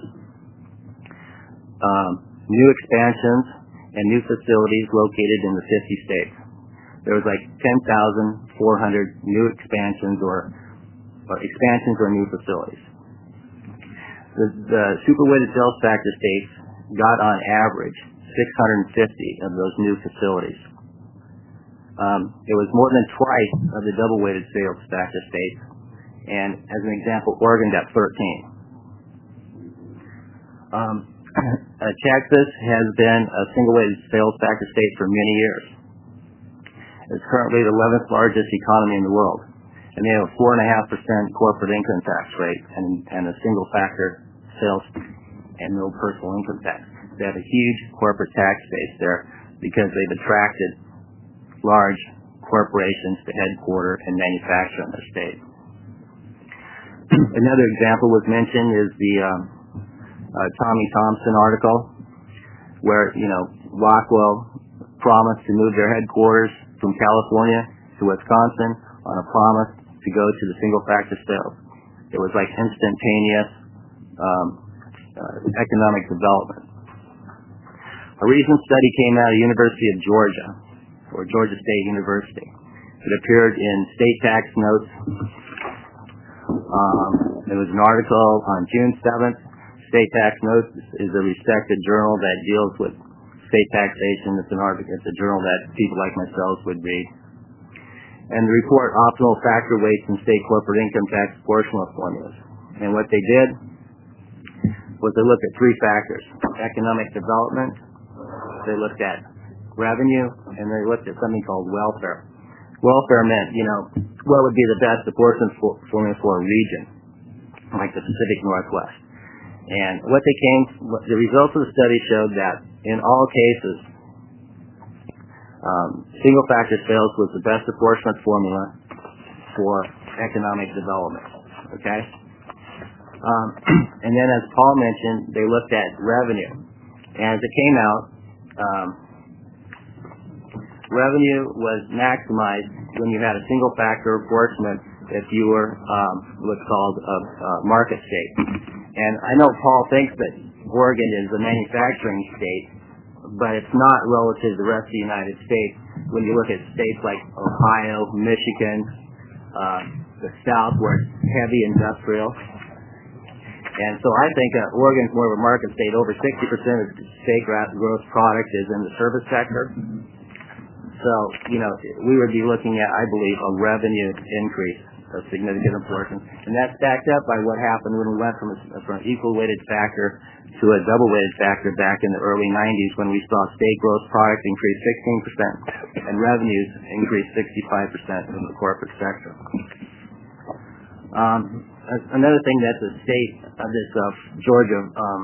um, new expansions and new facilities located in the fifty states. There was like ten thousand four hundred new expansions or, or expansions or new facilities. The, the superweighted sales factor states got on average six hundred fifty of those new facilities. Um, it was more than twice of the double-weighted sales factor states, and as an example, Oregon got thirteen. Um, uh, Texas has been a single-weighted sales factor state for many years. It's currently the eleventh largest economy in the world, and they have a four point five percent corporate income tax rate and, and a single-factor sales and no personal income tax. They have a huge corporate tax base there because they've attracted large corporations to headquarter and manufacture in their state. Another example was mentioned is the um, uh, Tommy Thompson article, where, you know, Rockwell promised to move their headquarters from California to Wisconsin on a promise to go to the single factor sales. It was like instantaneous um, uh, economic development. A recent study came out of the University of Georgia, or Georgia State University. It appeared in State Tax Notes. Um, there was an article on June seventh. State Tax Notes is a respected journal that deals with state taxation. It's an article. It's a journal that people like myself would read. And the report optimal factor weights in state corporate income tax apportionment formulas. And what they did was they looked at three factors: economic development, they looked at revenue, and they looked at something called welfare. Welfare meant, you know, what would be the best apportionment formula for a region, like the Pacific Northwest. And what they came, the results of the study showed that in all cases, um, single factor sales was the best apportionment formula for economic development. Okay? Um, and then, as Paul mentioned, they looked at revenue. And as it came out, um, revenue was maximized when you had a single factor apportionment if you were um, what's called a, a market state. And I know Paul thinks that Oregon is a manufacturing state, but it's not relative to the rest of the United States. When you look at states like Ohio, Michigan, uh, the South, where it's heavy industrial. And so I think uh, Oregon's more of a market state. Over sixty percent of state gross product is in the service sector. So, you know, we would be looking at, I believe, a revenue increase of significant importance. And that's backed up by what happened when we went from, a, from an equal-weighted factor to a double-weighted factor back in the early nineties, when we saw state gross product increase sixteen percent and revenues increase sixty-five percent in the corporate sector. Um, another thing that the state of this uh, Georgia, um,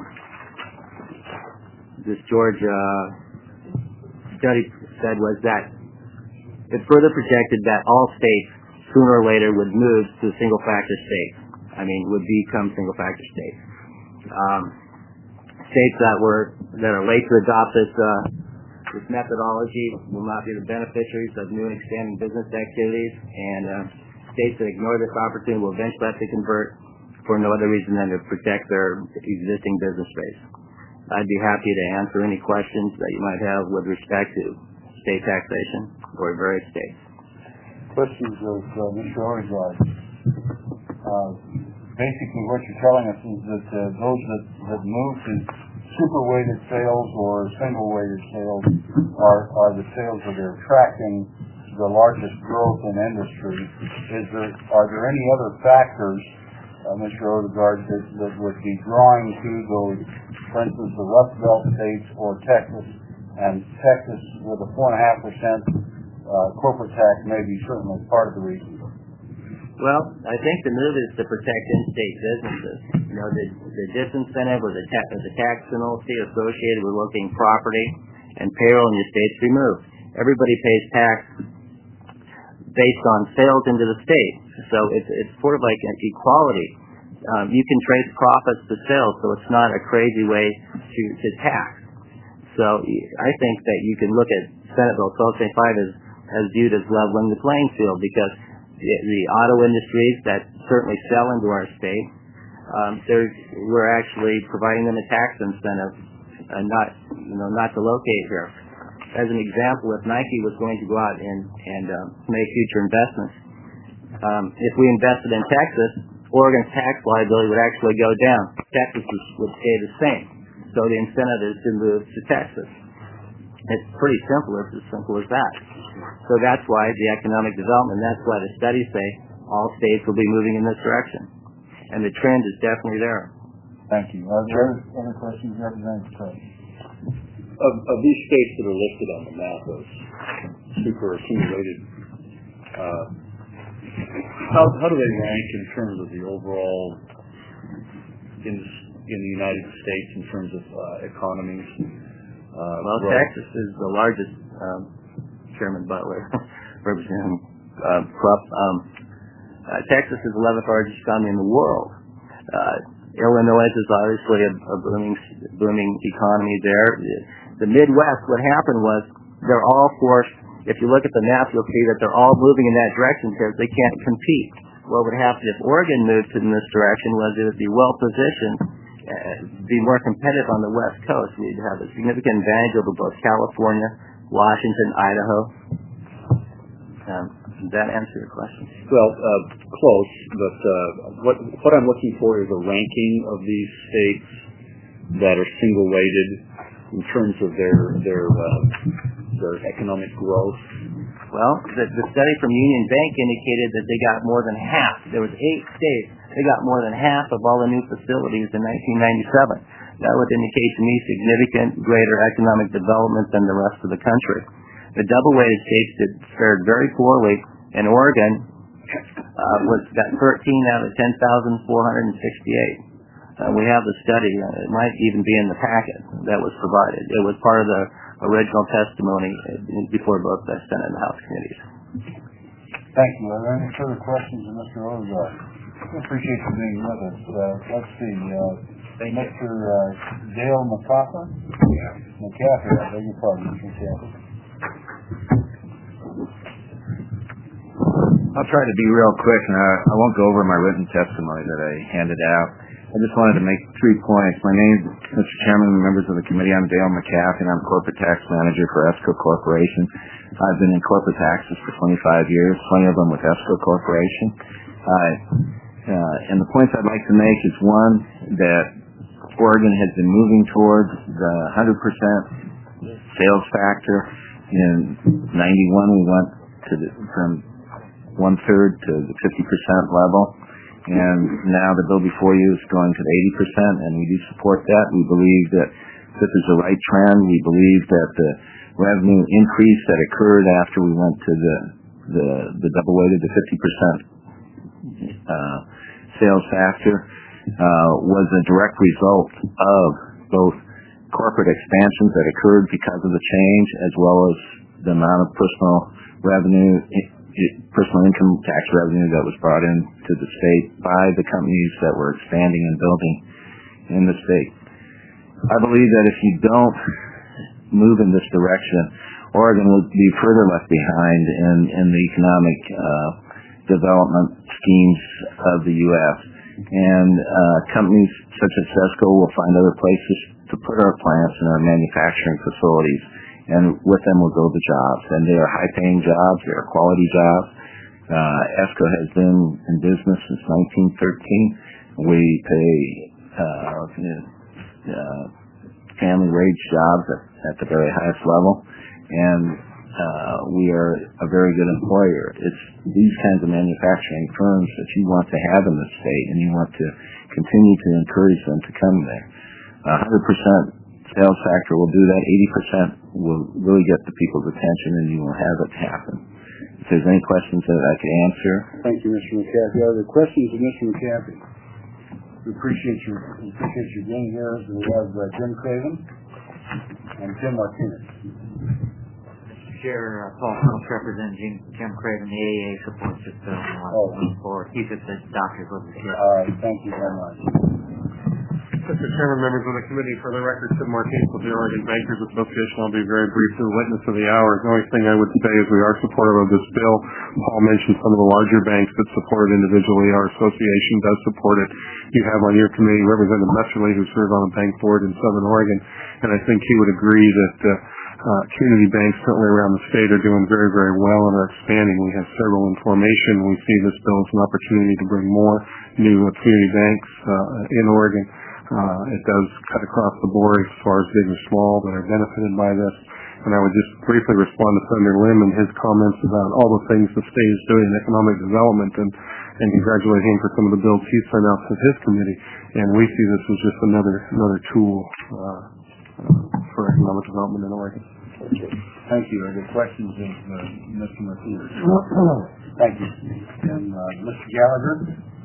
this Georgia study said was that it further projected that all states sooner or later would move to single factor states. I mean, would become single factor states. Um, states that were that are late to adopt this uh, this methodology will not be the beneficiaries of new and expanding business activities, and uh, states that ignore this opportunity will eventually have to convert for no other reason than to protect their existing business base. I'd be happy to answer any questions that you might have with respect to state taxation or various states. Questions of uh, Mister Odegaard. Uh, basically, what you're telling us is that uh, those that, that move to super-weighted sales or single-weighted sales are, are the sales that are attracting the largest growth in industry. Is there, are there any other factors, uh, Mister Odegaard, that, that would be drawing to those, for instance, the Rust Belt states or Texas, and Texas with a four and a half percent corporate tax may be certainly part of the reason? Well, I think the move is to protect in-state businesses. You know, the, the disincentive or the, ta- the tax penalty associated with locating property and payroll in your state's removed. Everybody pays tax based on sales into the state. So it's, it's sort of like an equality. Um, you can trace profits to sales, so it's not a crazy way to, to tax. So I think that you can look at Senate Bill twelve seventy-five as, as viewed as leveling the playing field, because the, the auto industries that certainly sell into our state, um, we're actually providing them a tax incentive, and not, you know, not to locate here. As an example, if Nike was going to go out and, and uh, make future investments, um, if we invested in Texas, Oregon's tax liability would actually go down. Texas would stay the same. So the incentive is to move to Texas. It's pretty simple. It's as simple as that. So that's why the economic development, that's why the studies say all states will be moving in this direction. And the trend is definitely there. Thank you. Are there other questions, Representative Craig? Of, of these states that are listed on the map as super accumulated, uh, how, how do they rank in terms of the overall in, in the United States in terms of uh, economies? Uh, well, growth? Texas is the largest, um, Chairman Butler, Representative uh, Krupp. Um, uh, Texas is the eleventh largest economy in the world. Uh, Illinois is obviously a, a booming, booming economy there. The Midwest, what happened was they're all forced, if you look at the map, you'll see that they're all moving in that direction because they can't compete. What would happen if Oregon moved in this direction was it would be well positioned, uh, be more competitive on the West Coast. We'd have a significant advantage over both California, Washington, Idaho. Um, does that answer your question? Well, uh, close, but uh, what what I'm looking for is a ranking of these states that are single-weighted in terms of their their uh, their economic growth. Well, the, the study from Union Bank indicated that they got more than half. There was eight states. They got more than half of all the new facilities in nineteen ninety-seven. That would indicate to me significant greater economic development than the rest of the country. The double-weighted states did fared very poorly, and Oregon uh, was got thirteen out of ten thousand four hundred sixty-eight. Uh, we have the study. Uh, it might even be in the packet that was provided. It was part of the original testimony before both the Senate and the House committees. Thank you. Are there any further questions of Mister Odegaard? I appreciate you being with us. Uh, let's see. Uh, Mister Uh, Dale McCaffrey? Yeah. McCaffrey, I beg your pardon, Mister McCaffrey. I'll try to be real quick, and I, I won't go over my written testimony that I handed out. I just wanted to make three points. My name is Mister Chairman and members of the committee. I'm Dale McCaffrey, and I'm Corporate Tax Manager for ESCO Corporation. I've been in corporate taxes for twenty-five years, twenty of them with ESCO Corporation. I, uh, and the points I'd like to make is, one, that Oregon has been moving towards the one hundred percent sales factor. In ninety-one, we went to the, from one-third to the fifty percent level. And now the bill before you is going to the eighty percent, and we do support that. We believe that this is the right trend. We believe that the revenue increase that occurred after we went to the the, the double-weighted, the fifty percent uh, sales factor, uh, was a direct result of both corporate expansions that occurred because of the change, as well as the amount of personal revenue, personal income tax revenue that was brought into the state by the companies that were expanding and building in the state. I believe that if you don't move in this direction, Oregon will be further left behind in, in the economic uh, development schemes of the U S And uh, companies such as Sesco will find other places to put our plants and our manufacturing facilities, and with them will go the jobs. And they are high-paying jobs, they are quality jobs. Uh, ESCO has been in business since nineteen thirteen. We pay uh, uh, family wage jobs at, at the very highest level, and uh, we are a very good employer. It's these kinds of manufacturing firms that you want to have in the state, and you want to continue to encourage them to come there. one hundred percent sales factor will do that. eighty percent will really get the people's attention, and you will have it happen. If there's any questions that I could answer. Thank you, Mister McCaffrey. Are there questions of Mister McCaffrey? We appreciate your we appreciate you being here. We have uh, Jim Craven and Jim Martinez. Mister Chair, uh, Paul Phillips representing Jim, Jim Craven. The A A supports this bill. Uh, oh. For he's at the doctor's office here. All right. Thank you very much. Mister Chairman, members of the committee, for the record, Tim Martinez with the Oregon Bankers Association. I'll be very brief to the witness of the hour. The only thing I would say is we are supportive of this bill. Paul mentioned some of the larger banks that support it individually. Our association does support it. You have on your committee Representative Messerly, who served on the bank board in Southern Oregon, and I think he would agree that uh, uh, community banks certainly around the state are doing very, very well and are expanding. We have several in formation. We see this bill as an opportunity to bring more new uh, community banks uh, in Oregon. Uh, it does cut across the board as far as big or small that are benefited by this. And I would just briefly respond to Senator Lim and his comments about all the things the state is doing in economic development, and, and congratulate him for some of the bills he's sent out to his committee. And we see this as just another another tool uh, uh, for economic development in Oregon. Thank you. Are there questions of uh, Mister Martinez? Thank you. And uh, Mister Gallagher?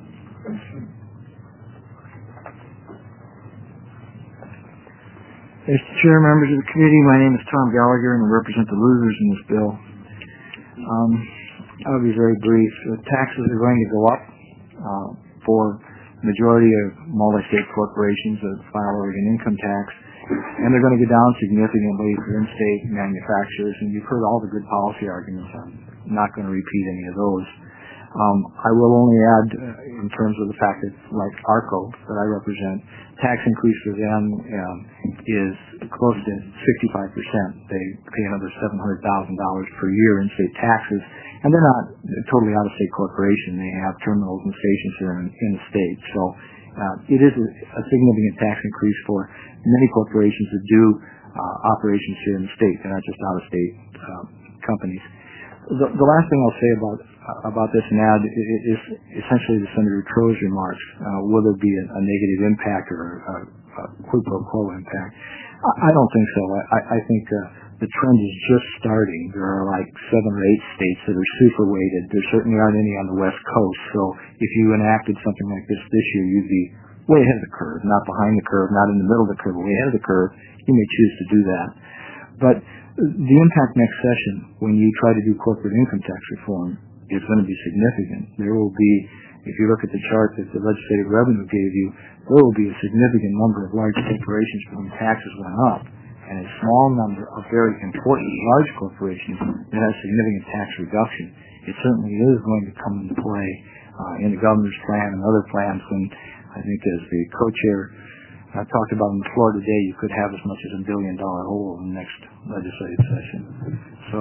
Mister Chair, members of the committee, my name is Tom Gallagher, and I represent the losers in this bill. Um, I'll be very brief. The taxes are going to go up uh, for the majority of multi-state corporations that file Oregon income tax, and they're going to go down significantly for in-state manufacturers. And you've heard all the good policy arguments. I'm not going to repeat any of those. Um, I will only add, uh, in terms of the fact that, like ARCO, that I represent, tax increase for them um, is close to sixty-five percent. They pay another seven hundred thousand dollars per year in state taxes, and they're not a totally out-of-state corporation. They have terminals and stations here in, in the state. So uh, it is a, a significant tax increase for many corporations that do uh, operations here in the state. They're not just out-of-state uh, companies. The, the last thing I'll say about uh, about this and add is essentially to Senator Tro's remarks. Uh, will there be a, a negative impact or a, a quid pro quo impact? I, I don't think so. I, I think uh, the trend is just starting. There are like seven or eight states that are super weighted. There certainly aren't any on the West Coast. So if you enacted something like this this year, you'd be way ahead of the curve, not behind the curve, not in the middle of the curve, way ahead of the curve. You may choose to do that. But the impact next session, when you try to do corporate income tax reform, is going to be significant. There will be, if you look at the chart that the legislative revenue gave you, there will be a significant number of large corporations for whom taxes went up, and a small number of very important large corporations that have significant tax reduction. It certainly is going to come into play uh, in the governor's plan and other plans when, I think as the co-chair I talked about on the floor today, you could have as much as a billion dollar hole in the next legislative session. So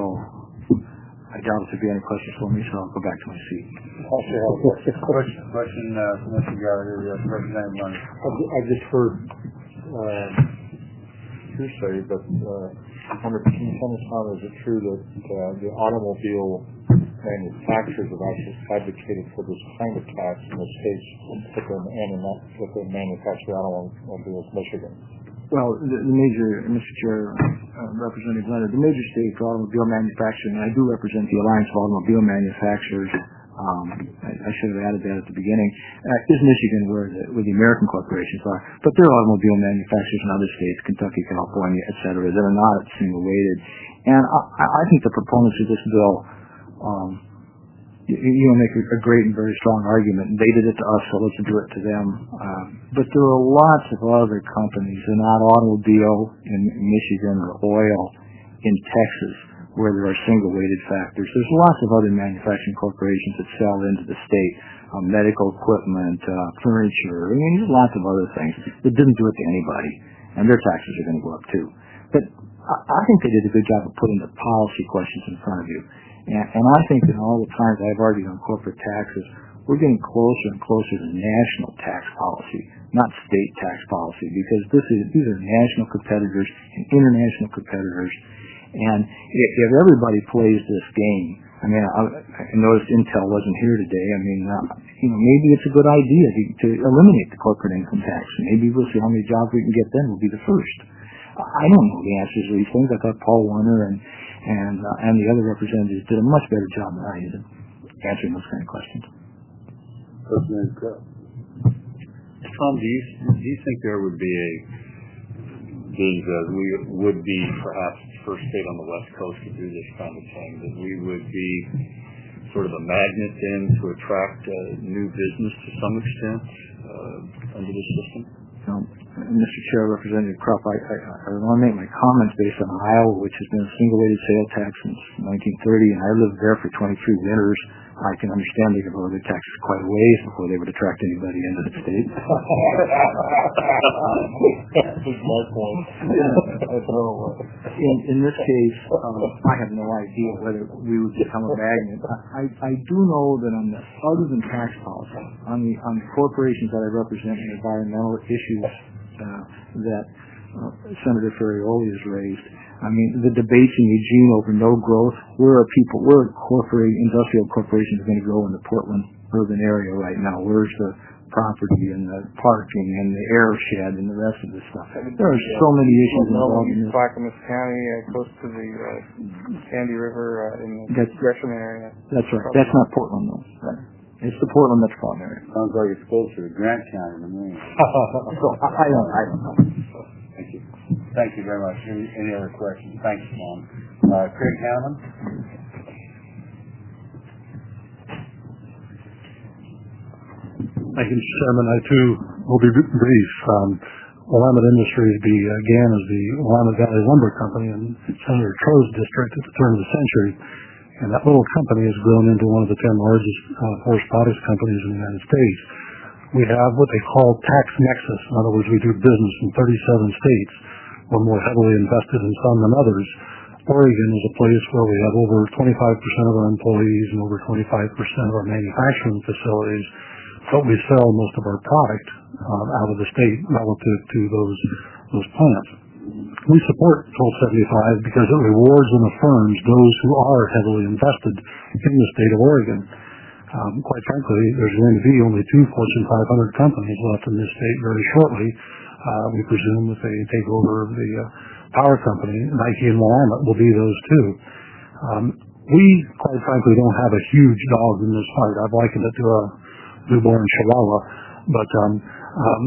I doubt if there'll be any questions for me, so I'll go back to my seat. Also have a question, question, question uh, from Mister Gallagher, uh, Representative Leonard. I just heard uh, hearsay, but uh, under can you tell us how is it true that uh, the automobile manufacturers have actually advocated for this kind of tax in the states that they manufacture automobiles, Michigan? Well, the, the major, Mister Chair, uh, Representative Leonard, the major state for automobile manufacturing, and I do represent the Alliance of Automobile Manufacturers, um, I, I should have added that at the beginning, uh, is Michigan where the, where the American corporations are. But there are automobile manufacturers in other states, Kentucky, California, et cetera, that are not single weighted. And I, I think the proponents of this bill um, you, you know, make a, a great and very strong argument. They did it to us, so let's do it to them. Uh, but there are lots of other companies, and not automobile in Michigan or oil in Texas, where there are single-weighted factors. There's lots of other manufacturing corporations that sell into the state uh, medical equipment, uh, furniture. I mean, there's lots of other things that didn't do it to anybody, and their taxes are going to go up too. But I, I think they did a good job of putting the policy questions in front of you. And, and I think that all the times I've argued on corporate taxes, we're getting closer and closer to national tax policy, not state tax policy, because this is these are national competitors and international competitors. And if, if everybody plays this game, I mean, I, I noticed Intel wasn't here today. I mean, uh, you know, maybe it's a good idea to, to eliminate the corporate income tax. Maybe we'll see how many jobs we can get then. We'll be the first. I don't know the answers to these things. I thought Paul Warner and and uh, and the other representatives did a much better job than I did answering those kind of questions. Tom, do you do you think there would be a being that we would be perhaps the first state on the West Coast to do this kind of thing, that we would be sort of a magnet then to attract uh, new business to some extent uh, under this system? Um, Mister Chair, Representative Krupp, I, I, I want to make my comments based on Iowa, which has been a single-rated sales tax since nineteen thirty, and I lived there for twenty-three winters. I can understand they could lower their taxes quite a ways before they would attract anybody into the state. That's my point. in, in this case, um, I have no idea whether we would become a magnet. I, I do know that on the, other than tax policy, on the on the corporations that I represent and environmental issues uh, that uh, Senator Ferrioli has raised, I mean, the debates in Eugene over no growth, where are people, where are corporate, industrial corporations going to go in the Portland urban area right now? Where's the property and the parking and the air shed and the rest of this stuff? There are so many issues involved in this. Clackamas County, uh, close to the uh, Sandy River uh, in the That's, Gresham area. That's right. That's not Portland, though. Right. It's the Portland metropolitan area. Sounds like it's closer to Grant County than me. so, I, I don't, I don't know. Thank you. Thank you very much. Any, any other questions? Thanks, Mom. Uh, Craig Hammond? Thank you, Mister Chairman. I, too, will be brief. Um, Willamette Industries began as the Willamette Valley Lumber Company in Senator Tro's district at the turn of the century, and that little company has grown into one of the ten largest uh, forest products companies in the United States. We have what they call tax nexus. In other words, we do business in thirty-seven states. We're more heavily invested in some than others. Oregon is a place where we have over twenty-five percent of our employees and over twenty-five percent of our manufacturing facilities, but we sell most of our product um, out of the state relative to those those plants. We support twelve seventy-five because it rewards and affirms those who are heavily invested in the state of Oregon. Um, quite frankly, there's going to be only two Fortune five hundred companies left in this state very shortly. Uh, we presume if they take over the uh, power company, Nike and Willamette will be those two. Um, we, quite frankly, don't have a huge dog in this fight. I've likened it to a newborn chihuahua, but um, um,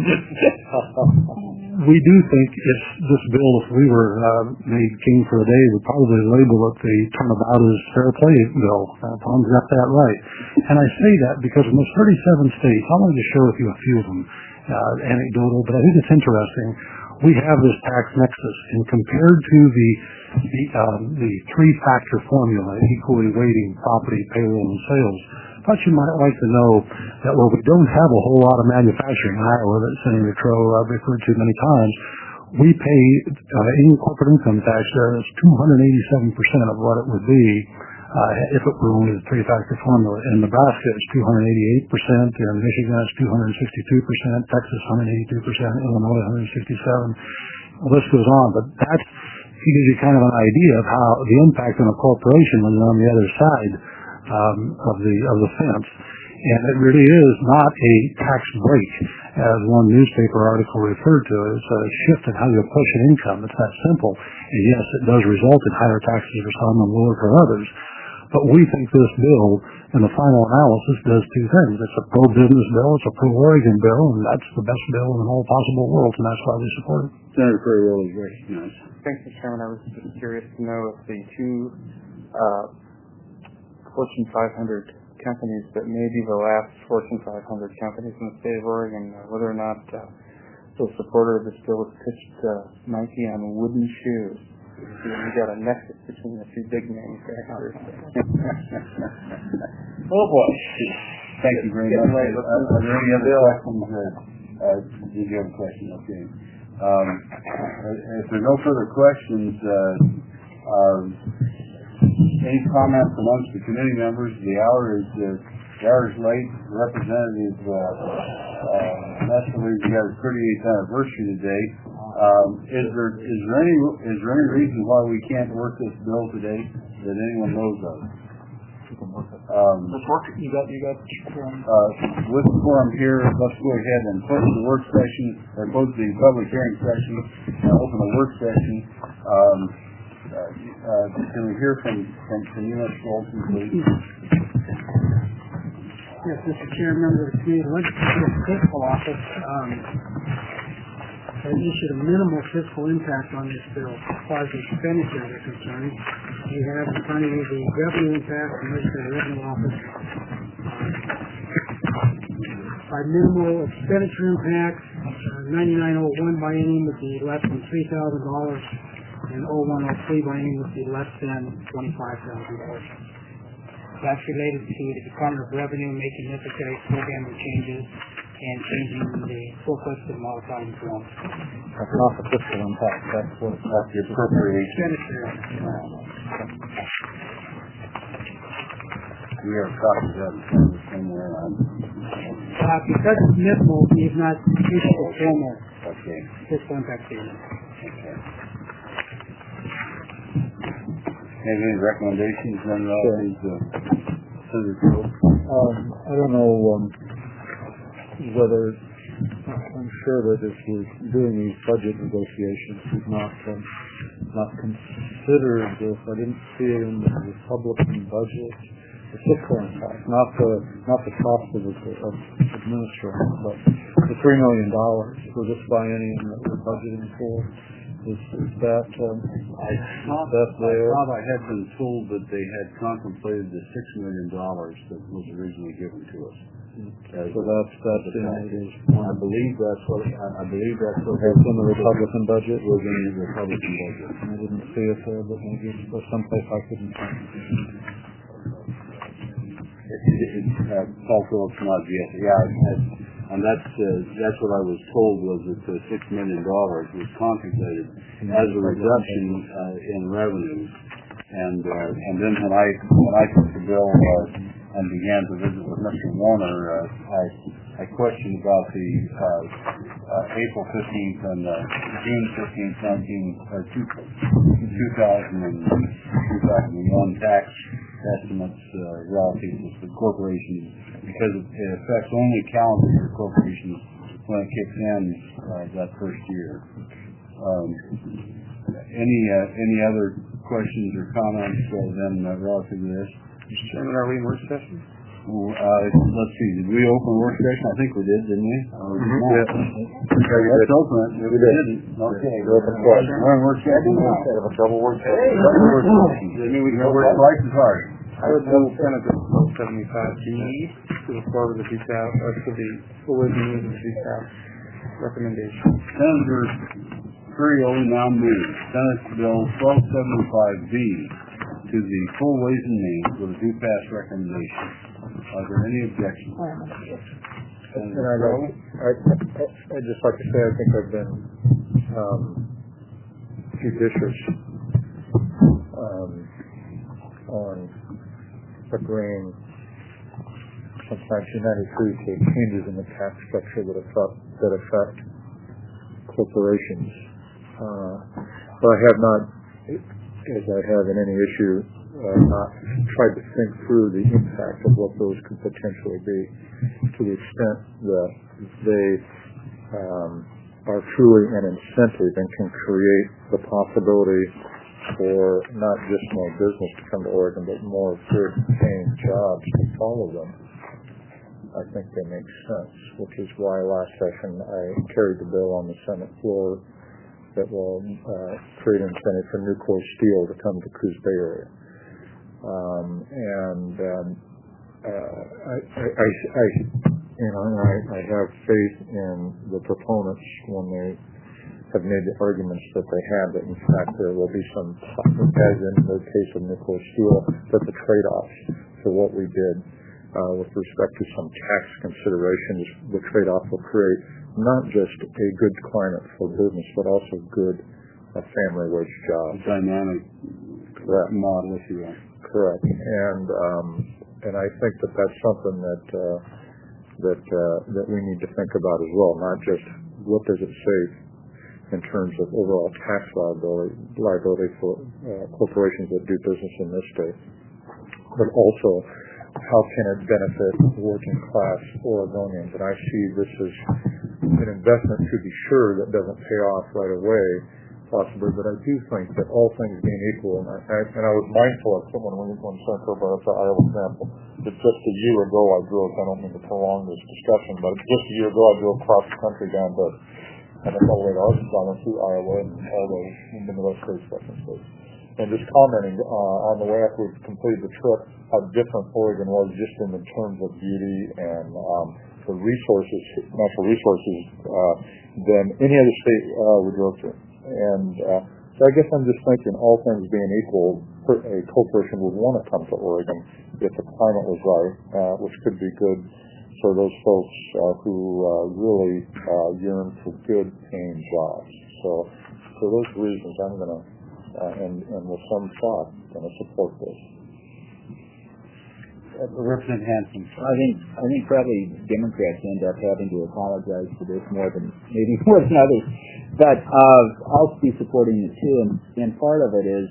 we do think if this bill, if we were uh, made king for a day, would probably label it the turnabout as fair play bill. Uh, Tom's got that right. And I say that because in those thirty-seven states, I wanted to share with you a few of them, uh, anecdotal, but I think it's interesting. We have this tax nexus, and compared to the the, um, the three-factor formula, equally weighting property, payroll, and sales, I thought you might like to know that while we don't have a whole lot of manufacturing in Iowa that Senator Tro uh, referred to many times, we pay uh, any corporate income tax there is two hundred eighty-seven percent of what it would be uh, if it were only the three-factor formula. In Nebraska, it's two hundred eighty-eight percent. In Michigan, it's two hundred sixty-two percent. Texas, one hundred eighty-two percent. Illinois, one hundred sixty-seven percent. The list goes on, but that's to give you kind of an idea of how the impact on a corporation when you're on the other side um, of the of the fence. And it really is not a tax break, as one newspaper article referred to it. It's a shift in how you push an income. It's that simple. And yes, it does result in higher taxes for some and lower for others. But we think this bill, in the final analysis, does two things. It's a pro-business bill, it's a pro-Oregon bill, and that's the best bill in all possible worlds, and that's why we support it. Senator Ferrioli is recognized. Thanks, Mister Chairman. I was just curious to know if the two uh, Fortune five hundred companies that may be the last Fortune five hundred companies in the state of Oregon, uh, whether or not uh, the supporter of this bill has pitched uh, Nike on wooden shoes. We got a nexus between the two big manufacturers. Oh boy. Thank you very much. Uh, are there any other questions? Uh, uh, did you have a question? Okay. Um, if there are no further questions, uh, um, any comments amongst the committee members? The hour is uh, the hour is late. Representative uh, uh, Messerly's got his thirty-eighth anniversary today. Um, is there is there any is there any reason why we can't work this bill today that anyone knows of? Um, Let's work. You got you got. Uh, with the forum here, let's go ahead and close the work session, or close the public hearing session, and open the work session. Um, uh, uh, can we hear from from, from you, Mister Olson, please? Yes, Mister Chair, member of the committee, the Legislative Fiscal Office um, has issued a minimal fiscal impact on this bill as far as the expenditures are concerned. You have in front of you the revenue impact from the Legislative Revenue Office. By minimal expenditure impact, uh, ninety-nine oh one biennium would be less than three thousand dollars, and oh one oh three biennium would be less than twenty-five thousand dollars. That's related to the Department of Revenue making necessary programming changes and changing the focus to modifying forms. That's not the fiscal impact. That's what that's the appropriation. Expenditure. We are copies of it somewhere on. Uh, because it's minimal, we have not issued a formal okay. fiscal impact statement. Okay. Have any recommendations then, relative to Senator Crowe? Um, I don't know um, whether I'm sure that if we're doing these budget negotiations, we've not um, not considered this. I didn't see it in the Republican budget. The fiscal impact, not the not the cost of, it, of administering, but the three million dollars for this biennium that we're budgeting for. Is, is that um, I thought that I there? thought I had been told that they had contemplated the six million dollars that was originally given to us. So that's that's in it. I believe that's what I, I believe that's what That's in the Republican budget. was in the Republican budget. I didn't see it there, but maybe it's someplace I couldn't find. It, it, it, uh, Paul Phillips nodded yes. Yeah, I, and that's uh, that's what I was told was that the six million dollars was contemplated as a reduction uh, in revenues, and uh, and then when I when I took the bill uh, and began to visit with Mister Warner, uh, I I questioned about the uh, uh, April fifteenth and uh, June fifteenth, nineteen or two two thousand and two thousand and one tax estimates uh, relative to the corporations, because it, it affects only calendar year corporations when it kicks in uh, that first year. Um, any uh, any other questions or comments uh, then uh, relative to this? Mister Chairman, are we in work session? Well, uh, let's see. Did we open work session? I think we did, didn't we? Or did Mm-hmm. not? Yeah. Let's open it. If we didn't, okay. We're in work session now. Have a double work session. Double work session. I mean, we can work twice as hard. I would move Senate Bill seventy-five B to the floor with the detail, or to the full review of the detail recommendation. Senator Currioli now moves Senate Bill twelve seventy-five B to the full Ways and Means with a due pass recommendation. Are there any objections? And I, like, I, I, I'd just like to say I think I've been um, judicious um, on agreeing since nineteen ninety-three to changes in the tax structure that affect, that affect corporations. Uh, but I have not, as I have in any issue, uh, not tried to think through the impact of what those could potentially be, to the extent that they um, are truly an incentive and can create the possibility for not just more business to come to Oregon, but more good-paying jobs to follow them. I think they make sense, which is why last session I carried the bill on the Senate floor that will uh, create an incentive for Nucor Steel to come to Coos Bay area. Um, and um, uh, I, I, I, I, you know, I, I have faith in the proponents when they have made the arguments that they have, that in fact there will be some, as in the case of Nucor Steel, that the trade-offs for what we did uh, with respect to some tax considerations. The trade-off will create not just a good climate for business, but also good uh, family wage jobs. A dynamic Correct. model, if you will. Correct. And um, and I think that that's something that uh, that uh, that we need to think about as well. Not just what does it save in terms of overall tax liability liability for uh, corporations that do business in this state, but also how can it benefit working class Oregonians. And I see this as an investment, to be sure, that doesn't pay off right away, possibly, but I do think that all things being equal, and I, and I was mindful of someone when when Senator brought up the Iowa example, that just a year ago I drove, I don't mean to prolong this discussion, but just a year ago I drove across the country down to, and all the way to Arkansas, and through Iowa, and all the way into the West States, Western States. And just commenting uh, on the way after we completed the trip, how different Oregon was just in the terms of beauty and um, the resources, natural resources, uh, than any other state uh, we drove through. And uh, so I guess I'm just thinking, all things being equal, a corporation would want to come to Oregon if the climate was right, uh, which could be good for those folks uh, who uh, really uh, yearn for good paying jobs. So for those reasons, I'm going to, uh, and, and with some thought, going to support this. Uh, Representative Hansen. I think I think probably Democrats end up having to apologize for this more than maybe more than others. But uh, I'll be supporting it too, and, and part of it is,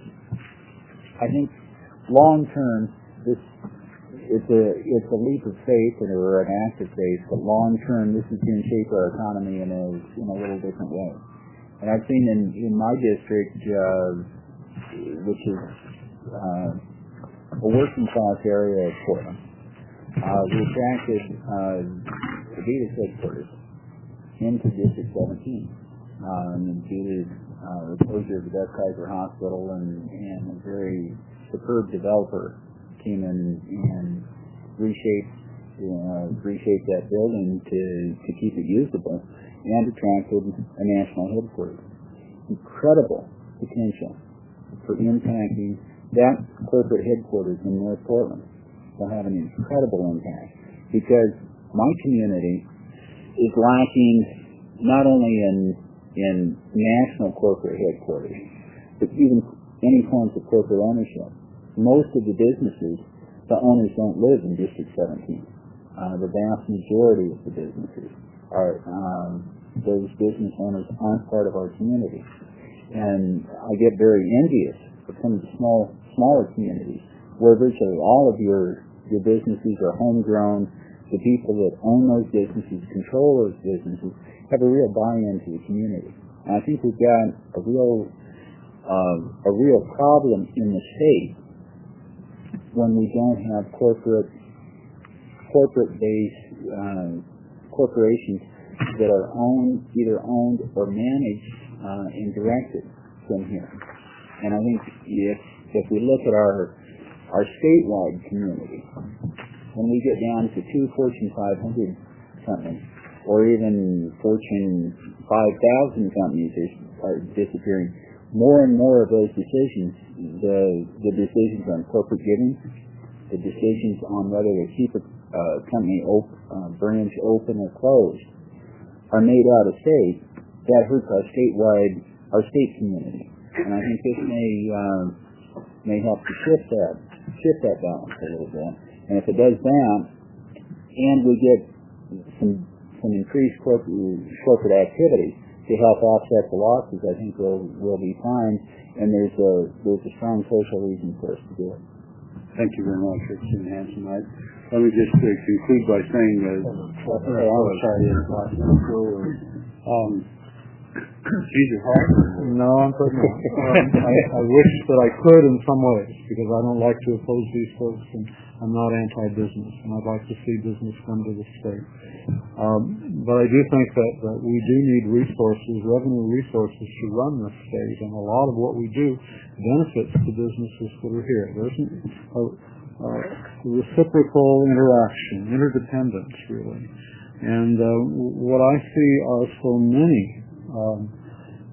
I think, long term, this it's a it's a leap of faith or an act of faith. But long term, this is going to shape our economy in a in a little different way. And I've seen in in my district, uh, which is uh, a working class area of Portland, uh, we attracted uh, the Davis headquarters into District seventeen. Um, due to uh, the closure of the Beth Kaiser Hospital, and, and a very superb developer came in and reshaped uh, reshaped that building to, to keep it usable, and attracted a national headquarters. Incredible potential for impacting that corporate headquarters in North Portland. Will have an incredible impact, because my community is lacking not only in in national corporate headquarters, but even any forms of corporate ownership. Most of the businesses, the owners don't live in District seventeen. Uh, the vast majority of the businesses are, um, those business owners aren't part of our community. And I get very envious of some of the small, smaller communities where virtually all of your, your businesses are homegrown. The people that own those businesses, control those businesses, have a real buy-in to the community. And I think we've got a real uh, a real problem in the state when we don't have corporate corporate-based uh, corporations that are owned, either owned or managed uh, and directed from here. And I think if if we look at our our statewide community, when we get down to two Fortune five hundred companies, or even Fortune five thousand companies are, are disappearing, more and more of those decisions, the the decisions on corporate giving, the decisions on whether to keep a uh, company op- uh, branch open or closed, are made out of state. That hurts our statewide, our state community. And I think this may uh, may help to shift that shift that balance a little bit. And if it does that, and we get some some increased corporate, corporate activity to help offset the losses, I think we'll we'll be fine. And there's a there's a strong social reason for us to do it. Thank you very much, Representative Hansen. I, let me just uh, conclude by saying that. Uh, oh, I'm sorry, um, These are hard. No, I'm putting um, I, I wish that I could in some ways, because I don't like to oppose these folks, and I'm not anti-business, and I'd like to see business come to the state. Um, but I do think that, that we do need resources, revenue resources, to run this state, and a lot of what we do benefits the businesses that are here. There's a, a reciprocal interaction, interdependence, really. And uh, what I see are so many Um,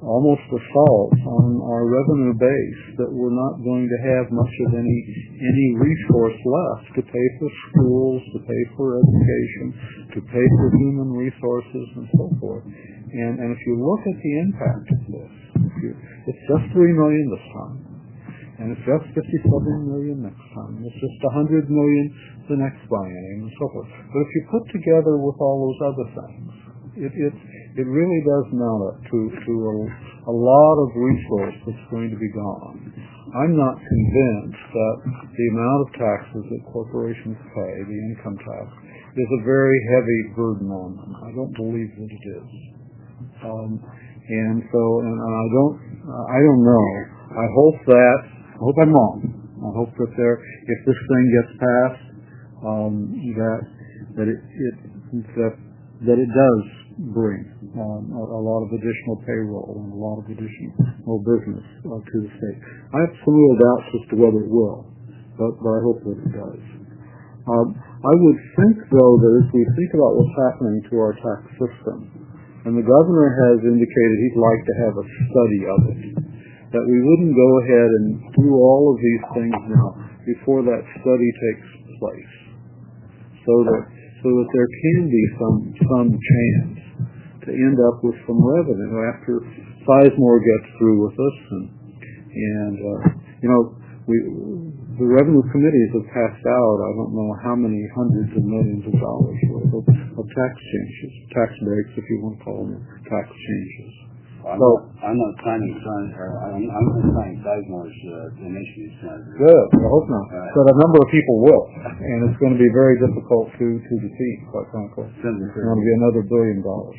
almost assault on our revenue base that we're not going to have much of any any resource left to pay for schools, to pay for education, to pay for human resources, and so forth. And, and if you look at the impact of this, if you, it's just three million this time, and it's just fifty-seven million next time, and it's just one hundred million the next biennium, and so forth. But if you put together with all those other things, it it, it really does mount up to, to a, a lot of resource that's going to be gone. I'm not convinced that the amount of taxes that corporations pay, the income tax, is a very heavy burden on them. I don't believe that it is. Um, and so, and I don't, I don't know. I hope that, I hope I'm wrong. I hope that there, if this thing gets passed, um, that that it, it that that it does bring um, a, a lot of additional payroll and a lot of additional business uh, to the state. I have some real doubts as to whether it will, but, but I hope that it does. Um, I would think, though, that if we think about what's happening to our tax system, and the governor has indicated he'd like to have a study of it, that we wouldn't go ahead and do all of these things now before that study takes place, so that so that there can be some some chance to end up with some revenue after Sizemore gets through with us, and and uh, you know we the revenue committees have passed out I don't know how many hundreds of millions of dollars worth of, of tax changes, tax breaks if you want to call them tax changes. I'm, so, not, I'm not signing, or I'm, I'm not signing Sizemore's uh, initiatives, Senator. Good, I hope not. Uh, but a number of people will, and it's going to be very difficult to, to defeat, quite frankly. It's going to be another billion dollars.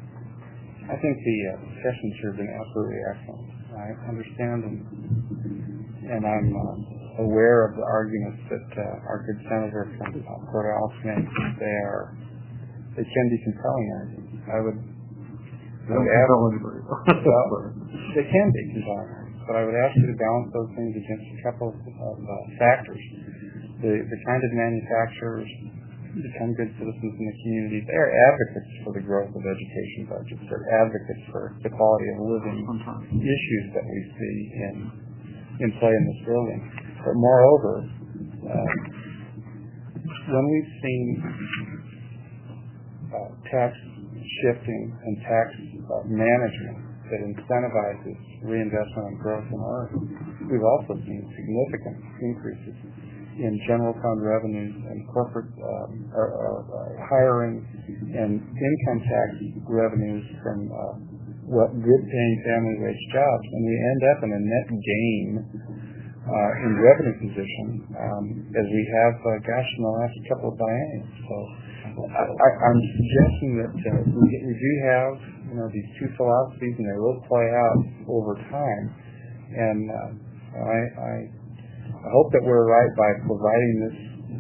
I think the uh, discussions here have been absolutely excellent. I understand and, and I'm uh, aware of the arguments that uh, our good senator from uh, Corvallis makes. They are, they can be compelling arguments. I would I would ask, well, they can be compelling, but I would ask you to balance those things against a couple of uh, factors. The, the kind of manufacturers become good citizens in the community. They are advocates for the growth of education budgets. They're advocates for the quality of living issues that we see in in play in this building. But moreover, uh, when we've seen uh, tax shifting and tax uh, management that incentivizes reinvestment and growth in Oregon, we've also seen significant increases in general fund revenues and corporate um, or, or, uh, hiring and income tax revenues from uh, what good-paying family wage jobs, and we end up in a net gain uh, in revenue position um, as we have, uh, gosh, in the last couple of bienniums. So I, I, I'm suggesting that uh, we, we do have, you know, these two philosophies, and they will play out over time. And uh, I, I, I hope that we're right by providing this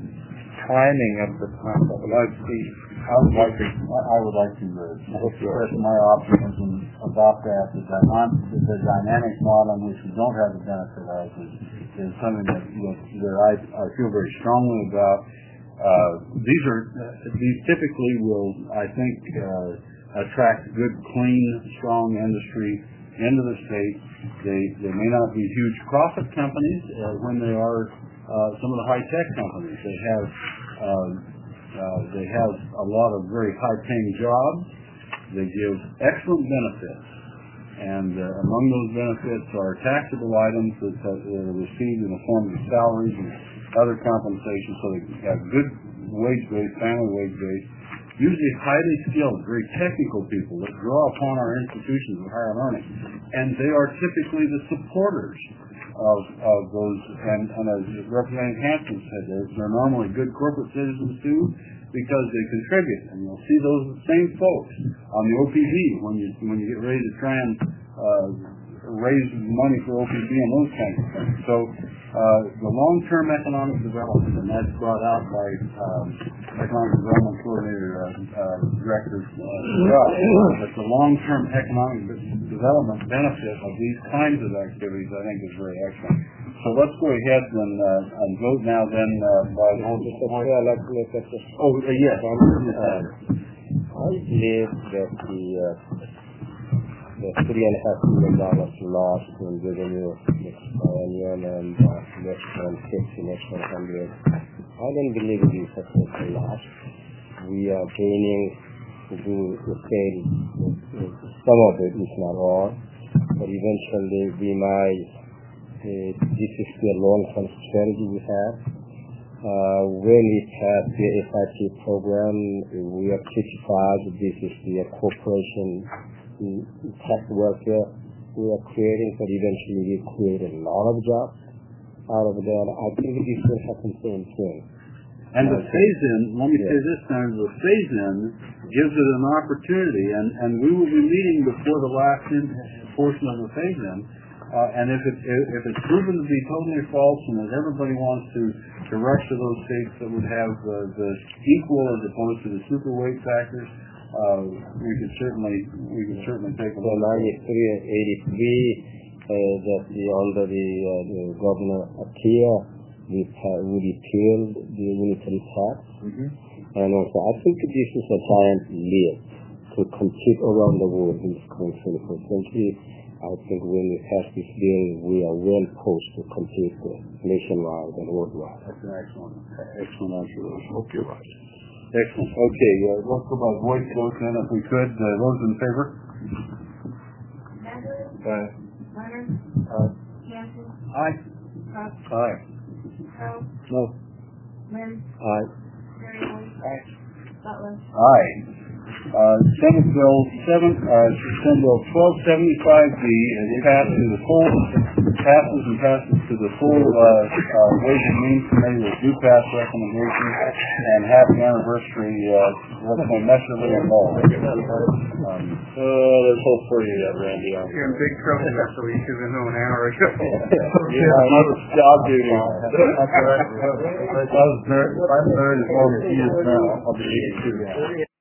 timing of the time. I would like to see. I would like to. I would like to uh, express my optimism about that. The, dynamic, the dynamic model in which we don't have the benefit of is, is something that, that, that I, I feel very strongly about. Uh, these are uh, these typically will, I think, uh, attract good, clean, strong industry into the state. They they may not be huge profit companies uh, when they are uh, some of the high tech companies. They have uh, uh, they have a lot of very high paying jobs. They give excellent benefits, and uh, among those benefits are taxable items that uh, are received in the form of salaries and other compensation, so they have good wage base, family wage base, usually highly skilled, very technical people that draw upon our institutions of higher learning. And they are typically the supporters of, of those, and, and as Representative Hanson said, they're, they're normally good corporate citizens too, because they contribute. And you'll see those same folks on the O P B when you, when you get ready to try and uh, raise money for O P B and those kinds of things. So uh, the long-term economic development, and that's brought out by um, Economic Development Coordinator uh, uh, Director uh, but the long-term economic development benefit of these kinds of activities, I think, is very excellent. So let's go ahead and, uh, and vote now then uh, by the whole support. Oh, uh, yes. Uh, I believe that the uh, the three and a half million dollars lost in revenue next biennium and uh, next one fifty, next one hundred. I don't believe it is such a loss. We are gaining to do the same, some of it, if not all, but eventually we might, uh, this is the long-term strategy we have. Uh, when we pass the S I P program, we are criticized. This is the corporation tax welfare we are creating, but eventually we create a lot of jobs out of that. I think this will happen same thing. And the phase-in, let me say this time, the phase-in gives it an opportunity, and, and we will be meeting before the last in, portion of the phase-in, uh, and if, it, if it's proven to be totally false and that everybody wants to, to rush to those states that would have uh, the equal as opposed to the super weight factors, uh, we could certainly we could certainly take a look. So ninety-three and eighty-three, uh, that the, under the, uh, the Governor Atia, we we repealed the unitary tax, mm-hmm. and also I think this is a giant leap to compete around the world in this current twenty-first century. I think when we pass this bill, we are well posed to compete nationwide and worldwide. That's an excellent, excellent observation. Okay, right. Excellent. Okay, uh, let's go by voice vote then, if we could. Uh, those in favor? Aye. Aye. Aye. Aye. No. Aye. Aye. Aye. Uh, Senate Bill seven, uh, Senate Bill twelve seventy-five B is passed to the full, passes and passes to the full, uh, uh, Ways and Means Committee with due pass recommendations and happy anniversary, uh, Representative Messerly and Law. Um, uh, there's hope for you yet, Randy. You're in big trouble, Messerly, because I know an hour ago. Yeah, job duty. That's all right. I was married, I'm married as long as he is now. I'll be eighty-two.